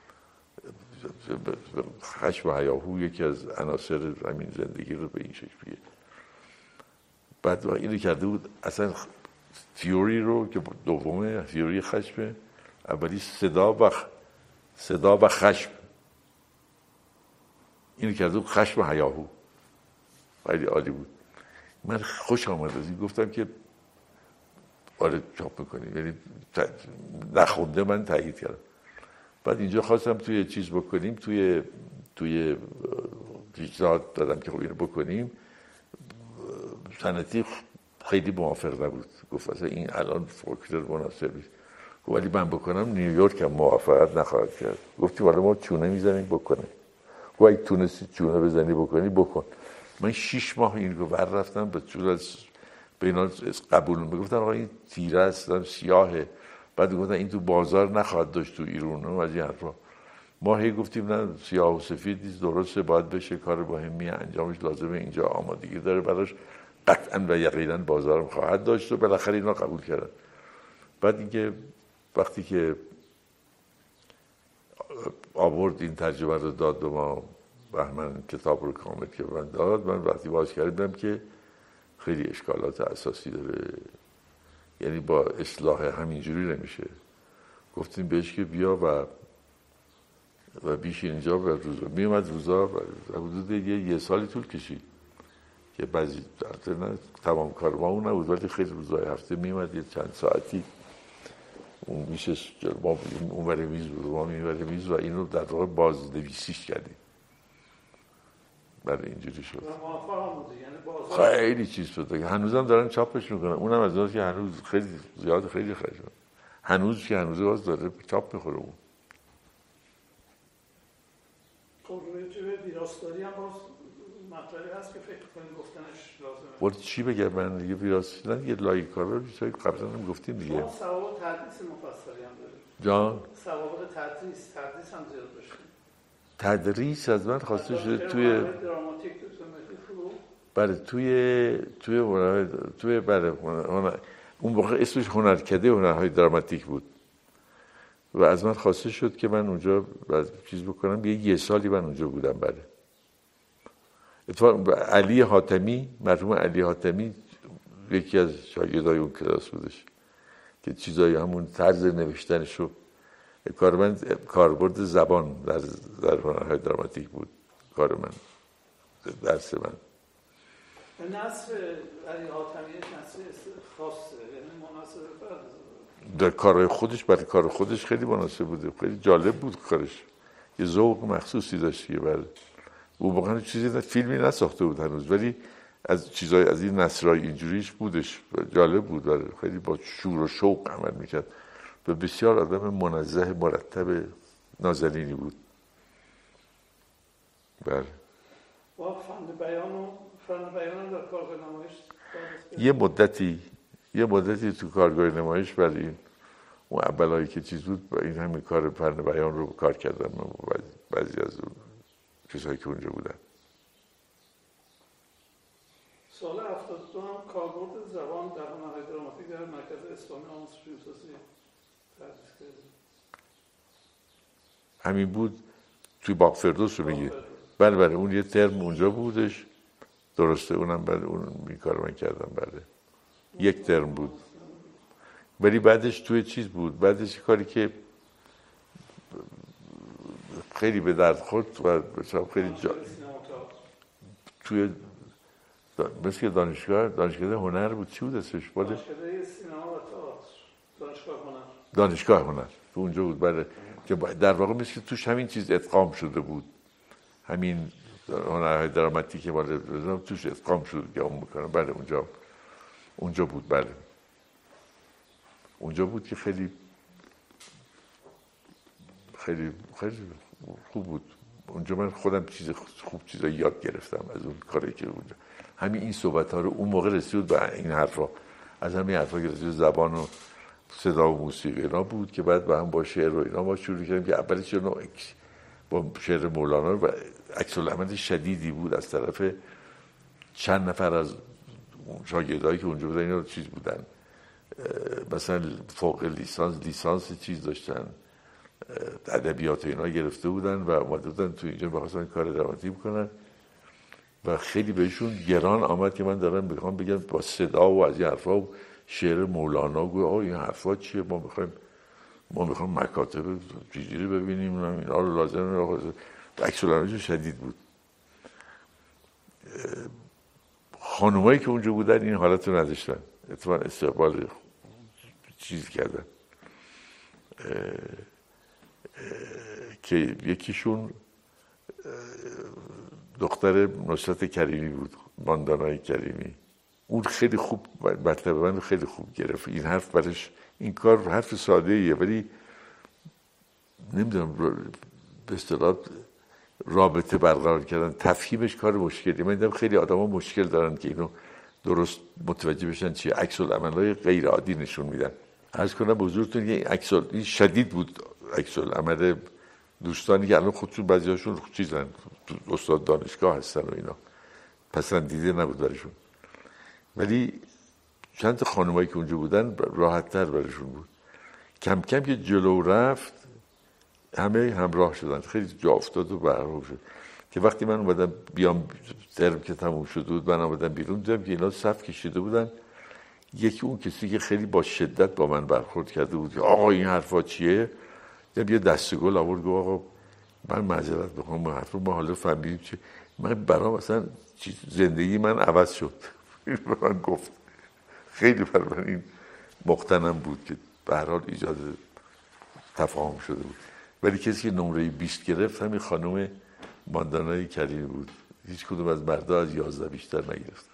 B: خشم و هیاهو یکی از عناصر همین زندگی رو به این شکل میگه. بعد اینو کرده بود اصلا تیوری رو که دومه، تیوری خشمه، اولی صدا و صدا و خشم، اینو کرده بود خشم و هیاهو. خیلی عالی بود. من خوش آمد از این، گفتم که آره چاپ میکنیم، یعنی نخونده من تایید کردم. بعد اینجا خواستم توی چیز بکنیم، توی توی پیشنهاد دادم که خب اینو بکنیم، صنعتی خیلی موافق نبود، گفت اصلا این الان فولکلور مناسبی، گفت ولی من بکنم نیویورک هم موافقت نخواهد کرد. گفتیم حالا ما چونه میزنیم بکنه، گفت اگه تونستی چونه بزنی بکنی بکن. من شیش ماه این رو ور رفتم به طور از به اینا قبول میگفتن آقا این تیره است، سیاهه، بعد گفتن این تو بازار نخواهد داشت تو ایران و از این حرفا. ما هی گفتیم نه سیاه و سفید نیست، درسته باید بشه، کار مهمیه، انجامش لازمه، اینجا آمادگی داره براش، قطعا و یقینا بازارم خواهد داشت و بالاخره اینا قبول کردن. بعد اینکه وقتی که آورد این ترجمه رو داد به ما، بهمن کتاب رو کامل که من داد، من وقتی باز کردم که خیلی اشکالات اساسی داره، یعنی با اصلاح همینجوری نمیشه. گفتیم بهش که بیا و و بیش اینجا و روزا می اومد، روزا حدود یه, یه سالی طول کشید که بعضی نه تمام کار ما اون نبود، ولی خیلی روزای هفته می اومد یه چند ساعتی اون میشه ما اون ور میز بود، ما این ور میز و اینو در واقع بازنویسیش کردیم. برای اینجوری شد. خیلی چیز شده که هنوزم دارن چاپش میکنن، اونم از اوناست که هنوز خیلی زیاد خیلی خیلی شد. هنوز که هنوز باز داره چاپ میخوره اون.
A: خب روی جبه ویراستاری هم باز مطلبی هست که فکر کنید گفتنش لازمه.
B: ولی چی بگم من دیگه ویراستاری نه، یه لایه کار رو چیزایی قبلا هم گفتیم دیگه.
A: شما سوابق تدریس مفصلی هم دارید.
B: جان؟
A: سوابق تدریس، تدریس هم زیاد داشتیم.
B: تدریس از من خواسته شده توی بله توی توی هنر توی بله هنر... اون موقع اسمش هنرکده هنرهای دراماتیک بود و از من خواسته شد که من اونجا چیز بکنم. یه یه سالی من اونجا بودم. بله اتفاقا علی حاتمی، مرحوم علی حاتمی یکی از شاگردای اون کلاس بودش که چیزای همون طرز نوشتنش رو کار من کاربرد زبان در در هنرهای دراماتیک بود کار من، درس من.
A: نصر علی حاتمی نصر خاصه، یعنی مناسب فرد
B: در کارهای خودش، برای کار خودش خیلی مناسب بوده، خیلی جالب بود کارش، یه ذوق مخصوصی داشت که برای اون واقعا چیزی نه فیلمی نساخته بود هنوز، ولی از چیزای از این نصرهای اینجوریش بودش، جالب بود، برای خیلی با شور و شوق عمل میکرد و بسیار آدم منزه مرتب نازنینی بود. بله.
A: با فن بیان و فن بیان در کارگاه نمایش
B: یه مدتی یه مدتی تو کارگاه نمایش برای این اون اولایی که چیز بود با این همین کار فن بیان رو کار کردم و بعضی از اون چیزهایی که اونجا بودن.
A: سال هفتاد و دو هم کاربرد زبان در هنرهای دراماتیک در مرکز اسلامی آموزش فیلمسازی تدریس کردیم.
B: همین بود توی باغ فردوس رو میگی؟ بله بله اون یه ترم اونجا بودش، درسته، اونم بعد اون این کار من کردم. بله یک ترم بود، ولی بعدش توی چیز بود، بعدش کاری که خیلی به درد خورد و خیلی جا... توی مثل که دانشگاه دانشگاه هنر بود، چی بود اسمش؟
A: دانشگاه سینما و تئاتر، دانشگاه هنر
B: دانشگاه هنر تو اونجا بود. بله که در واقع مثل توش همین چیز ادغام شده بود، همین هنرهای دراماتیک که مال توش ادغام شده که اون میکنه. بله اونجا اونجا بود. بله اونجا بود که خیلی خیلی خیلی خوب بود. اونجا من خودم چیز خوب چیزا یاد گرفتم از اون کاری که اونجا همین این صحبت ها رو اون موقع رسید به این حرفا، از همین حرفا که رسید زبان و صدا و موسیقی اینا بود که بعد با هم با شعر و اینا ما شروع کردیم که اولش نوع با شعر مولانا و عکس العمل شدیدی بود از طرف چند نفر از شاگردایی که اونجا بودن، اینا چیز بودن مثلا فوق لیسانس لیسانس چیز داشتن، ادبیات اینا گرفته بودن و اومده بودن تو اینجا بخواستن کار دراماتیک بکنن و خیلی بهشون گران آمد که من دارم میخوام بگم با صدا و از این حرفا و شعر مولانا گویا آقا این حرفا چیه، ما میخوایم ما میخوام مکاتب چجوری ببینیم اینا رو لازمه. عکس العملشون شدید بود. خانومایی که اونجا بودن این حالت رو نداشتن، اتفاقا استقبال چیز کردن که یکیشون دختر نصرت کریمی بود، ماندانای کریمی. اون خیلی خوب مطلب من خیلی خوب گرفت. این حرف برش این کار حرف ساده ایه ولی نمیدونم به اصطلاح رابطه برقرار کردن تفهیمش کار مشکلی. من دیدم خیلی آدما مشکل دارن که اینو درست متوجه بشن چیه. عکس العمل‌های غیر عادی نشون میدن. عرض کنم به حضورتون که عکس این شدید بود عکس العمل دوستانی که الان خودشون بعضیاشون چیزن استاد دانشگاه هستن و اینا پسندیده نبود برشون، ولی چند تا خانمایی که اونجا بودن راحت تر برشون بود. کم کم که جلو رفت همه همراه شدن، خیلی جا افتاد و برهم شد که وقتی من اومدم بیام ترم که تموم شده بود من اومدم بیرون دیدم که اینا صف کشیده بودن. یکی اون کسی که خیلی با شدت با من برخورد کرده بود که آقا این حرفا چیه، دیدم یه دسته گل آورد گفت آقا من معذرت بخوام ما حرف رو ما حالا فهمیدیم چه. من برام اصلا زندگی من عوض شد. به من گفت خیلی برای من این مقتنم بود که به هر حال ایجاد تفاهم شده بود. ولی کسی که نمره بیست گرفت همین خانم ماندانای کریمی بود. هیچ کدوم از مردا از یازده بیشتر نگرفتن.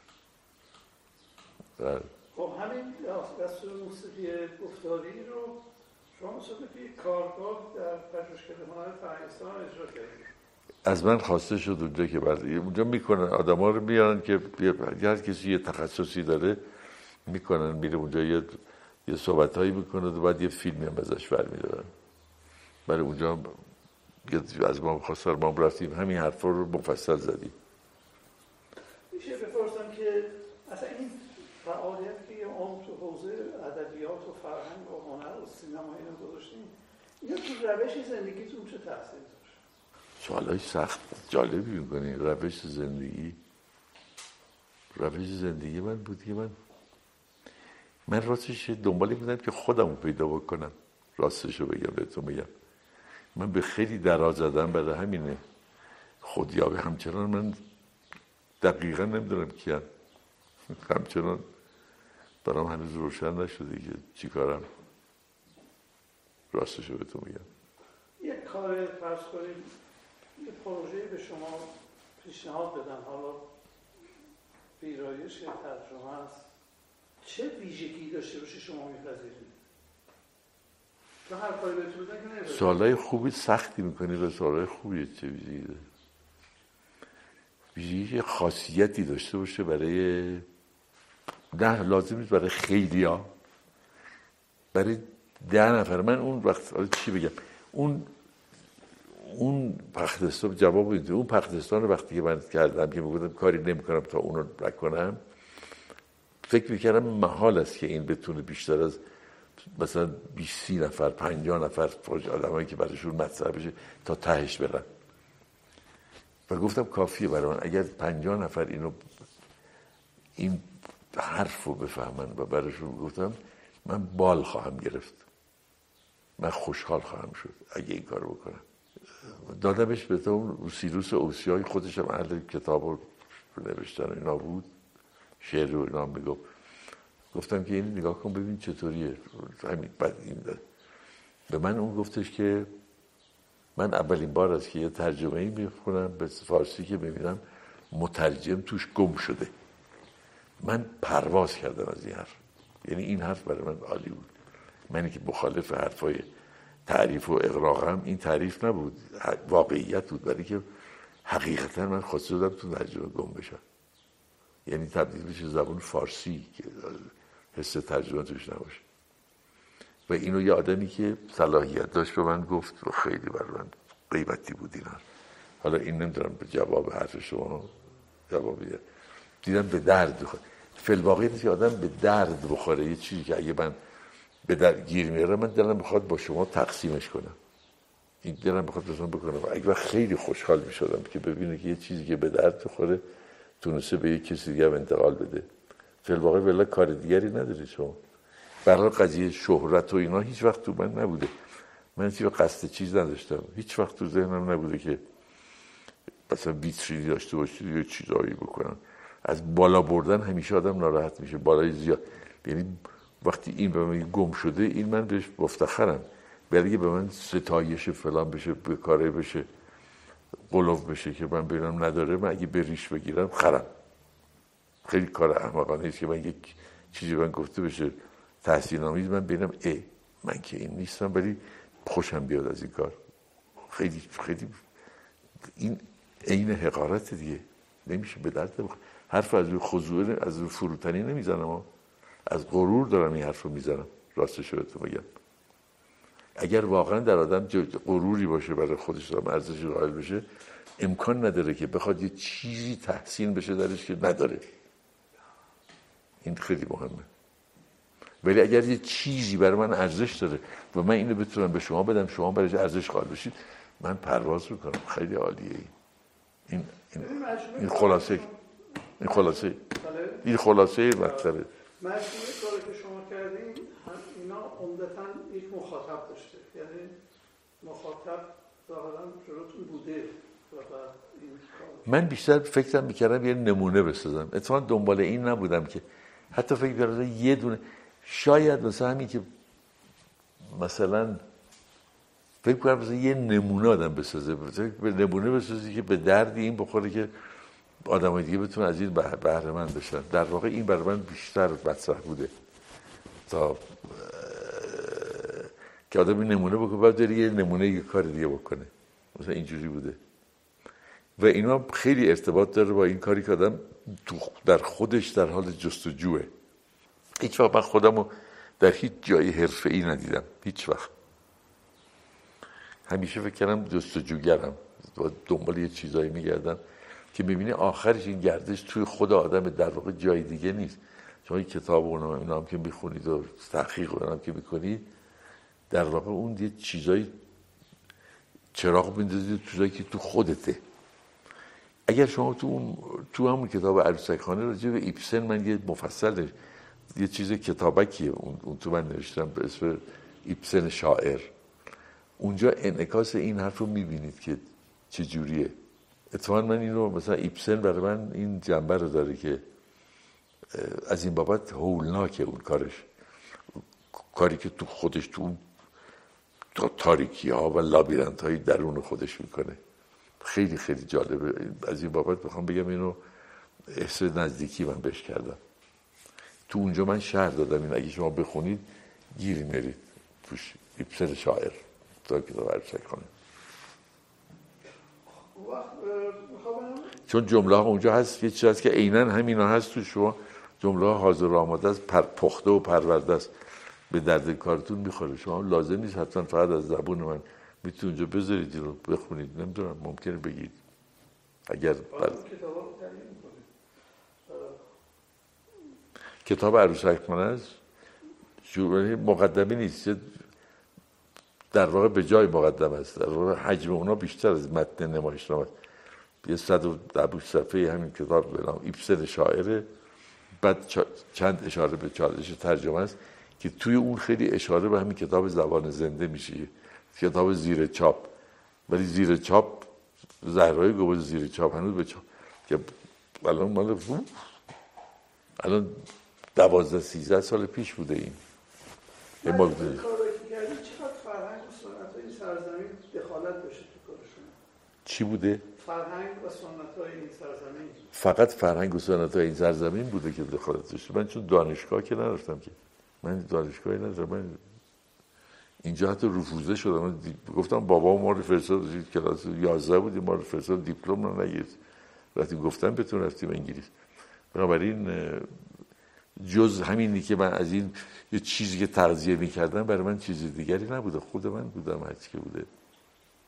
A: خب همین دستور موسیقی گفتاری رو شما مثلا که کارگاه در پژوهشکده هنر فرهنگستان اجرا کردید.
B: از من خواسته شد اونجا که بعد اونجا میکنن آدما رو میارن که هر کسی یه تخصصی داره میکنن، میره اونجا یه یه صحبتایی میکنه و بعد یه فیلمی هم ازش برمی‌دارن. برای اونجا از ما خواستار ما رفتیم همین حرفا رو مفصل زدیم.
A: میشه بپرسم که اصلا این فعالیت که اون تو حوزه ادبیات و فرهنگ و هنر و سینما اینا گذاشتیم اینا تو روش زندگیتون چه تاثیر داشت؟
B: سوالای سخت جالبی میکنی. روش زندگی روش زندگی من بود که من من راستش دنبالی بودم که خودم رو پیدا بکنم. راستش رو بگم بهتون بگم من به خیلی دراز زدم برای همینه. خودیابی همچنان من دقیقا نمیدونم کیم، همچنان برام هنوز روشن نشده که چی کارم. راستش رو بهتون بگم
A: یک کار فرض کنید یه پروژه به شما پیشنهاد بدن، حالا ویرایش ترجمه است، چه ویژگی داشته باشه شما میپذیرید؟ تو هر کاری بهتون بدن که نمیپذیرید.
B: سوالای خوبی سختی میکنی و سوالای خوبیه. چه ویژگی داره؟ ویژگی خاصیتی داشته باشه برای نه لازم نیست برای خیلیا، برای ده نفر. من اون وقت چی بگم اون اون پختستان جواب میده. اون پختستان وقتی که من کردم که میگفتم کاری نمیکنم تا اونو نکنم، فکر میکردم محال است که این بتونه بیشتر از مثلا بیست سی نفر پنجاه نفر آدمایی که براشون مطرح بشه تا تهش برن. و گفتم کافیه برای من اگر پنجاه نفر اینو این حرف رو بفهمن و براشون گفتم من بال خواهم گرفت، من خوشحال خواهم شد اگه این کار بکنم. دادمش به اون سیروس اوسیای خودش هم اهل کتاب رو نوشتن اینا بود، شعر رو اینا میگفت. گفتم که این نگاه کن ببین چطوریه. همین بعد این به من اون گفتش که من اولین بار است که یه ترجمه‌ای میخونم به فارسی که ببینم مترجم توش گم شده. من پرواز کردم از این حرف. یعنی این حرف برای من عالی بود. منی که مخالف حرفای تعریف و اغراقم، این تعریف نبود، واقعیت بود، برای که حقیقتا من خواسته بودم تو ترجمه گم بشم. یعنی تبدیل بشه زبان فارسی که حس ترجمه توش نباشه. و اینو یه آدمی که صلاحیت داشت به من گفت و خیلی برای من قیمتی بود این حرف. حالا این نمیدونم به جواب حرف شما جواب بیده. دیدم به درد بخواد. فی‌الواقع اینه که آدم به درد بخوره، یه چیزی که اگه من به درد گیر میاره من دلم بخواد با شما تقسیمش کنم، این دلم بخواد بزن بکنم. اگه وقت خیلی خوشحال میشدم که ببینه که یه چیزی که به درد بخوره تونسته به یک کسی دیگه انتقال بده. فی‌الواقع ولی کار دیگری نداری شما. برای قضیه شهرت و اینا هیچ وقت تو من نبوده. من هیچ وقت قصد چیز نداشتم، هیچ وقت تو ذهنم نبوده که مثلا ویترینی داشته باشید یا چیزایی بکنم. از بالا بردن همیشه آدم ناراحت میشه، بالای زیاد. یعنی وقتی این به من گم شده، این من بهش مفتخرم. ولی به من ستایش فلان بشه، به کاره بشه، قلوف بشه که من ببینم نداره، من اگه بریش بگیرم خرم. خیلی کار احمقانه است که من یک چیزی من گفته بشه تحسین آمیز، من ببینم اه من که این نیستم ولی خوشم بیاد از این کار. خیلی خیلی این عین حقارت دیگه، نمیشه به درد بخوره. حرف از روی خضوع، از روی فروتنی نمیزنم، از غرور دارم این حرف رو میزنم. راستش رو بهتون بگم، اگر واقعا در آدم غروری باشه برای خودش دارم ارزشی قائل بشه، امکان نداره که بخواد یه چیزی تحسین بشه درش که نداره. این خیلی مهمه. ولی اگر یه چیزی برای من ارزش داره و من اینو بتونم به شما بدم، شما برای ارزش قائل بشید، من پرواز میکنم. خیلی عالیه این. این این, این خلاصه این خلاصه این خلاصه مطلبه.
A: مجموعه کاری که شما کردین اینا عمدتاً یک مخاطب داشته، یعنی مخاطب ظاهراً جلوتون بوده و بعد این
B: من بیشتر فکرم میکردم یه نمونه بسازم. اتفاقا دنبال این نبودم که حتی فکر کردم یه دونه، شاید مثلا همین که مثلا فکر کنم مثلا یه نمونه آدم بسازه، به نمونه بسازی که به دردی این بخوره که آدمای دیگه بتونن از این بهره مند بشن. در واقع این برای من بیشتر مطرح بوده تا که آدم نمونه بکنه بعد داره یه نمونه یه کار دیگه بکنه. مثلا اینجوری بوده و اینا خیلی ارتباط داره با این کاری که آدم در خودش در حال جستجوه. هیچ وقت من خودمو در هیچ جای حرفه‌ای ندیدم، هیچ وقت. همیشه فکر کردم جستجوگرم، دنبال یه چیزایی میگردم که میبینی آخرش این گردش توی خود آدم، در واقع جای دیگه نیست. شما این کتاب اونا اینا هم که میخونید و تحقیق اونا هم که میکنید، در واقع اون یه چیزایی چراغ میندازید تو جایی که تو خودته. اگر شما تو اون تو همون کتاب عروسک خانه راجع به ایبسن من یه مفصل یه چیز کتابکیه اون, اون تو من نوشتم به اسم ایبسن شاعر، اونجا انعکاس این حرف رو میبینید که چه جوریه. اتفاقا من این رو مثلا ایبسن برای من این جنبه رو داره که از این بابت هولناکه اون کارش، کاری که تو خودش تو تاریکی ها و لابیرنت های درون خودش میکنه. خیلی خیلی جالبه. از این بابت بخوام بگم اینو احساس نزدیکی من بهش کردم. تو اونجا من شهر دادم این، اگه شما بخونید گیری میرید توش. ایبسن شاعر تا کتاب عروسک خانه، چون جمله ها اونجا هست، یه چیز هست که عیناً همینا هست تو شما. جمله ها حاضر و آماده است، پر پخته و پرورده است، به درد کارتون میخوره. شما لازم نیست حتما فقط از زبون من میتونید اونجا بذارید رو بخونید، نمیدونم ممکنه بگید اگر بر... کتاب عروسک خانه است مقدمه نیست، در واقع به جای مقدمه است. در واقع حجم اونا بیشتر از متن نمایشنامه است. یه صد و ده صفحه همین کتاب به نام ایبسن شاعره، بعد چند اشاره به چالش ترجمه است که توی اون خیلی اشاره به همین کتاب زبان زنده میشه، کتاب زیر چاپ، ولی زیر چاپ زهرای گوبه زیر چاپ هنوز به چاپ که الان مال الان دوازده سیزده سال پیش بوده. این
A: این کارایی که کردی چقدر فرهنگ و سنت های این سرزمین دخالت داشته تو کارشون؟
B: چی بوده؟
A: فرهنگ و سنت های این سرزمین.
B: فقط فرهنگ و سنت های این سرزمین بوده که دخالت داشته. من چون دانشگاه که نداشتم، که من دانشگاهی نداشتم، من اینجا حتی رفوزه شدم. من گفتم بابا ما رو فرستاد کلاس یازده بودیم، ما رو فرستاد دیپلم رو نگرفت. وقتی گفتم بتون رفتیم انگلیس. بنابراین جز همینی که من از این یه چیزی که تغذیه می‌کردم برای من چیز دیگری نبوده، خود من بودم هرچی که بوده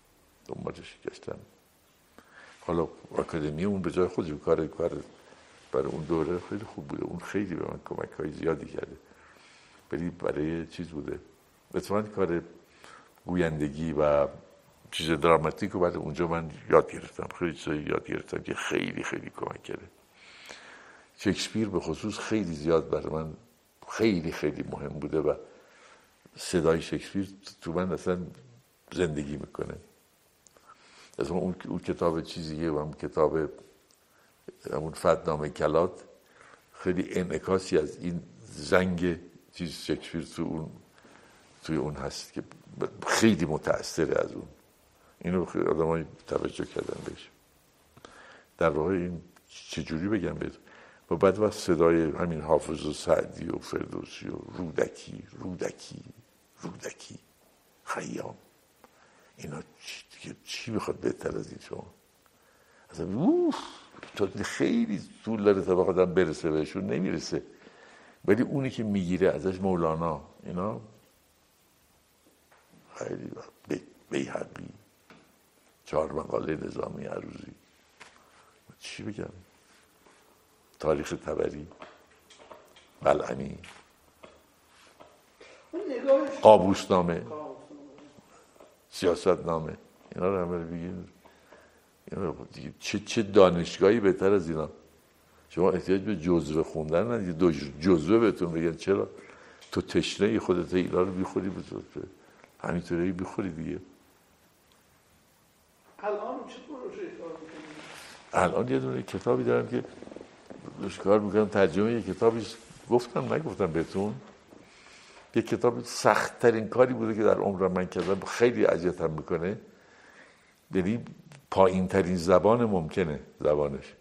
B: دنبالش گشتم. حالا اکادمی اون به جای خودش کار کار برای اون دوره خیلی خوب بوده. اون خیلی به من کمک های زیادی کرده. ولی برای چیز بوده اتفاقاً کار گویندگی و چیز دراماتیک رو بعد اونجا من یاد گرفتم. خیلی چیزایی یاد گرفتم که خیلی خیلی کمک کرده. شکسپیر به خصوص خیلی زیاد برای من خیلی خیلی مهم بوده و صدای شکسپیر تو من اصلا زندگی میکنه. اصلا اون, اون کتاب چیزیه و اون کتاب همون فتنامه کلات خیلی انعکاسی از این زنگ چیز شکسپیر تو اون توی اون هست که خیلی متأثره از اون. اینو آدم های توجه کردن بهش. در واقع این چجوری بگم بهت و بعد وقت صدای همین حافظ و سعدی و فردوسی و رودکی رودکی رودکی خیام اینا چی, چی میخواد بهتر از این شما اصلا اوف تا خیلی طول داره تا آدم برسه بهشون نمیرسه. ولی اونی که میگیره ازش مولانا اینا خیلی بیهقی چهار مقاله نظامی عروضی چی بگم تاریخ طبری بلعمی قابوسنامه سیاست نامه اینا رو همه رو بگید. چه چه دانشگاهی بهتر از اینا؟ شما احتیاج به جزوه خوندن ندید. دو جزوه بهتون بگن چرا تو تشنه خودت اینا رو بیخوری بزرگ همینطوری بیخوری دیگه.
A: الان چه پروژه‌ای کار می‌کنید؟
B: الان یه دونه کتابی دارم که روش کار میکنم. ترجمه یه کتابی گفتم نگفتم بهتون یه کتاب سخت ترین کاری بوده که در عمرم من کردم. خیلی اذیتم میکنه. یعنی پایین ترین زبان ممکنه زبانش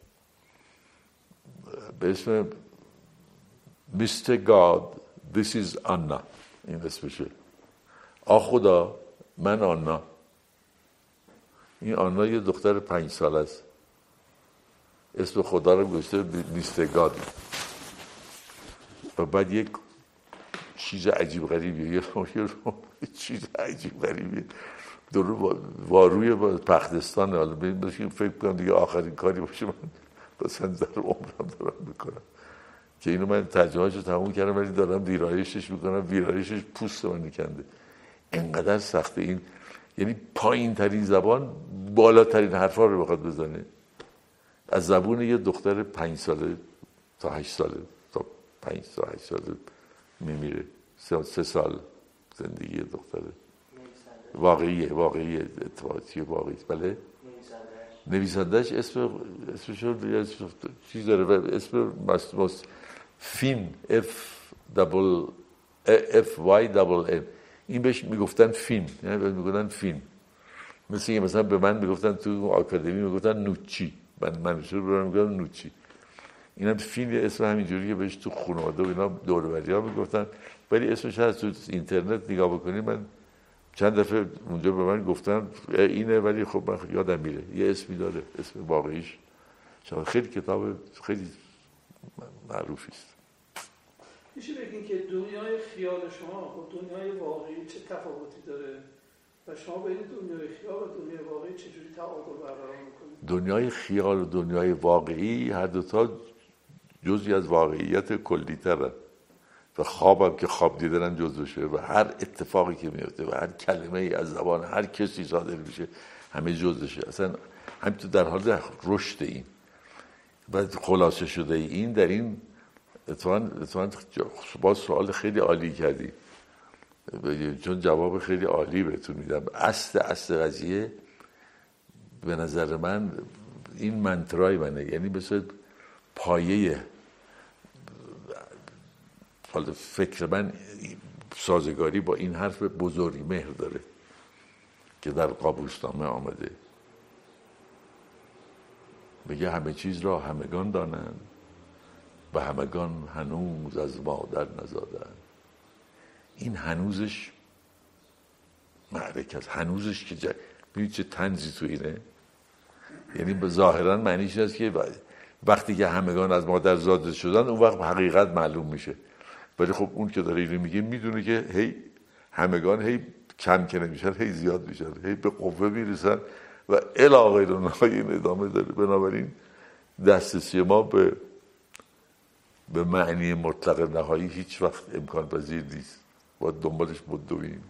B: به اسم میستر گاد This is Anna این اسمشه. آ خدا من آنا. این آنا یه دختر پنج سال است. اسم خدا رو گذاشته میستر گاد و بعد یک چیز عجیب غریبیه یه چیز عجیب غریبیه درو واروی با پختستان. حالا بشین فکر کنم دیگه آخرین کاری باشه من مثلا در عمرم دارم میکنم که اینو من ترجمه‌اشو تموم کردم ولی دارم ویرایشش میکنم. ویرایشش پوست من کنده. اینقدر سخته این. یعنی پایین ترین زبان بالاترین حرفا رو بخواد بزنه. از زبون یه دختر پنج ساله تا هشت ساله تا پنج تا هشت ساله میمیره. سه, سه سال زندگی دختره واقعیه واقعیه اتفاقی واقعی. بله نویسندهش اسم اسمش اسم چیز داره و اسم مست مست فین اف دبل اف وای دبل ان. این بهش میگفتن فین یعنی بهش میگفتن فین. مثل مثلا به من میگفتن تو آکادمی میگفتن نوچی. من منظور برام میگفتن نوچی. اینم فیلم اسم همینجوری که بهش تو خانواده و اینا دور و بریا میگفتن ولی اسمش هست تو اینترنت نگاه بکنی. من چند دفعه اونجا به من گفتن اینه ولی خب من یادم میره یه اسمی داره اسم واقعیش. خیلی کتاب خیلی معروفی است.
A: میشه بگین که دنیای خیال شما با دنیای واقعی چه تفاوتی داره و شما بین دنیای خیال و دنیای واقعی چجوری تعادل برقرار میکنید؟
B: دنیای خیال و دنیای واقعی هر دوتا جزئی از واقعیت کلی تره و خوابم که خواب دیدنم جزوشه و هر اتفاقی که میفته و هر کلمه ای از زبان هر کسی صادر میشه همه جزشه. اصلا همین تو در حال رشد این و خلاصه شده این در این اتفاقا اتفاقا با سوال خیلی عالی کردی چون جواب خیلی عالی بهتون میدم. اصل اصل قضیه به نظر من این منترای منه. یعنی مثل پایه حالا فکر من سازگاری با این حرف بزرگ مهر داره که در قابوسنامه آمده. میگه همه چیز را همگان دانند و همگان هنوز از مادر نزادند. این هنوزش معرکه است. هنوزش که جا... ببینید چه طنزی تو اینه. یعنی به ظاهرا معنیش است که وقتی که همگان از مادر زاده شدن اون وقت حقیقت معلوم میشه. ولی خب اون که داره اینو میگه میدونه که هی همگان هی کم که نمیشن هی زیاد میشن هی به قوه میرسن و الی غیر اونها این ادامه داره. بنابراین دسترسی ما به به معنی مطلق نهایی هیچ وقت امکان پذیر نیست، باید دنبالش بدویم.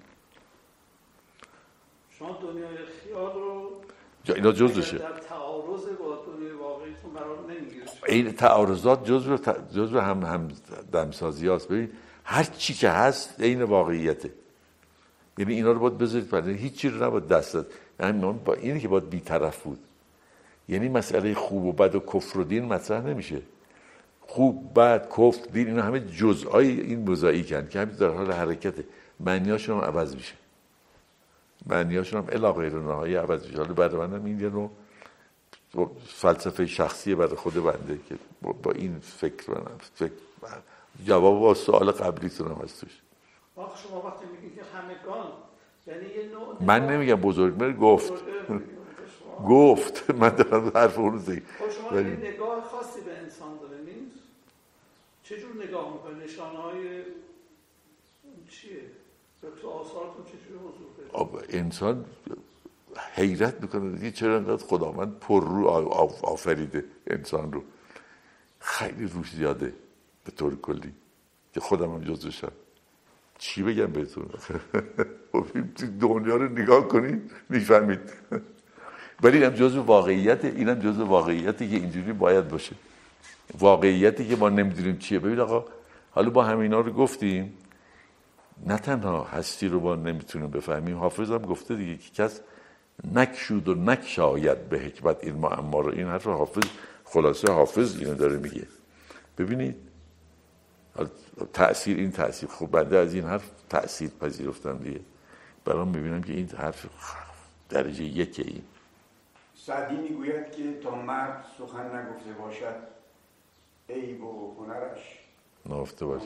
A: شما دنیای خیال رو
B: جا اینا جزوشه
A: در تعارض با دنیای واقعیتون قرار نمیگیره.
B: این تعارضات جزو جزو هم هم دمسازی هاست. ببین هر چی که هست عین واقعیته، یعنی اینا رو باید بذارید برای هیچ چیز رو نباید دست داد. یعنی با اینی که باید بی‌طرف بود، یعنی مسئله خوب و بد و کفر و دین مطرح نمیشه. خوب، بد، کفر، دین اینا همه جزءای این موزاییکن که همین در حال حرکته، معنیاشون هم عوض میشه، معنیاشون هم الی غیر نهایی عوض میشه. حالا برای منم این یه نوع فلسفه شخصی برای خود بنده که با این فکر منم فکر جواب با سوال قبلیتون هم هستش.
A: آخه شما وقتی میگید که همگان، یعنی یه نوع
B: من نمیگم بزرگمر گفت گفت من دارم حرف اون رو زید.
A: شما یه نگاه خاصی به انسان داره نیست؟ چجور نگاه میکنه؟ نشانه‌های چیه؟ تو آثارتون چجور حضور پیدا؟
B: انسان حیرت میکنه دیگه چرا انقدر خداوند پر رو آفریده انسان رو، خیلی روش زیاده به طور کلی که خودم هم جزوشم. چی بگم بهتون؟ دنیا رو نگاه کنید میفهمید. ولی اینم جزو واقعیت، اینم جزو واقعیتی که اینجوری باید باشه، واقعیتی که ما نمیدونیم چیه. ببین آقا، حالا با همینا رو گفتیم، نه تنها هستی رو ما نمیتونیم بفهمیم، حافظ هم گفته دیگه که کس نکشود و نکشاید به حکمت این معما رو. این حرف حافظ، خلاصه حافظ اینو داره میگه. ببینید تأثیر، این تأثیر، خب بنده از این حرف تأثیر پذیرفتم دیگه، برام میبینم که این حرف درجه یکه. این
C: سعدی میگوید که تا مرد سخن نگفته باشد عیب و هنرش
B: نهفته باشد.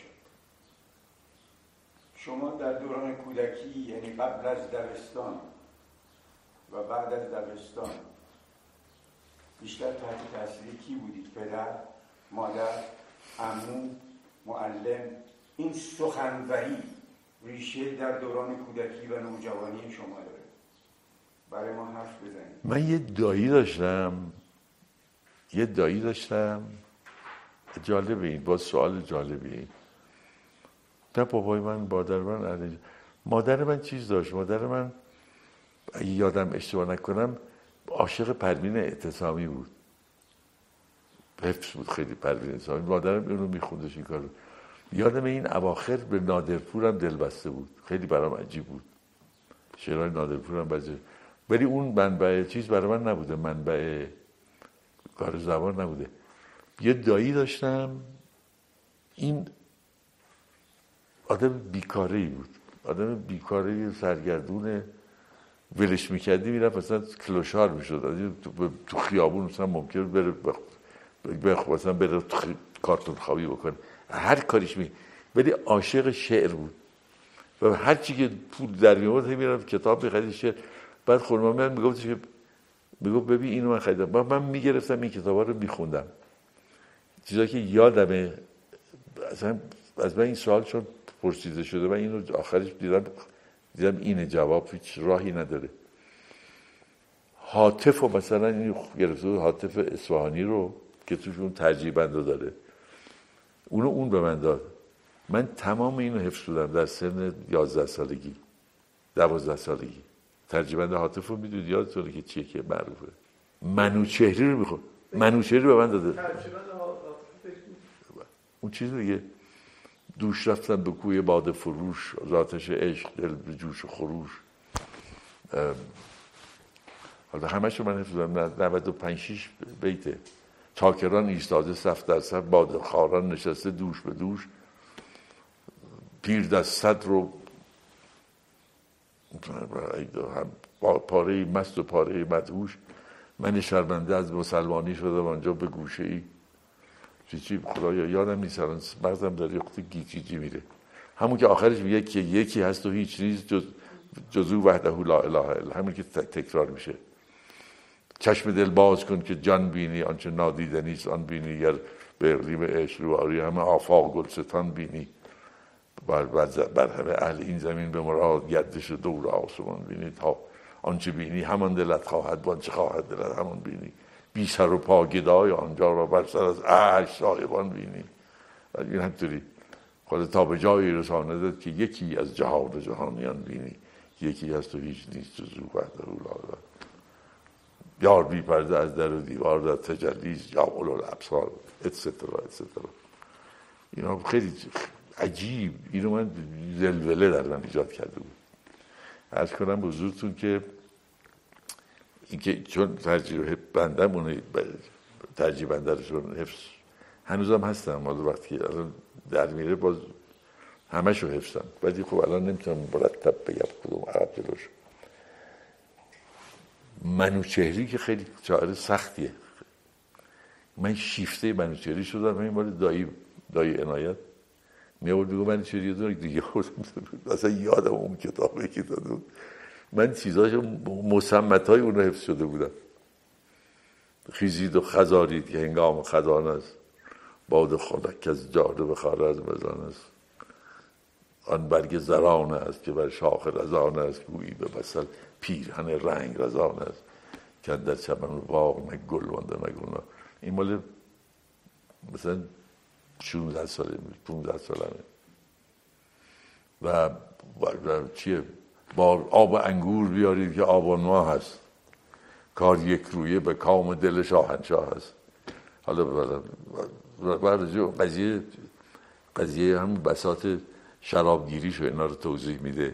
C: شما در دوران کودکی، یعنی قبل از دبستان و بعد از دبستان، بیشتر تحت تاثیر کی بودید؟ پدر، مادر، عمو، معلم؟ این سخنوری ریشه در دوران کودکی و نوجوانی شما داره. برای ما حرف بزنید.
B: من یه دایی داشتم یه دایی داشتم جالبه این، با سوال جالبه این. نه بابای من، مادر من علی. مادر من چیز داشت، مادر من اگه یادم اشتباه نکنم عاشق پروین اعتصامی بود، حفظ بود خیلی پروین اعتصامی. مادرم اینو میخوندش این کارو. یادم این اواخر به نادرپورم دل بسته بود، خیلی برام عجیب بود شعرهای نادرپورم بعضی، ولی اون منبع چیز برای من نبوده، منبع کار زبان نبوده. یه دایی داشتم، این آدم بیکاره‌ای بود، آدم بیکاره سرگردونه، ولش میکردی میرفت مثلا کلوشار میشد تو خیابون، مثلا ممکنه بره بخ مثلا بره کارتون خوابی بکنه، هر کاریش می، ولی عاشق شعر بود و هر چی که پول در میآورد میرفت کتاب می‌خرید شعر. بعد خانم من میگفت که میگفت ببین اینو من خریدم، من میگرفتم این کتابا رو میخوندم. چیزایی که یادمه اصلا از من این سوال چون پرسیده شده، من اینو آخرش دیدم دیدم اینه جواب، هیچ راهی نداره. هاتف و مثلا این گرفته هاتف اصفهانی رو که توش اون ترجیع بند داره، اونو اون به من داد. من تمام اینو حفظ کردم در سن یازده سالگی دوازده سالگی. ترجیع بند هاتف رو میدونید یادتونه که چیه که معروفه؟ منوچهری رو میخواد، منوچهری به من داده.
A: ترجیع بند هاتف
B: اون چیز دیگه، دوش رفتن به کوی باده فروش، از آتش عشق دل به جوش و خروش. حالا همه‌شو من حفظم، نود و پنج شش بیته. چاکران ایستاده صف در صف، باده خواران نشسته دوش به دوش، پیر دست صد رو پاره مست و پاره مدهوش، من شرمنده از مسلمانی شدم آنجا به گوشه ای. چی چی خدایا یادم نیست الان، مغزم داره یخت گیجی جی میره. همون که آخرش میگه که یکی هست و هیچ نیست جز جزو وحده لا اله الا، همین که تکرار میشه. چشم دل باز کن که جان بینی آنچه نادیدنی است آن بینی، گر به اقلیم عشق رو آری همه آفاق گلستان بینی، بر بر همه اهل این زمین به مراد گردش دور آسمان بینی، تا آنچه بینی همان دلت خواهد و آنچه خواهد دلت همان بینی، بی سر و پا گدای آنجا را بر سر از عرش صاحبان بینی. این همطوری خود تا به جایی رساندد که یکی از جهان جهانیان بینی، یکی از تو هیچ نیست جز او وحده لا. یار بی پرده از در و دیوار در تجلیست یا اولو الابصار اتسترا اتسترا. اینا خیلی عجیب، اینو من زلزله در من ایجاد کرده بود. عرض کنم به حضورتون که اینکه چون ترجیح بندم اونه ترجیح بندرشون حفظ هنوزم هستم، حالا وقتی الان در میره باز همشو حفظم، ولی خب الان نمیتونم مرتب بگم کدوم عقب جلوش. منوچهری که خیلی شاعر سختیه، من شیفته منوچهری شدم. من این بار دایی دایی عنایت میآورد بگو منوچهری دونه دیگه خوردم اصلا یادم اون کتابه که داده بود، من چیزاشو مصمت‌های اون رو حفظ شده بودم. خیزید و خزارید که هنگام خزان است، باد خنک از جاده به خوارزمزان است. آن برگ زران است که بر شاخ رزان است، گویی به مثل پیرهن رنگ رزان است که در چمن باغ نه گل مانده نه گلنار. این مال مثلا شانزده ساله پانزده سالمه. و, و چیه بار آب انگور بیارید که آبانما هست، کار یک رویه به کام دل شاهنشاه هست. حالا برای قضیه قضیه هم بساط شرابگیریش و اینا رو توضیح میده.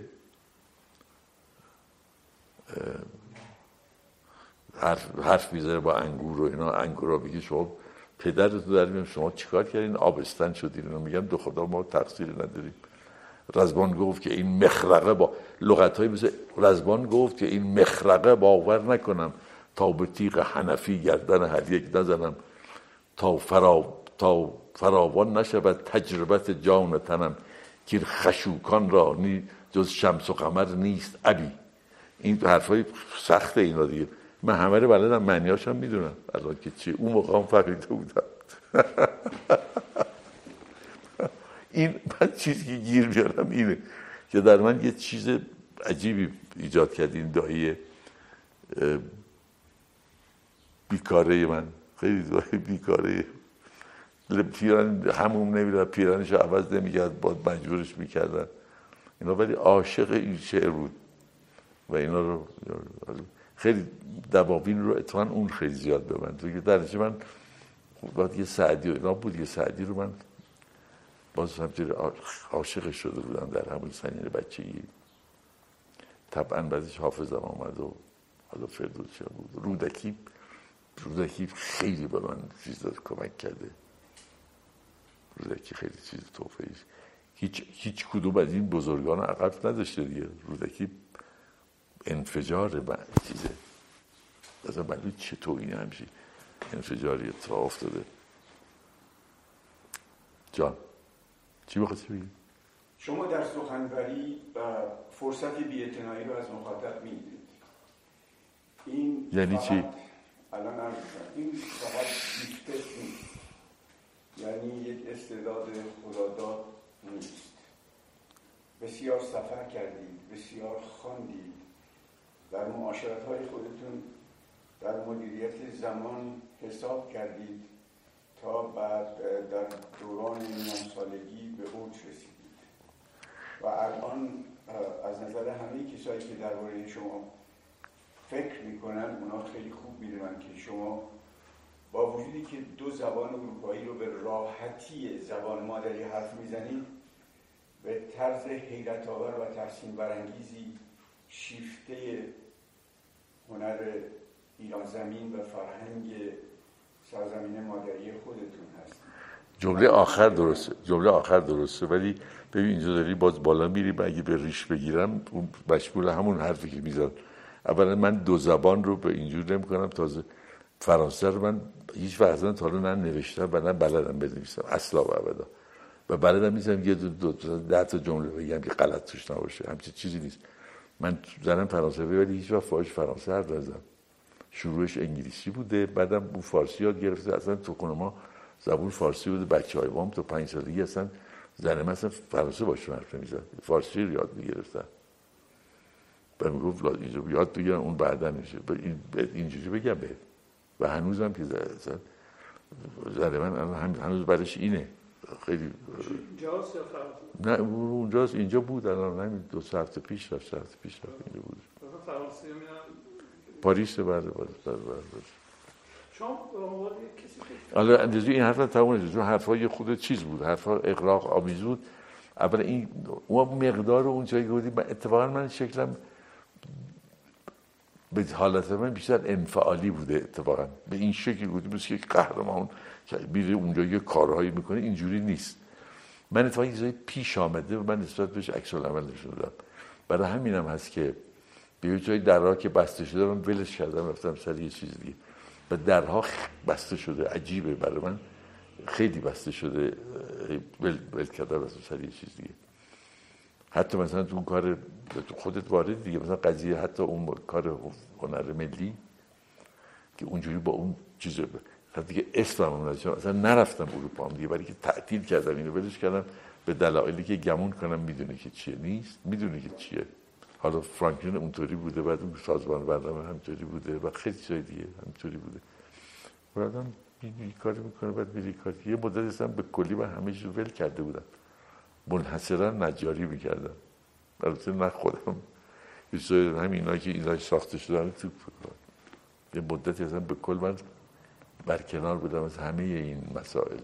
B: حرف, حرف میذاره با انگور و اینا. انگور رو بگی شما پدرتو در میام شما چیکار کردین آبستن شدین؟ اینا میگم دو خدا ما تقصیر نداریم. رزبان گفت که این مخرقه با لغت‌های مثل رزبان گفت که این مخرقه باور نکنم تا به تیغ حنفی گردن هر یک نزنم، تا فرا تا فراوان نشود تجربت جان تنم، که خشوکان را نی جز شمس و قمر نیست ابی. این حرفای سخته اینا دیگه، من همه رو بلدم، معنیاش هم میدونم الان که چیه. اون موقع هم فقیده بودم. این من چیزی که گیر بیارم اینه که در من یه چیز عجیبی ایجاد کرد این دایی بیکاره من، خیلی دایی بیکاره. پیران همون نمیدونم پیرانش رو عوض نمیکرد، باید مجبورش میکردن اینا، ولی عاشق این شعر بود و اینا رو خیلی دواوین رو اتفاقا اون خیلی زیاد به من توی درجه من باید یه سعدی و اینا بود. یه سعدی رو من باز همچنین عاشق شده بودم در همون سنین بچگی. طبعا بعدش حافظم آمد و حالا فردوسی بود. رودکی رودکی خیلی به من چیز داد، کمک کرده. رودکی خیلی چیز توفیقی، هیچ هیچ کدوم از این بزرگان عقب نداشته دیگه. رودکی انفجار من چیزه مثلا معلوم چطور این همچین انفجاری اتفاق افتاده. جان چی بخواستی بگی؟
C: شما در سخنوری فرصت بی‌اعتنایی رو از مخاطب می‌گیرید. این
B: یعنی چی؟
C: الان عرض کنم این فقط گیفته نیست، یعنی یک استعداد خداداد نیست. بسیار سفر کردید، بسیار خواندید، در معاشرت‌های خودتون در مدیریت زمان حساب کردید تا بعد در دوران میان سالگی به اوج رسیدید و الان از نظر همه کسایی که درباره شما فکر میکنن اونا خیلی خوب میدونن که شما با وجودی که دو زبان اروپایی رو به راحتی زبان مادری حرف میزنید، به طرز حیرت آور و تحسین برانگیزی شیفته هنر ایران زمین و فرهنگ سرزمین مادری خودتون هست.
B: جمله آخر درسته، جمله آخر درسته، ولی ببین اینجا داری باز بالا میری. اگه به ریش بگیرم اون مشمول همون حرفی که میزن. اولا من دو زبان رو به اینجور نمی‌کنم. تازه فرانسه رو من هیچ وقت تا حالا نه نوشتم و نه بلدم بنویسم اصلا و ابدا، و بلدم می‌ذارم یه دو, دو, دو ده تا جمله بگم که غلط توش نباشه. همچین چیزی نیست. من زنم فرانسوی ولی هیچ وقت فاحش فرانسه حرف نزدم. شروعش انگلیسی بوده، بعدم اون فارسی یاد گرفته. اصلا تو خونه ما زبون فارسی بوده. بچه‌های ما هم تو پنج سالگی اصلا زن من اصلا فرانسه باشون حرف نمی‌زد، فارسی رو یاد می‌گرفتن. بعد میگفت اینجا یاد بگیرن اون بعدا میشه. این اینجوری بگم به و هنوزم که اصلا زن من هنوز برش اینه خیلی
A: اینجاست یا فرانسه؟
B: نه اونجاست، اینجا بود الان همین دو سه هفته پیش رفت، سه هفته پیش رفت اینجا بود.
A: فرانسه میرن
B: پاریس بله بله بله بله.
A: شما به عنوان کسی که
B: حالا اندازه این حرفا تموم نشد، چون حرفا یه خود چیز بود، حرفا اغراق آمیز بود. اول این اون مقدار اون جایی که بودی، اتفاقا من شکلم به حالت من بیشتر انفعالی بوده، اتفاقا به این شکل بودی مثل یک قهرمان که میره اونجا یه کارهایی میکنه، اینجوری نیست. من اتفاقا یه چیزای پیش آمده و من نسبت بهش عکس العمل نشون دادم. برای همینم هست که به یه جای درها که بسته شده من ولش کردم رفتم سر یه چیز دیگه و درها بسته شده. عجیبه برای من، خیلی بسته شده، ول ول کردم رفتم سر یه چیز دیگه. حتی مثلا تو اون کار خودت وارد دیگه، مثلا قضیه حتی اون کار هنر ملی که اونجوری با اون چیز دیگه اسمم نمیشه، مثلا نرفتم اروپا هم دیگه، برای که تعطیل کردم اینو، ولش کردم به دلایلی که گمون کنم میدونه که چیه، نیست میدونه که چیه. حالا فرانکلین اونطوری بوده، بعد اون سازمان برنامه همینطوری بوده و خیلی چیزای دیگه همینطوری بوده. بعدم این کاری میکنه، بعد میری کاری. یه مدت هستم به کلی و همه چیز ول کرده بودم، منحصرا نجاری میکردم. البته نه خودم، همین اینا که اینا ساخته شدن تو یه مدتی هستم به کل من برکنار بودم از همه این مسائل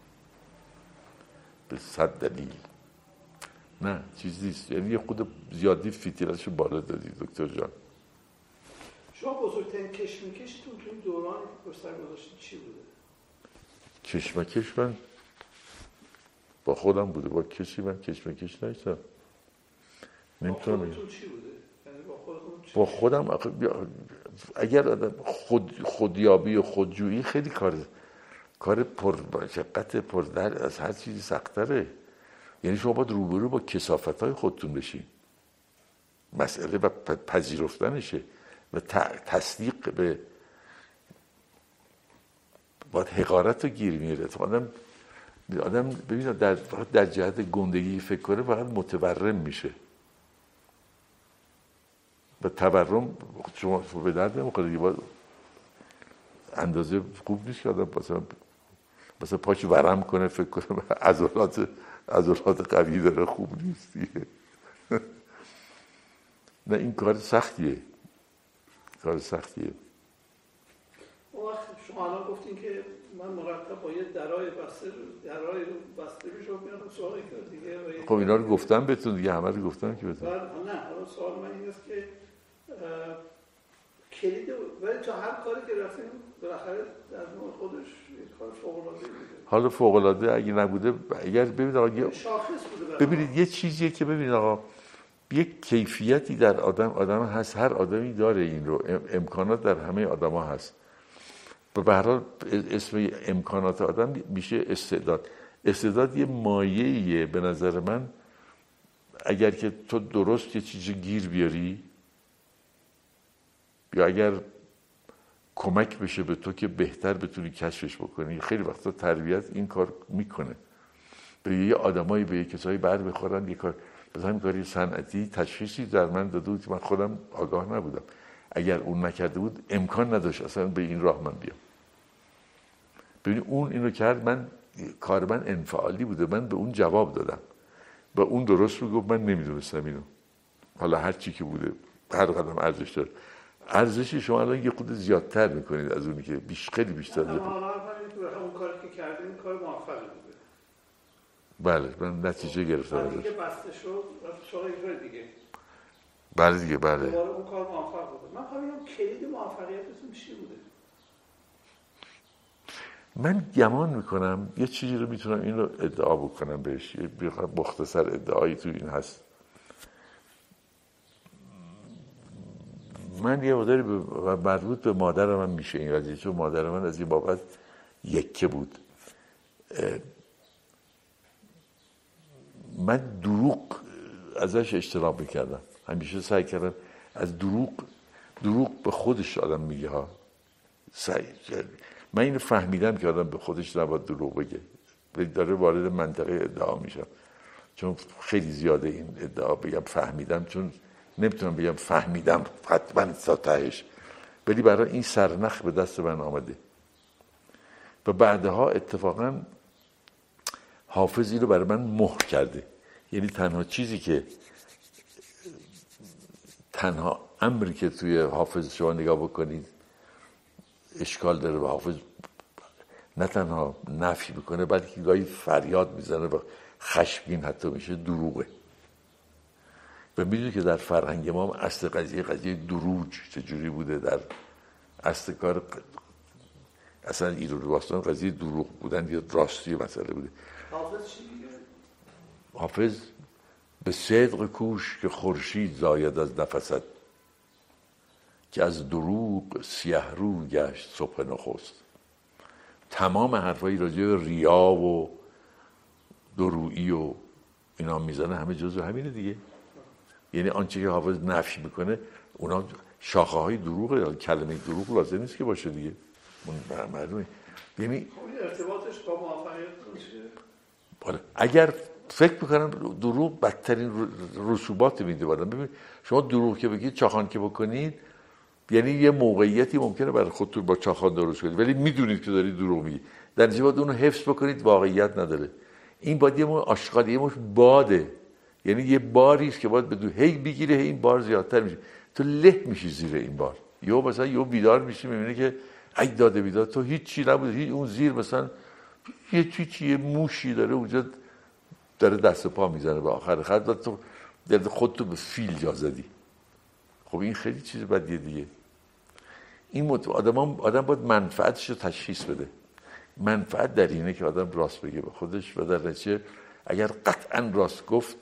B: به صد دلیل. نه چیز نیست، یعنی یه خود زیادی فیتیلتشو بالا دادی دکتر جان.
A: شما بزرگترین کشمکشتون تو این دوران که پشت سر گذاشتید چی بوده؟
B: کشمکش من با خودم بوده، با کسی من کشمکش نشدم. نمیتونم
A: با خودتون چی بوده؟ یعنی با خودتون چی؟
B: با خودم اگر آدم خود خودیابی و خودجویی خیلی کار کار پر مشقت، پر در از هر چیزی سخت‌تره. یعنی شما باید روبرو با کثافت‌های خودتون بشین. مسئله و پذیرفتنشه و تصدیق به باید حقارت رو گیر میره. آدم آدم ببینید در در جهت گندگی فکر کنه فقط متورم میشه و تورم شما به درد نمیخوره. باید اندازه خوب نیست که آدم مثلا مثلا پاش ورم کنه فکر کنه عضلات عضلات قوی داره، خوب نیست دیگه. نه این کار سختیه، کار سختیه.
A: اون وقت شما الان گفتین که من مرتب با یه درای بسته درای بسته میشم میرم سوالی که دیگه.
B: خب اینا رو گفتم بهتون دیگه، همه رو گفتم که بهتون.
A: نه حالا سوال من این است که کلید ولی تا هر کاری که رفتیم بالاخره در نوع خودش یک کار فوق‌العاده بوده.
B: حالا فوق‌العاده اگه نبوده، اگر ببینید آقا
A: شاخص بوده.
B: ببینید یه چیزیه که ببینید آقا یک کیفیتی در آدم آدم هست، هر آدمی داره این رو، امکانات در همه آدما هست. به هر حال اسم امکانات آدم میشه استعداد. استعداد یه مایه‌ایه به نظر من، اگر که تو درست یه چیزی گیر بیاری یا اگر کمک بشه به تو که بهتر بتونی کشفش بکنی. خیلی وقتا تربیت این کار میکنه، به یه آدمایی به یه کسایی بر بخورن یه کار مثلا همین کاری صنعتی تشخیصی در من داده بود که من خودم آگاه نبودم. اگر اون نکرده بود امکان نداشت اصلا به این راه من بیام. ببینید اون اینو کرد، من کار من انفعالی بوده، من به اون جواب دادم و اون درست میگفت، من نمیدونستم اینو. حالا هر چی که بوده هر قدم ارزش داره. ارزشی شما الان یه خود زیادتر میکنید از اونی که بیش خیلی بیشتر
A: داره. اما اون کاری که کردیم کار موفقی بوده.
B: بله من نتیجه گرفتم ازش.
A: دیگه بسته شد رفت سراغ اجرای دیگه.
B: بله دیگه بله.
A: دوباره اون کار موفق بوده. من خواهم کلید موفقیتتون چی بوده؟
B: من گمان میکنم یه چیزی رو میتونم این رو ادعا بکنم بهش، یه مختصر ادعایی تو این هست. من یه مداری و مربوط به مادرم هم میشه این قضیه، چون مادر من از این بابت یکه بود. من دروغ ازش اجتناب میکردم، همیشه سعی کردم از دروغ دروغ به خودش آدم میگه ها سعی من اینو فهمیدم که آدم به خودش نباید دروغ بگه. داره وارد منطقه ادعا میشم، چون خیلی زیاده این ادعا بگم فهمیدم، چون نمیتونم بگم فهمیدم حتما تا تهش، ولی برای این سرنخ به دست من آمده و بعدها اتفاقا حافظ اینو برای من مهر کرده. یعنی تنها چیزی که تنها امری که توی حافظ شما نگاه بکنید اشکال داره و حافظ نه تنها نفی میکنه بلکه گاهی فریاد میزنه و خشمگین حتی میشه، دروغه. و میدونی که در فرهنگ ما هم اصل قضیه قضیه دروغ چجوری بوده، در اصل کار اصلا ایران باستان قضیه دروغ بودن یا راستی مسئله بوده.
A: حافظ چی میگه؟
B: حافظ به صدق کوش که خورشید زاید از نفست، که از دروغ سیه رو گشت صبح نخست. تمام حرفایی راجع به ریا و درویی و اینا میزنه همه جزو همینه دیگه. یعنی آنچه که حافظ نفی میکنه اونا شاخه های دروغه، کلمه دروغ لازم نیست که باشه دیگه، اون معلومه. یعنی
A: ارتباطش با موفقیت چیه؟
B: اگر فکر میکنم دروغ بدترین رسوبات میده بالا. ببین شما دروغ که بگید چاخان که بکنید، یعنی یه موقعیتی ممکنه برای خودتون با چاخان درست کنید ولی میدونید که دارید دروغ میگید، در نتیجه باید اونو حفظ بکنید، واقعیت نداره. این باید یه مون آشغالی، یه مون باده، یعنی یه باری است که باید بدون هی بگیره، این بار زیادتر میشه، تو له میشی زیر این بار. یا مثلا یه بیدار میشی میبینی که ای داده بیدار تو هیچ چی نبود، هیچ اون زیر مثلا یه چیزی یه موشی داره اونجا داره دست پا میزنه به آخر خط و تو دل خودتو به فیل جا زدی. خب این خیلی چیز بدیه دیگه. این مت... آدم آدم باید منفعتش رو تشخیص بده. منفعت در اینه که آدم راست بگه به خودش و در نتیجه اگر قطعا راست گفت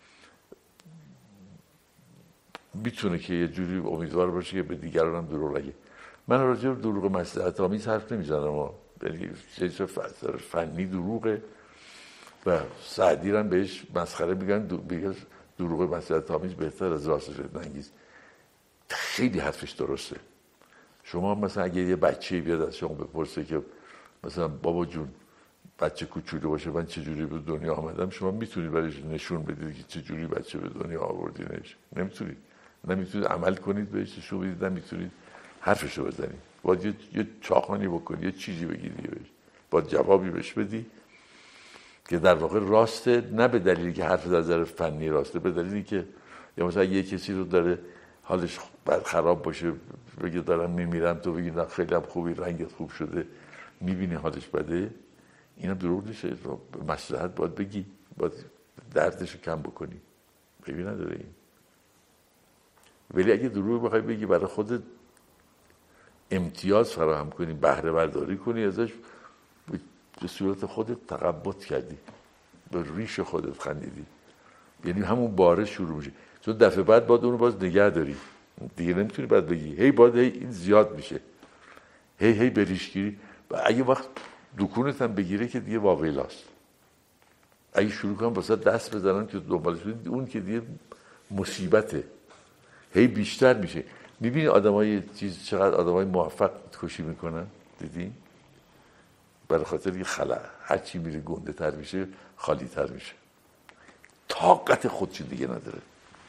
B: میتونه که یه جوری امیدوار باشه که به دیگران هم دروغ نگه. من راجع به دروغ مصلحت آمیز حرف نمیزنم، اما یعنی چیز فنی دروغه و سعدی هم بهش مسخره میگن، بگه دروغ مصلحت آمیز بهتر از راست فتنه‌انگیز. خیلی حرفش درسته. شما مثلا اگه یه بچه‌ای بیاد از شما بپرسه که مثلا بابا جون بچه کوچولو باشه من چجوری به دنیا آمدم، شما میتونید برایش نشون بدید که چجوری بچه به دنیا آوردینش؟ نمیتونید. نمیتونید عمل کنید بهش نشون بدید، نمیتونید حرفشو بزنید. باید یه, یه چاخانی بکنید، یه چیزی بگیری بهش، باید جوابی بهش بدی که در واقع راسته، نه به دلیلی که حرف از نظر فنی راسته، به دلیلی که یا مثلا یه کسی رو داره حالش بعد خراب باشه بگه دارم میمیرم، تو بگی نه خیلی هم خوبی، رنگت خوب شده، میبینی حالش بده، اینم دروغ نیست. مصلحت باید بگی، باید دردش رو کم بکنی، ببین نداره این. ولی اگه دروغ بخوای بگی برای خودت امتیاز فراهم کنی، بهره برداری کنی ازش، به صورت خودت تقبط کردی، به ریش خودت خندیدی، یعنی همون باره شروع میشه. چون دفعه بعد باید اونو باز نگه داری دیگه، نمیتونی بعد بگی هی باید هی این زیاد میشه، هی هی بریشگیری. و اگه وقت دکونت هم بگیره که دیگه واویلاست. اگه شروع کنم واسه دست بزنن که دنبالش بدید، اون که دیگه مصیبته، هی بیشتر میشه. میبینی آدمای چیز چقدر آدمای موفق کشی میکنن، دیدی؟ برای خاطر یه خلأ، هر چی میره گنده تر میشه، خالی تر میشه، طاقت خودش دیگه نداره.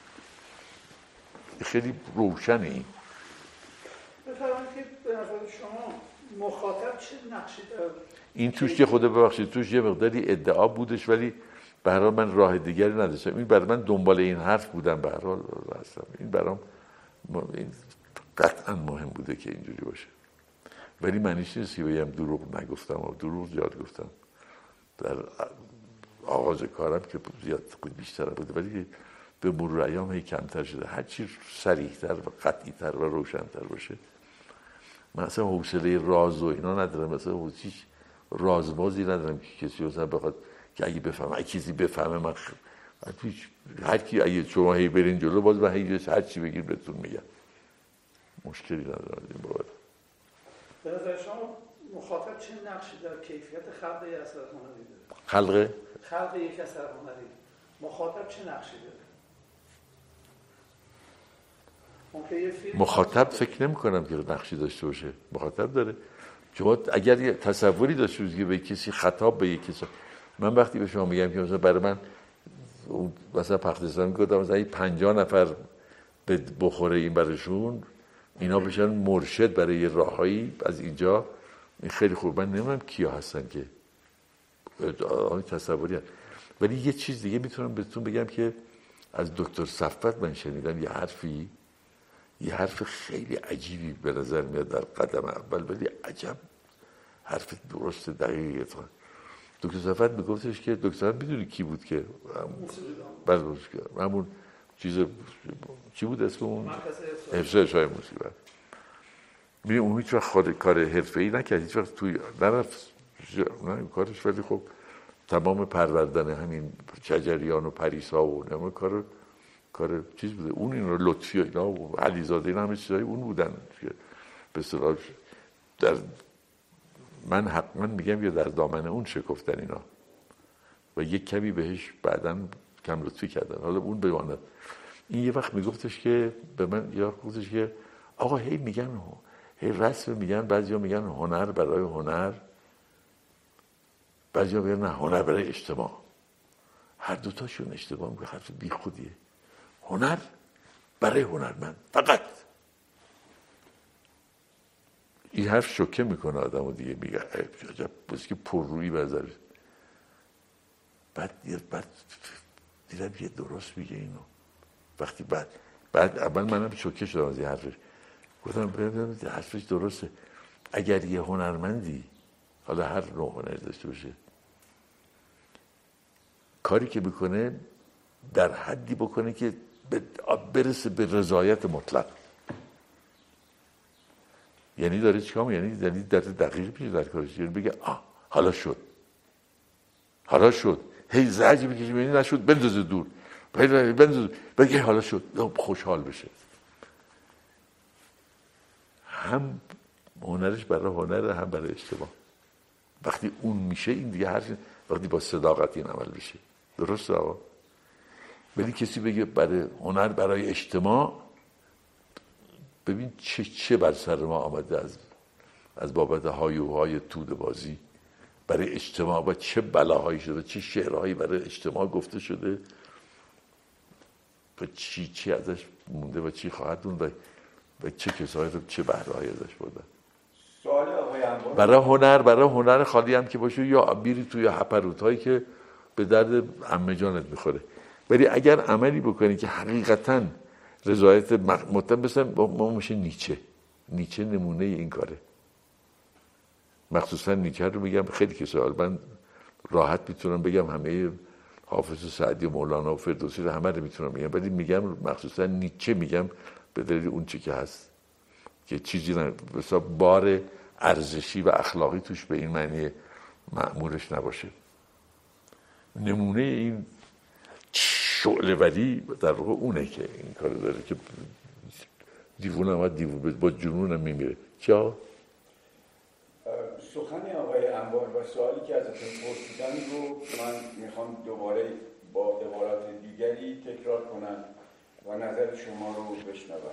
B: خیلی روشنه این.
A: بفرمایید که به نظر شما مخاطب چه نقشی داره؟
B: این توش که خدا ببخشید توش یه مقداری ادعا بودش، ولی به هر حال من راه دیگری نداشتم. این برای من دنبال این حرف بودم، به هر حال هستم. این برام این قطعا مهم بوده که اینجوری باشه، ولی معنیش نیست که بگم دروغ نگفتم و دروغ زیاد گفتم در آغاز کارم که زیاد بیشتر بوده، ولی به مرور ایام هی کمتر شده. هر چی صریح‌تر و قطعی‌تر و روشن‌تر باشه. من اصلا حوصله راز و اینا ندارم، مثلا هیچ رازبازی ندارم که کسی مثلا بخواد که اگه بفهمه اگه کسی بفهمه من خ... هر کی اگه شما هی برین جلو باز من هی هر چی بگیر بهتون میگم، مشکلی ندارم این بابت.
A: به نظر شما مخاطب چه نقشی در کیفیت خلق یک اثر هنری داره؟
B: خلق
A: خلق یک اثر هنری مخاطب چه نقشی داره؟
B: مخاطب فکر نمی کنم که نقشی داشته باشه. مخاطب داره. شما اگر یه تصوری داشته باشید که به کسی خطاب به یک کسی، من وقتی به شما میگم که مثلا برای من مثلا پختستان گفتم مثلا پنجاه نفر بخوره این براشون، اینا بشن مرشد برای راههایی از اینجا، این خیلی خوب. من نمیدونم کیا هستن که آدم تصوری هست. ولی یه چیز دیگه میتونم بهتون بگم که از دکتر صفوت من شنیدم یه حرفی یه حرف خیلی عجیبی به نظر میاد در قدم اول، ولی عجب حرف درست دقیقی. دکتر صفوت میگفتش که دکتر صفوت میدونی کی بود که بعد همون چیز چی بود اسم اون حفظ ارشای موسیقی بود. میبینی اون هیچ وقت کار حرفه‌ای نکرد، هیچ وقت توی نرفت نه کارش، ولی خب تمام پروردن همین شجریان و پریسا و همه کار کار چیز بوده. اون این رو لطفی و اینا و علیزاده اینا همه چیزای اون بودن که به اصطلاح در من حتما میگم یا در دامن اون شکفتن اینا و یک کمی بهش بعداً کم لطفی کردن. حالا اون بماند. این یه وقت میگفتش که به من یا گفتش که آقا هی میگن هی رسم میگن، بعضیا میگن هنر برای هنر، بعضیا میگن نه هنر برای اجتماع. هر دوتاشون اشتباه میگه، حرف بی خودیه. هنر برای هنرمند فقط. این حرف شوکه میکنه آدم و دیگه میگه عجب بس که پررویی بذاره. بعد بعد دیدم یه درست میگه اینو. وقتی بعد بعد اول منم شوکه شدم از این حرفش. گفتم ببینم حرفش درسته. اگر یه هنرمندی حالا هر نوع هنر داشته باشه کاری که بکنه در حدی بکنه که برسه به رضایت مطلق، یعنی داره چیکار یعنی یعنی در دقیق پیش در کارش، یعنی بگه آه حالا شد حالا شد هی زجر بکشه یعنی نشد بندازه دور بندازه بگه حالا شد خوشحال بشه. هم هنرش برای هنر هم برای اجتماع. وقتی اون میشه این دیگه هر وقتی با صداقت این عمل بشه درسته آقا. ولی کسی بگه برای هنر برای اجتماع، ببین چه چه بر سر ما آمده از از بابت هایوهای توده بازی برای اجتماع و چه بلاهایی شده، چه شعرهایی برای اجتماع گفته شده و چی چی ازش مونده و چی خواهد موند و و چه کسایی رو چه بهرهایی ازش بردن.
C: سوال آقای انبار
B: برای هنر برای هنر خالی هم که باشه یا بیری توی هپروت هایی که به درد عمه جانت میخوره. ولی اگر عملی بکنی که حقیقتاً رضایت مطلق مثلا ما میشه نیچه نیچه نمونه این کاره. مخصوصا نیچه رو میگم خیلی کسا من راحت میتونم بگم همه حافظ سعدی و مولانا و فردوسی رو همه رو میتونم بگم، ولی میگم مخصوصا نیچه میگم به دلیل اون چی که هست که چیزی نه بسا بار ارزشی و اخلاقی توش به این معنی مأمورش نباشه. نمونه این شعله ولی در واقع اونه که این کار داره که دیوونه هم دیوونه با جنون هم میمیره. چه
C: سخن آقای انبار و سوالی که ازتون پرسیدم رو من میخوام دوباره با عبارات دیگری تکرار کنم و نظر شما رو بشنوم.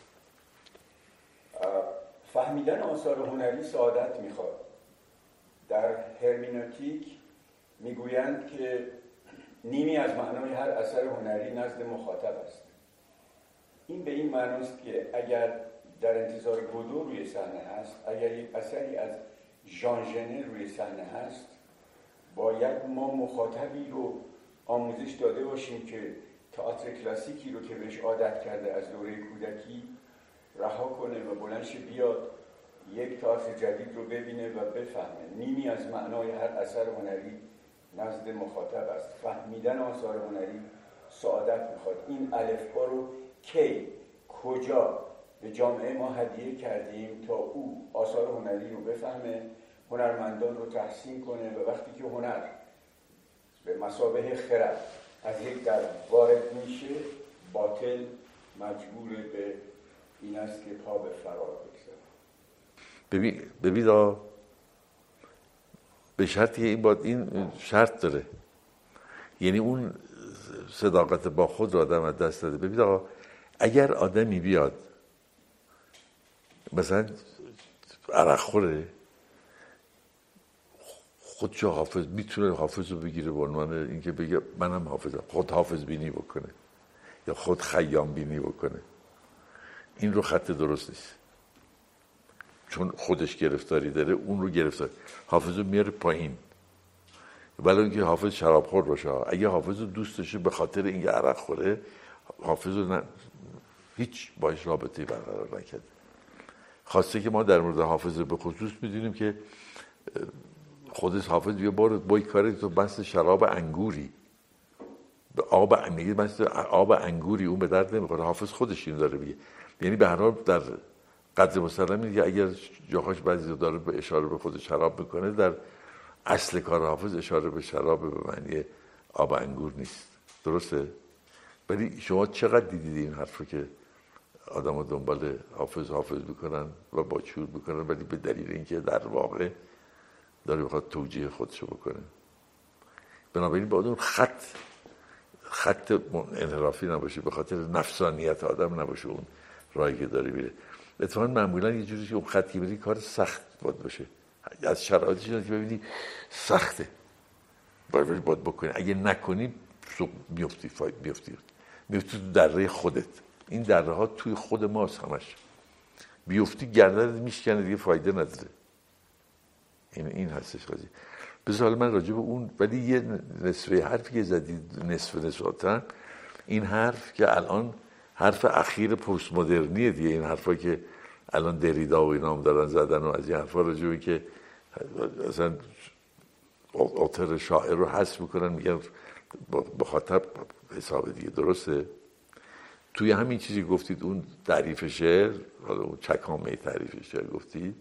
C: فهمیدن آثار هنری سعادت میخواد. در هرمنوتیک میگویند که نیمی از معنای هر اثر هنری نزد مخاطب است. این به این معناست که اگر در انتظار گودو روی صحنه هست، اگر یک اثری از ژان ژنه روی صحنه هست، باید ما مخاطبی رو آموزش داده باشیم که تئاتر کلاسیکی رو که بهش عادت کرده از دوره کودکی رها کنه و بلندش بیاد یک تئاتر جدید رو ببینه و بفهمه. نیمی از معنای هر اثر هنری نزد مخاطب است. فهمیدن آثار هنری سعادت میخواد. این الفبا رو کی کجا به جامعه ما هدیه کردیم تا او آثار هنری رو بفهمه، هنرمندان رو تحسین کنه و وقتی که هنر به مثابه خرد از یک در وارد میشه، باطل مجبور به این است که پا به فرار بگذاره.
B: ببین ببین به شرطی که این باید این شرط داره، یعنی اون صداقت با خود رو آدم از دست داده. ببین آقا اگر آدمی بیاد مثلا عرق خوره خودشو حافظ میتونه حافظ رو بگیره به عنوان اینکه بگه منم حافظم، خود حافظ بینی بکنه یا خود خیام بینی بکنه، این رو خط درست نیست، چون خودش گرفتاری داره اون رو گرفتار حافظ رو میاره پایین. ولی اینکه حافظ شرابخور باشه. اگه حافظ رو دوست داشته به خاطر اینکه عرق خوره، حافظ رو نه... هیچ باش رابطه‌ای برقرار نکرد. خواسته که ما در مورد حافظ به خصوص می‌دونیم که خودش حافظ یه بار با کاری تو بس شراب انگوری به آب میگه مثل آب انگوری اون به درد نمیخوره. حافظ خودش اینو داره میگه. یعنی به هر حال در قدر مسلم میگه اگر جاهاش بعضی داره به اشاره به خود شراب میکنه، در اصل کار حافظ اشاره به شراب به معنی آب انگور نیست. درسته؟ ولی شما چقدر دیدید این حرف رو که آدم‌ها دنبال حافظ حافظ میکنن و با چور میکنن، ولی به دلیل اینکه در واقع داره بخواد توجیه خودشو بکنه. بنابراین باید اون خط خط انحرافی نباشه، به خاطر نفسانیت آدم نباشه اون راهی که داره میره. اتفاقا معمولا یه جوری که اون خطی بری کار سخت باید باشه، از شرایطی که ببینی سخته باید باید بکنی. اگه نکنی میفتی فاید میفتی میفتی تو دره خودت. این دره ها توی خود ماست همش. بیفتی گردنت میشکنه دیگه فایده نداره. این این هستش قضیه. بذار من راجع به اون، ولی یه نصفه حرفی که زدید نصف نسبتا این حرف که الان حرف اخیر پست مدرنیه دیگه، این حرفا که الان دریدا و اینام دارن زدن و از این حرفا راجع به که مثلا آتر شاعر رو حذف میکنن میگن بخاطر حساب دیگه. درسته؟ توی همین چیزی گفتید اون تعریف شعر، حالا اون چکامه تعریف شعر گفتید،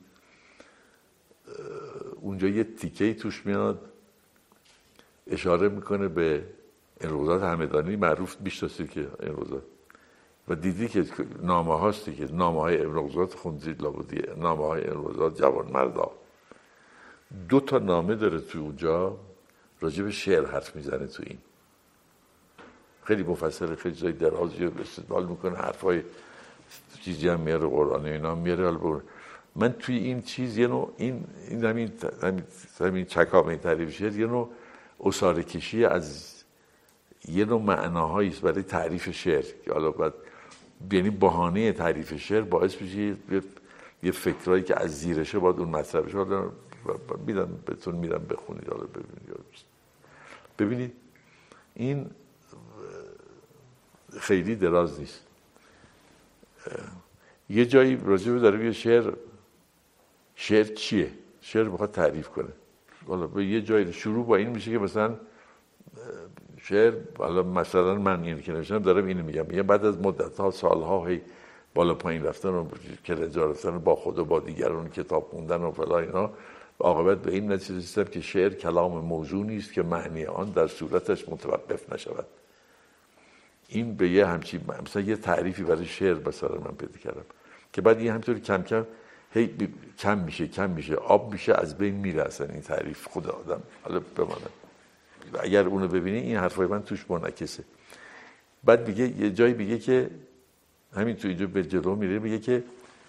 B: اونجا یه تیکه‌ای توش میاد اشاره میکنه به انقضات همدانی. معروف میشناسید که انقضات و دیدی که نامه هاستی که نامه های انقضات خوندید لابدی، نامه های انقضات جوان مردا. دو تا نامه داره تو اونجا راجع به شعر حرف میزنه. تو این خیلی مفصل، خیلی جای درازی استدلال میکنه، حرفای چیزی هم میاره قرآن اینا میاره. حالا من توی این چیز یه نوع این این همین همین, همین چکامه تعریف شعر یه نوع اصاره کشی از یه نوع معناهایی است برای تعریف شعر که حالا بعد یعنی بهانه تعریف شعر باعث میشه یه, یه فکرایی که از زیرشه باید اون مطلبش حالا میدم بهتون میدم بخونید حالا ببینید. ببینید این خیلی دراز نیست. یه جایی راجع به داره یه شعر شعر چیه؟ شعر بخواد تعریف کنه. حالا به یه جایی شروع با این میشه که مثلا شعر، حالا مثلا من این که نوشتم دارم اینو میگم، میگم بعد از مدت ها سالها هی بالا پایین رفتن و کلنجار رفتن با خود و با دیگران کتاب خوندن و فلا اینا، عاقبت به این نتیجه رسیدم که شعر کلام موزون است که معنی آن در صورتش متوقف نشود. این به یه همچین مثلا یه تعریفی برای شعر مثلا من پیدا کردم که بعد این همینطوری کم کم هی بی... کم میشه کم میشه آب میشه از بین میره اصلا این تعریف خود آدم. حالا بمانه اگر اونو ببینی این حرفای من توش منعکسه. بعد میگه یه جایی میگه که همین تو اینجا به جلو میره میگه که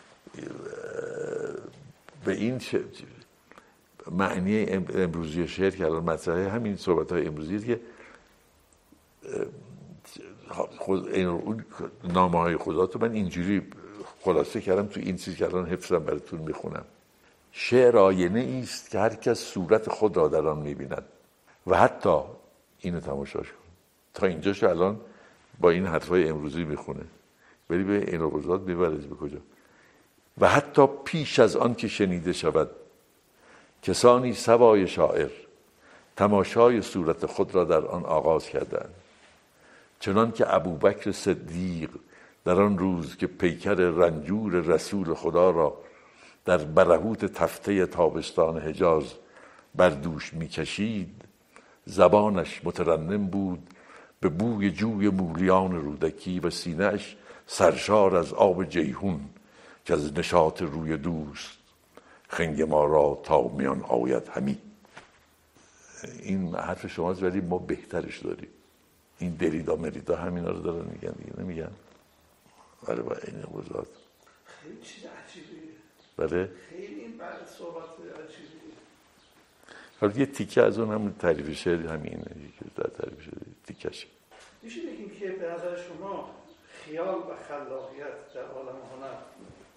B: به این ش... معنی امروزی شعر که الان مطرحه همین صحبت های امروزی است که خود این نامه های خوداتو من اینجوری خلاصه کردم تو این چیز که الان حفظم براتون میخونم. شعر آینه است که هر کس صورت خود را در آن میبیند و حتی اینو تماشاش کن. تا اینجاش الان با این حرفای امروزی میخونه، ولی به این روزات میبرز به کجا؟ و حتی پیش از آن که شنیده شود کسانی سوای شاعر تماشای صورت خود را در آن آغاز کردند، چنان که ابوبکر صدیق در آن روز که پیکر رنجور رسول خدا را در برهوت تفته تابستان حجاز بر دوش میکشید، زبانش مترنم بود به بوی جوی مولیان رودکی و سینه‌اش سرشار از آب جیهون که از نشاط روی دوست خنگ ما را تا میان آید همی. این حرف شماست ولی ما بهترش داریم. این دریدا مریدا همینا رو دارن میگن دیگه نمیگن. ولی با این وضعات
A: خیلی چیز عجیبیه.
B: بله
A: خیلی این بعد صحبت عجیبیه.
B: حالا یه تیکه از اون همون تعریف شعر همینه که در تعریف شعر تیکش.
A: میشه بگیم که به نظر شما خیال و خلاقیت در عالم هنر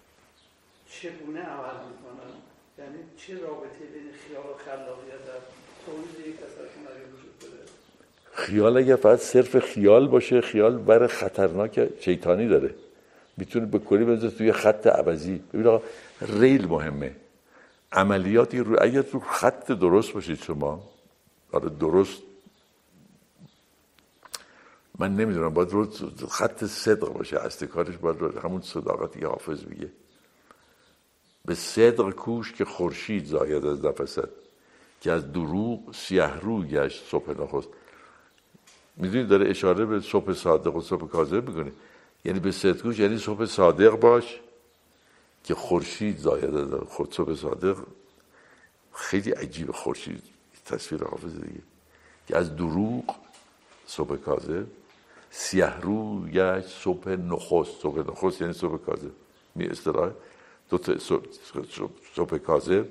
A: چگونه عمل میکنن؟ یعنی چه رابطه بین خیال و خلاقیت در تولید یک اثر هنری وجود داره.
B: خیال اگه فقط صرف خیال باشه، خیال برای خطرناک شیطانی داره، میتونه به کلی بذاره توی خط عوضی. ببین آقا ریل مهمه، عملیاتی رو اگر رو خط درست باشید شما، آره درست، من نمیدونم باید رو خط صدق باشه، اصل کارش باید رو همون صداقتی که حافظ میگه، به صدق کوش که خورشید زاید از نفست، که از دروغ سیه رو گشت صبح نخست. میدونید داره اشاره به صبح صادق و صبح کاذب میکنه، یعنی به صدق کوش یعنی صبح صادق باش که خورشید زاید از خود. صبح صادق خیلی عجیب، خورشید تصویر حافظ دیگه، که از دروغ صبح کاذب، سیه رو گشت صبح نخست. صبح نخست یعنی صبح کاذب، می اصطلاح دو تا صبح کاذب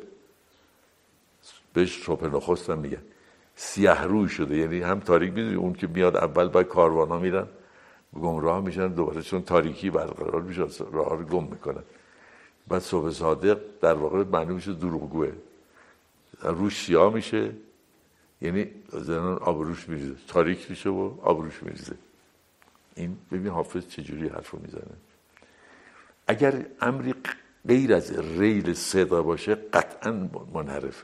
B: بهش صبح نخست هم میگن. سیه روی شده یعنی هم تاریک، میدونی اون که میاد اول باید کاروان ها میرن گمراه میشن، دوباره چون تاریکی برقرار میشه راه رو گم میکنن. بعد صبح صادق در واقع معنی میشه دروغگوه، روش سیاه میشه یعنی زنان آب روش میریزه، تاریک میشه و آب روش میریزه. این ببین حافظ چجوری حرفو میزنه. اگر امری غیر از ریل صدق باشه قطعا منحرفه.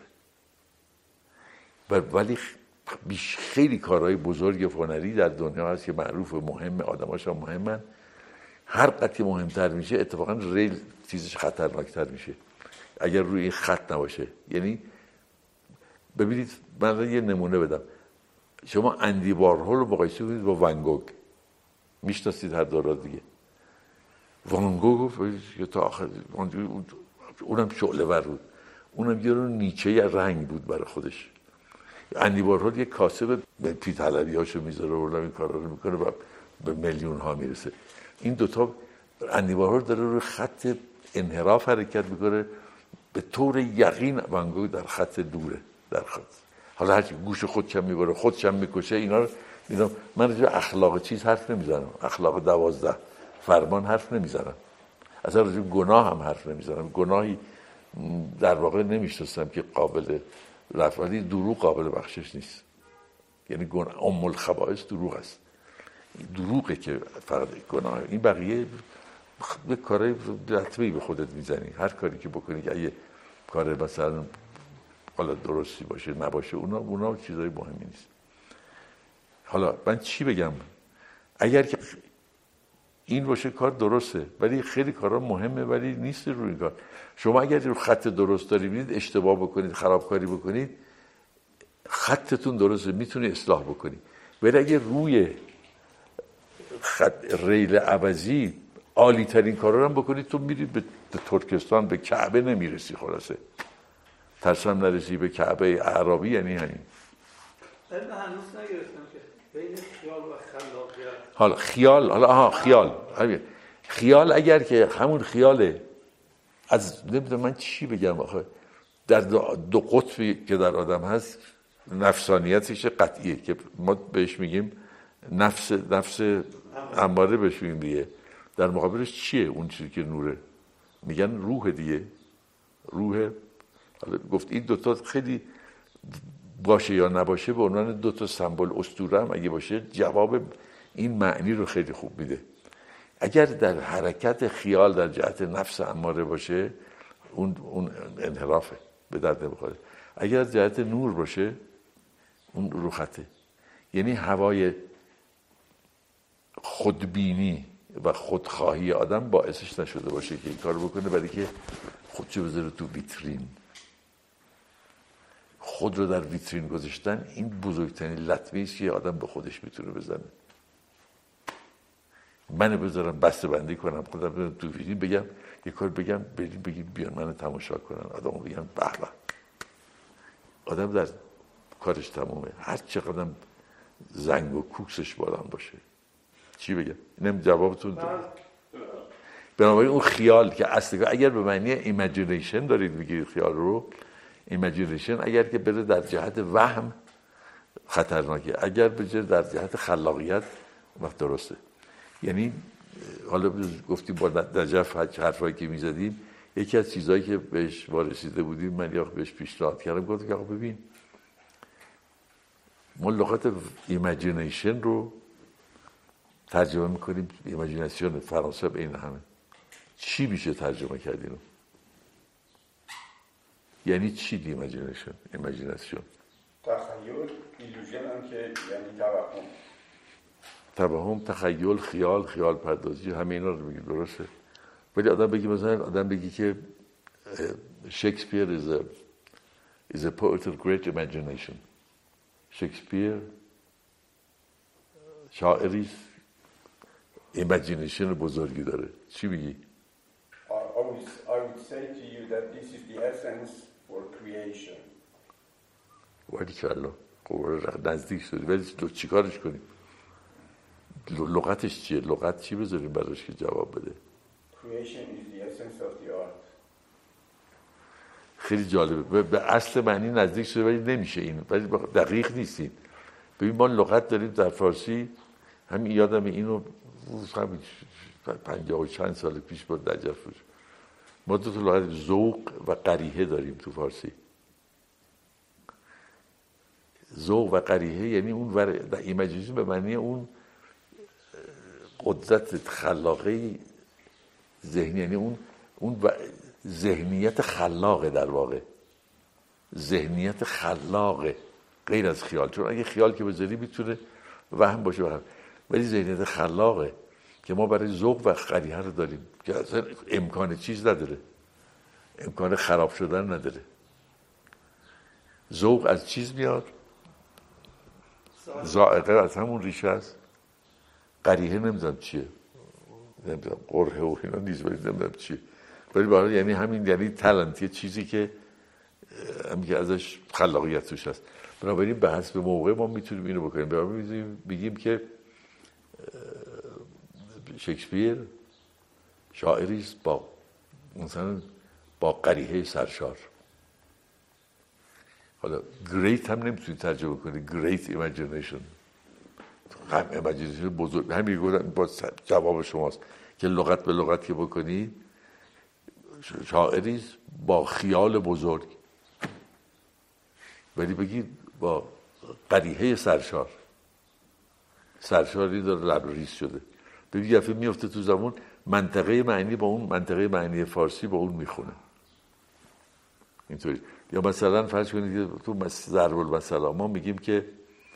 B: ولی بیش خیلی کارهای بزرگ هنری در دنیا هست که معروف و مهمه، آدماش هم مهمن، هر قطعی مهمتر میشه اتفاقا ریل چیزش خطرناکتر میشه اگر روی این خط نباشه. یعنی ببینید من یه نمونه بدم، شما اندی وارهول رو مقایسه کنید با ون گوگ، میشناسید هر دو دیگه. وان گوگ تا آخر اونم شعله ور بود، اونم یه رو نیچه رنگ بود برای خودش. اندی وارهول یه کاسه به پی‌طلبی هاشو میذاره و اونم این کارا رو میکنه و به میلیون ها میرسه. این دوتا اندی وارهول داره روی خط انحراف حرکت میکنه، به طور یقین وان گوگ در خط دوره، در خط. حالا هرچی گوش خودشم میبره خودشم میکشه، اینا رو اینا من راجع به اخلاق چیز حرف نمیزنم، اخلاق دوازده فرمان حرف نمیزنم، اصلا راجع به گناه هم حرف نمیزنم. گناهی در واقع نمیشناسم که قابل رفع، ولی دروغ قابل بخشش نیست. یعنی گناه ام الخبائث دروغ است، دروغه که فقط گناه. این بقیه به کارهای رتبه‌ای به خودت میزنی، هر کاری که بکنی که اگه کار مثلا حالا درستی باشه نباشه، اونا اونا چیزای مهمی نیست. حالا من چی بگم؟ اگر که این باشه کار درسته، ولی خیلی کارا مهمه ولی نیست روی این کار. شما اگر رو خط درست داری میدید اشتباه بکنید، خرابکاری بکنید، خطتون درسته میتونی اصلاح بکنی. ولی اگر روی خط ریل عوضی عالی ترین کارا رو هم بکنید، تو میرید به ترکستان، به کعبه نمیرسی. خلاصه ترسم نرسی به کعبه اعرابی، یعنی همین.
A: من هنوز نگرفتم که بین خیال و خلاقیت.
B: حالا خیال، حالا آها خیال، خیال اگر که همون خیاله از نمیدونم من چی بگم آخه، در دو قطبی که در آدم هست، نفسانیتش قطعیه که ما بهش میگیم نفس نفس اماره بهش میگیم دیگه. در مقابلش چیه اون چیزی که نوره؟ میگن روح دیگه، روح. حالا گفت این دوتا خیلی باشه یا نباشه به عنوان دوتا سمبل اسطوره هم اگه باشه جواب این معنی رو خیلی خوب میده. اگر در حرکت خیال در جهت نفس اماره باشه اون اون انحرافه، به درد نمیخوره. اگر جهت نور باشه اون رو خطه. یعنی هوای خودبینی و خودخواهی آدم باعثش نشده باشه که این کار بکنه، برای که خودشو بذاره تو ویترین. خود رو در ویترین گذاشتن این بزرگترین لطمه است که آدم به خودش میتونه بزنه. منو بذارم بسته بندی کنم، خودم بذارم تو ویترین، بگم یه کار بگم بریم بگیم بیان منو تماشا کنن، آدمو بگم به به. آدم در کارش تمومه، هر چقدر زنگ و کوکسش بالان باشه. چی بگم؟ اینم جوابتون. بنابراین اون خیال که اصلا اگر به معنی ایمیجینیشن دارید میگید خیال رو، ایمیجینیشن اگر که بره در جهت وهم خطرناکه، اگر بره در جهت خلاقیت وقت درسته. یعنی حالا گفتیم با نجف حرفایی که میزدیم، یکی از چیزهایی که بهش وارسیده بودیم من یا بهش پیشنهاد کردم، گفتم که آقا ببین ما لغت ایمیجینیشن رو ترجمه میکنیم ایمیجیناسیون. فرانسه به این همه. چی میشه ترجمه کرد اینو؟ یعنی چی دی ایمیجینیشن؟ ایمیجیناسیون
C: تخیل، ایلوژن هم که یعنی توهم.
B: توهم، تخیل، خیال، خیال پردازی، همه اینا رو میگیم، درسته؟ ولی آدم بگی مثلا آدم بگی که شکسپیر is a is a poet of great imagination. شکسپیر شاعری ایمیجینیشن بزرگی داره. چی میگی؟
C: I would, I would say to you that this is the essence for creation.
B: ولی کلا خب نزدیک شدی، ولی چی کارش کنیم؟ لغتش چیه؟ لغت چی بذاریم براش که جواب بده؟
C: Creation is the essence of the art.
B: خیلی جالبه. به اصل معنی نزدیک شده ولی نمیشه این، ولی دقیق نیستین. ببین ما لغت داریم در فارسی، همین یادم اینو همین پنجاه و چند سال پیش با نجف بود. ما دو تا لغت ذوق و قریحه داریم تو فارسی. ذوق و قریحه یعنی اون ور در ایمیجینیشن به معنی اون قدرت خلاقه ذهنی، یعنی اون اون ذهنیت خلاقه، در واقع ذهنیت خلاقه غیر از خیال. چون اگه خیال که بذاری میتونه وهم باشه وهم، ولی ذهنیت خلاقه که ما برای ذوق و قریحه رو داریم که اصلا امکان چیز نداره، امکان خراب شدن نداره. ذوق از چیز میاد، ذائقه از همون ریشه است. قریحه نمیدونم چیه، نمیدونم قرحه و اینا نیست، ولی نمیدونم چیه، ولی برای یعنی همین، یعنی تالنت، یه چیزی که همین که ازش خلاقیت توش هست. بنابراین به حسب موقع ما میتونیم اینو بکنیم. بنابراین بگیم که شکسپیر شاعری است با مثلا با قریحه سرشار. حالا great هم نمیتونی ترجمه کنی، great imagination، هم ایمیجینیشن بزرگ. همین گفتم با جواب شماست که لغت به لغت که بکنی شاعری است با خیال بزرگ، ولی بگی با قریحه سرشار. سرشاری داره لبریز شده. ببین یه دفعه میفته تو زمان، منطقه معنی با اون منطقه معنی فارسی با اون میخونه اینطوری. یا مثلا فرض کنید که تو ضرب المثل ما میگیم که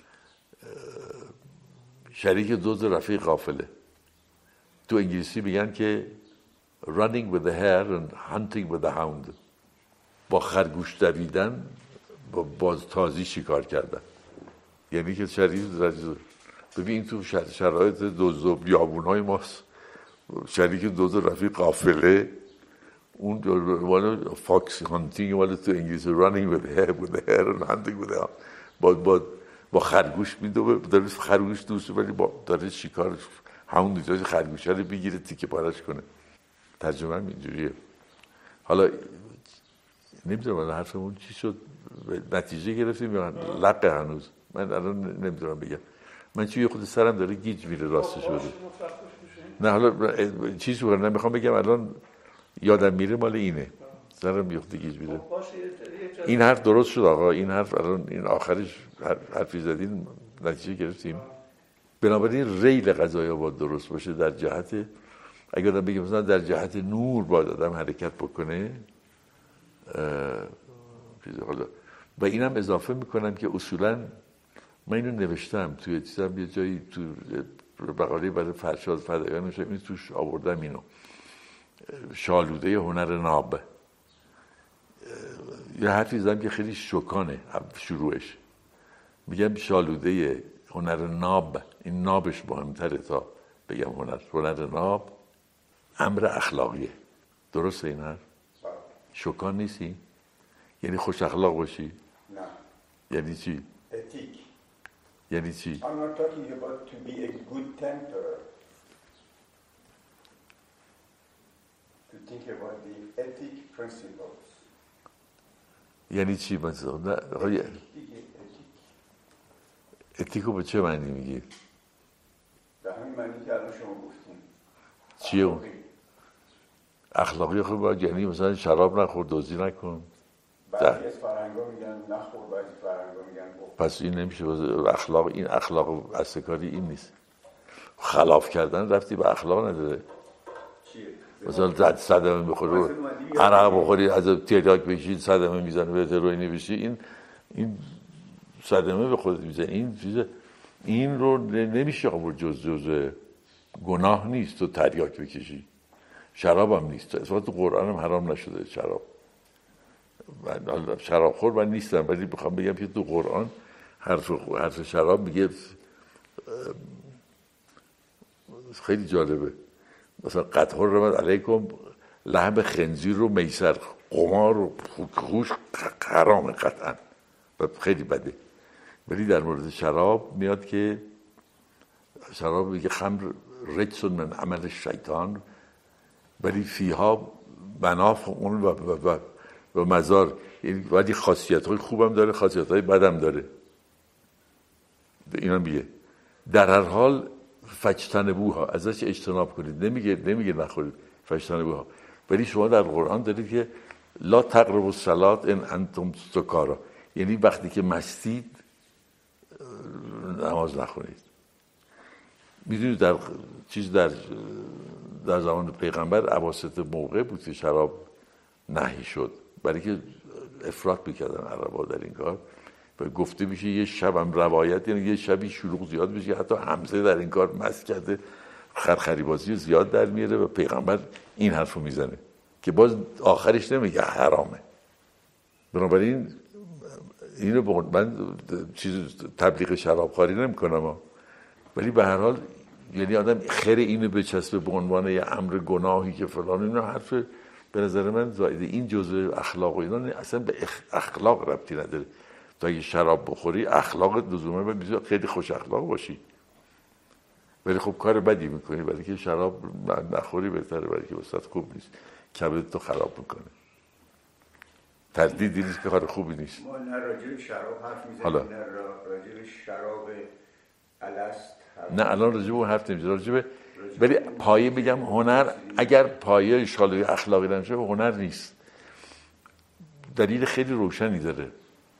B: شریک دزد رفیق غافله. تو انگلیسی میگن که running with the hare and hunting with the hound. با خرگوش دویدن، با باز تازی شکار کردن. یعنی که شریک ببین تو شرایط دزد و بیابونای ماست، شریک دزد رفیق غافله، اون ولی فاکس هانتینگ ولی تو انگلیسی running with the hare with the hare and hunting with the hound. با با با خرگوش میدوه، داره خرگوش دوست، ولی با داره شکار همون جای خرگوشه رو بگیره تیکه پارش کنه. ترجمه هم اینجوریه. حالا نمیدونم حرفمون چی شد، نتیجه گرفتیم یا لقه هنوز من الان نمیدونم بگم. من چی خود سرم داره گیج میره راستش بده. نه حالا چیز رو نمیخوام بگم الان یادم میره، مال اینه سرم میفته گیج میره. این حرف درست شد آقا، این حرف الان این آخرش حرفی زدین نتیجه گرفتیم. بنابراین ریل قضایا باید درست باشه در جهت، اگر آدم بگیم مثلا در جهت نور باید آدم حرکت بکنه. حالا و اینم اضافه میکنم که اصولا من اینو نوشتم توی چیزم، یه جایی تو مقاله برای فرشاد فدایان نوشتم، این توش آوردم اینو، شالوده هنر ناب. یه حرفی زدم که خیلی شوکانه شروعش، میگم شالوده هنر ناب. این نابش مهمتره تا بگم هنر. هنر ناب امر اخلاقیه. درسته این حرف؟ شوکان نیستی؟ یعنی خوش اخلاق باشی؟
C: نه.
B: یعنی چی؟
C: اتیک.
B: یعنی چی؟
C: I'm not talking about to be a good temper. To think about the ethic principles.
B: یعنی چی مثلا؟ نه اتیک. اتیکو به چه معنی میگی؟
C: به همین معنی که الان شما گفتیم.
B: چیه اون؟ اخلاقی خود باید یعنی مثلا شراب نخور، دزدی نکن.
C: بعضی از فرهنگ‌ها میگن نخور، بعضی فرهنگ‌ها میگن بخور.
B: پس این نمیشه اخلاق، این اخلاق اصلکاری این نیست. خلاف کردن رفتی به اخلاق نداره. مثلا صدمه بخوری عرق بخوری از تریاک بکشید صدمه میزنه به هروئین بشی، این این صدمه به خودت میزنه. این چیز این رو نمیشه آورد جز جز گناه نیست تو تریاک بکشی. شراب هم نیست، اصلا تو قرآن هم حرام نشده شراب. من شراب خور من نیستم، ولی بخوام بگم که تو قرآن حرف حرف شراب میگه خیلی جالبه. مثلا قد حرمت علیکم لحم خنزیر و میسر، قمار و خوش حرامه قطعا و خیلی بده. ولی در مورد شراب میاد که شراب میگه خمر رجس من عمل شیطان ولی فیها منافع اون و, و, و, و مزار، ولی خاصیت های خوبم داره خاصیت های بدم داره. اینا میگه در هر حال فجتنبوها، ازش اجتناب کنید. نمیگه نمیگه نخورید، فجتنبوها. ولی شما در قرآن دارید که لا تقربوا الصلاة ان انتم سکارا، یعنی وقتی که مستید نماز نخونید. میدونید در چیز در در زمان پیغمبر اواسط موقع بود که شراب نهی شد، برای که افراط میکردن عربا در این کار. و گفته میشه یه شبم روایت، یعنی یه شبی شلوغ زیاد بشه، حتی حمزه در این کار مست کرده، خرخری بازی زیاد در میاره و پیغمبر این حرفو میزنه که باز آخرش نمیگه حرامه. بنابراین اینو بگم من چیز تبلیغ شرابخواری نمیکنم، ولی به هر حال یعنی آدم خیر اینو بچسبه به عنوان یه امر گناهی که فلان، اینا حرف به نظر من زائده. این جزء اخلاق و اینا اصلا به اخلاق ربطی نداره. تا اگه شراب بخوری اخلاق لزوما باید خیلی خوش اخلاق باشی، ولی خب کار بدی میکنی. برای که شراب نخوری بهتره، برای که واسط خوب نیست، کبدت تو خراب میکنه. تردیدی نیست که کار خوبی نیست.
C: ما نه راجع به شراب حرف میزنیم،
B: حالا
C: نه راجع به شراب الست.
B: نه الان راجع به اون حرف نمیزنم، راجع به ولی پایه بگم هنر اگر پایه شالوی اخلاقی نشه هنر نیست. دلیل خیلی روشنی داره،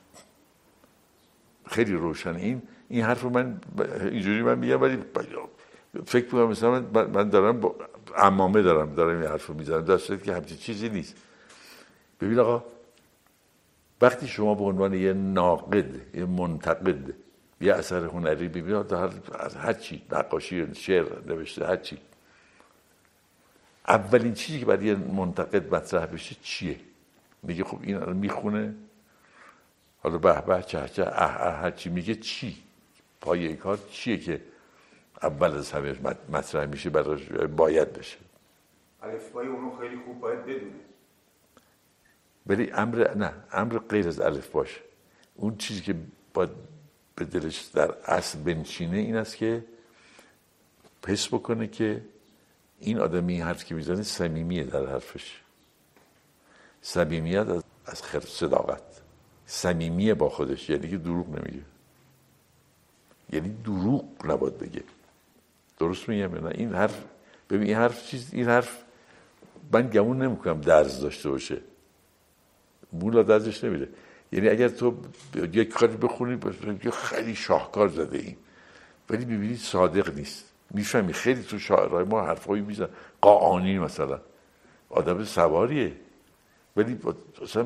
B: خیلی روشن. این این حرف رو من اینجوری من میگم، ولی فکر میکنم مثلا من, من دارم با عمامه دارم دارم این حرف رو میزنم، در صورتی که همچین چیزی نیست. ببین آقا، وقتی شما به عنوان یه ناقد، یه منتقد یه اثر هنری ببینید، هر هر چی، نقاشی، شعر نوشته، هر چی، اولین چیزی که برای یه منتقد مطرح بشه چیه؟ میگه خب این الان میخونه، حالا به به چه چه اه اه هر چی میگه، چی پایه کار چیه که اول از همه مطرح میشه براش باید بشه؟
C: الفبای اونو خیلی خوب باید بدونه.
B: ولی امر نه، امر غیر از الف باشه. اون چیزی که باید به دلش در اصل بنشینه این است که حس بکنه که این آدمی این حرف که میزنه صمیمیه در حرفش. صمیمیت از از خیر صداقت، صمیمیه با خودش، یعنی که دروغ نمیگه، یعنی دروغ نباید بگه. درست میگم نه؟ این حرف ببین این حرف چیز این حرف من گمون نمیکنم درز داشته باشه، مولا درزش نمیره. یعنی اگر تو یک کاری بخونی بگی خیلی شاهکار زده این، ولی ببینی صادق نیست. میفهمی خیلی تو شاعرای ما حرفایی میزنن، قاآنی مثلا آدم سواریه ولی اصلا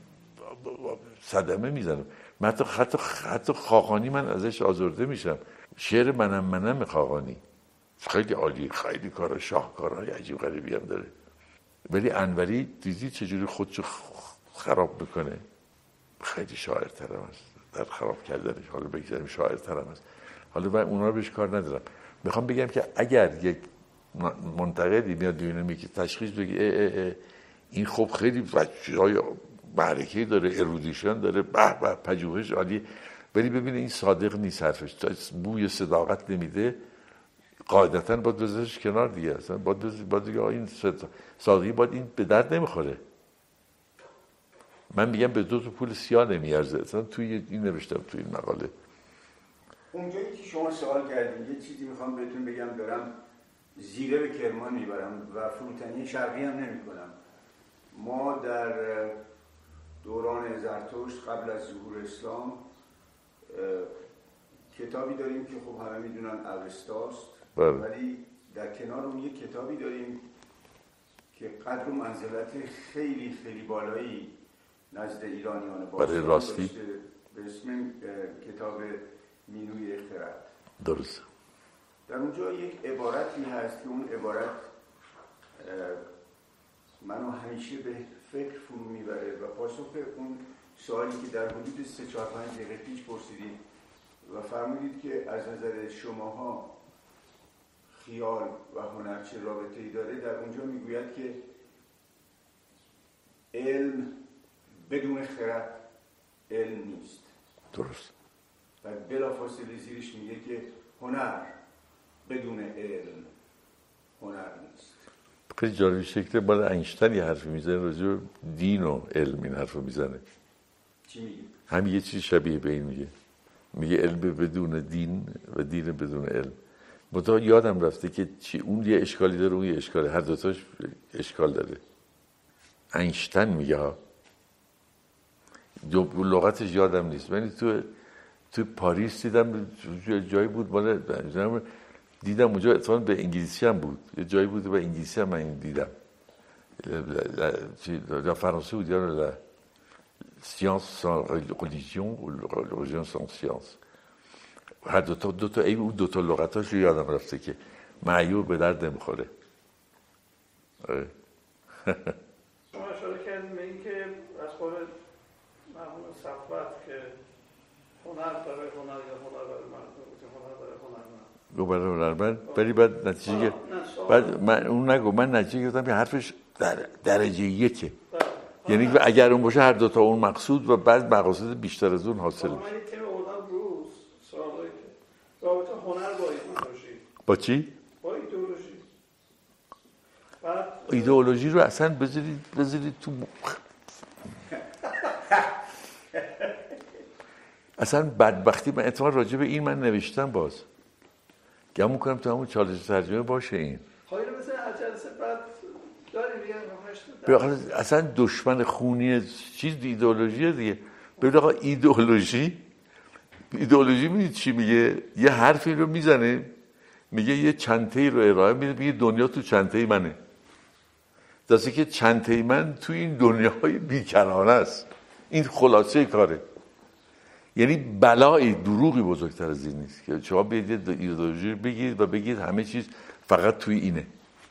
B: صدمه میزنم. من حتی حتی حتی خاقانی من ازش آزرده میشم. شعر منم منم خاقانی خیلی عالی، خیلی کار شاهکارهای عجیب غریبی هم داره، ولی انوری دیدی چجوری خودشو خراب میکنه؟ خیلی شاعرترم است در خراب کردنش. حالا بگذاریم شاعرترم است، حالا من اونا رو بهش کار ندارم. میخوام بگم که اگر یک منتقدی میاد ببینه میگه تشخیص بگی اه اه اه این خب خیلی های معرکه‌ای داره، ارودیشن داره، به به پژوهش عالی، ولی ببینه این صادق نیست، حرفش بوی صداقت نمیده، قاعدتاً باید بذارش کنار دیگه. اصلا باید باید دیگه این صادقی باید این به درد نمیخوره. من میگم به دو تا پول سیاه نمیارزه. اصلا توی این نوشتم توی این مقاله.
C: اونجایی که شما سوال کردید یه چیزی میخوام بهتون بگم، دارم زیره به کرمان میبرم و فروتنی شرقی هم نمی کنم. ما در دوران زرتشت قبل از ظهور اسلام کتابی داریم که خب همه میدونن اوستاست،
B: بله.
C: ولی در کنار اون یک کتابی داریم که قدر و منزلت خیلی خیلی بالایی نزد ایرانیان
B: برای راستی
C: به اسم کتاب مینوی خرد.
B: درست.
C: در اونجا یک عبارتی هست که اون عبارت منو همیشه به فکر فرو میبره و پاسخ اون سوالی که در حدود سه چهار پنج دقیقه پیش پرسیدید و فرمودید که از نظر شماها خیال و هنر چه رابطه‌ای داره، در اونجا میگوید که علم بدون خرد علم نیست.
B: درست.
C: و بلافاصله زیرش میگه که هنر بدون علم هنر نیست.
B: خیلی جالب شکل بالا اینشتین یه حرفی میزنه راجع به دین و علم، این حرفو میزنه.
C: چی میگه؟
B: هم یه چیز شبیه به این میگه. میگه علم بدون دین و دین بدون علم. منتها یادم رفته که چی اون یه اشکالی داره، اون یه اشکاله، هر دوتاش اشکال داره. اینشتین میگه ها، دو لغتش یادم نیست، ولی تو تو پاریس دیدم جایی بود مال دیدم اونجا اتفاقا به انگلیسی هم بود، یه جایی بود به انگلیسی هم من دیدم، یا فرانسه بود یا لا سیانس سان ریلیژیون و ریلیژیون سان سیانس، هر دو تا دو تا ای اون دو تا لغتاش رو یادم رفته که معیوب به درد نمیخوره.
A: شما اشاره کردیم به این که از قول مرحوم صفوت که هنر برای هنر یا هنر برای مردم، هنر برای هنرمند
B: گو برای هنرمند، ولی بعد نتیجه بعد من اون نگو، من نتیجه گفتم که حرفش در درجه یکه، یعنی اگر اون باشه هر دو تا اون مقصود و بعد مقاصد بیشتر از اون حاصل میشه.
A: من یه تیم اردم روز سوالایی که رابطه هنر با ایدئولوژی.
B: با چی؟
A: با ایدئولوژی. بعد
B: ایدئولوژی رو اصلا بذارید بذارید تو اصلا بدبختی. من اتفاقا راجع به این من نوشتم، باز گمون کنم تو همون چالش ترجمه باشه این.
A: خواهی رو مثل هر جلسه بعد داریم یه
B: اصلا دشمن خونی چیز ایدئولوژیه دیگه. ببین آقا ایدئولوژی ایدئولوژی میدید چی میگه؟ یه حرفی رو میزنه میگه یه چنته رو ارائه میده، میگه دنیا تو چنته منه، دسته که چنته من تو این دنیاهای بیکرانه است. این خلاصه کاره. یعنی بلایی دروغی بزرگتر از این نیست که شما بیاید ایدئولوژی بگید و بگید همه چیز فقط توی اینه.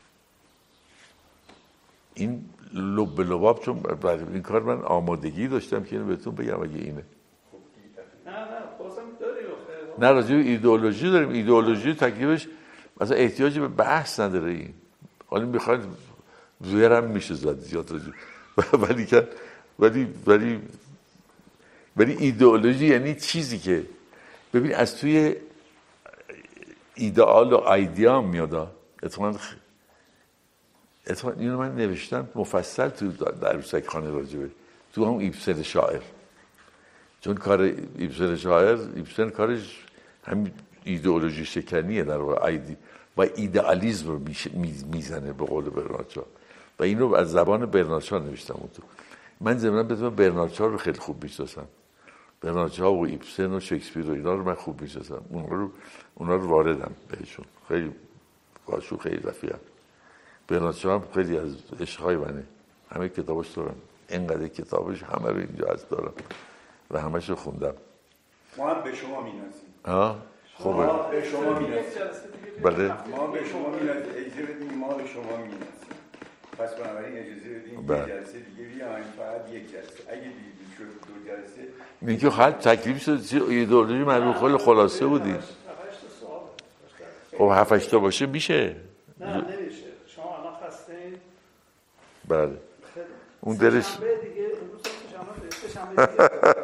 B: این لب لباب، چون برای این کار من آمادگی داشتم که اینو بهتون بگم اگه اینه.
A: نه نه بازم داریم
B: نه راجع به ایدئولوژی داریم. ایدئولوژی تکلیفش مثلا احتیاجی به بحث نداره. این حالا میخواید زیرم میشه زد زیاد راجع ولی که ولی ولی ولی ایدئولوژی یعنی چیزی که ببین از توی ایدئال و ایدیا میاد. اتفاقا اتفاقا اینو من نوشتم مفصل تو در خانه راجبه تو هم ایبسن شاعر، چون کار ایبسن شاعر ایبسن کارش همین ایدئولوژی شکنیه در واقع، ایدی و ایدئالیسم رو میزنه به قول برنارد شاه و اینو از زبان برنارد شاه نوشتم اون تو. من ضمناً بدونم برنارد شاه رو خیلی خوب میشناسم، برنارد شاه و ایبسن و شکسپیر و اینا رو من خوب میشناسم، اونها رو اونها رو واردم بهشون، خیلی باشون خیلی رفیقم. برنارد شاه هم خیلی از عشقای منه، همه کتاباش دارم، اینقدر کتابش همه رو اینجا از دارم و همش رو خوندم.
C: ما هم به شما می‌نازیم.
B: ها خوبه.
C: ما به شما می‌نازیم.
B: بله.
C: ما به شما می‌نازیم. اجازه بدیم ما به شما می‌نازیم. پس بنابراین اجازه بدیم یک جلسه دیگه بیایم، فقط یک جلسه. اگه دیدیم شد دو جلسه.
B: میگه حل تکلیف شد ایدئولوژی من خیلی خلاصه بودی. خب هفت هشت تا باشه میشه.
A: نه نمیشه. شما الان خسته‌این.
B: بله. اون درش
A: شنبه دیگه امروز شنبه دیگه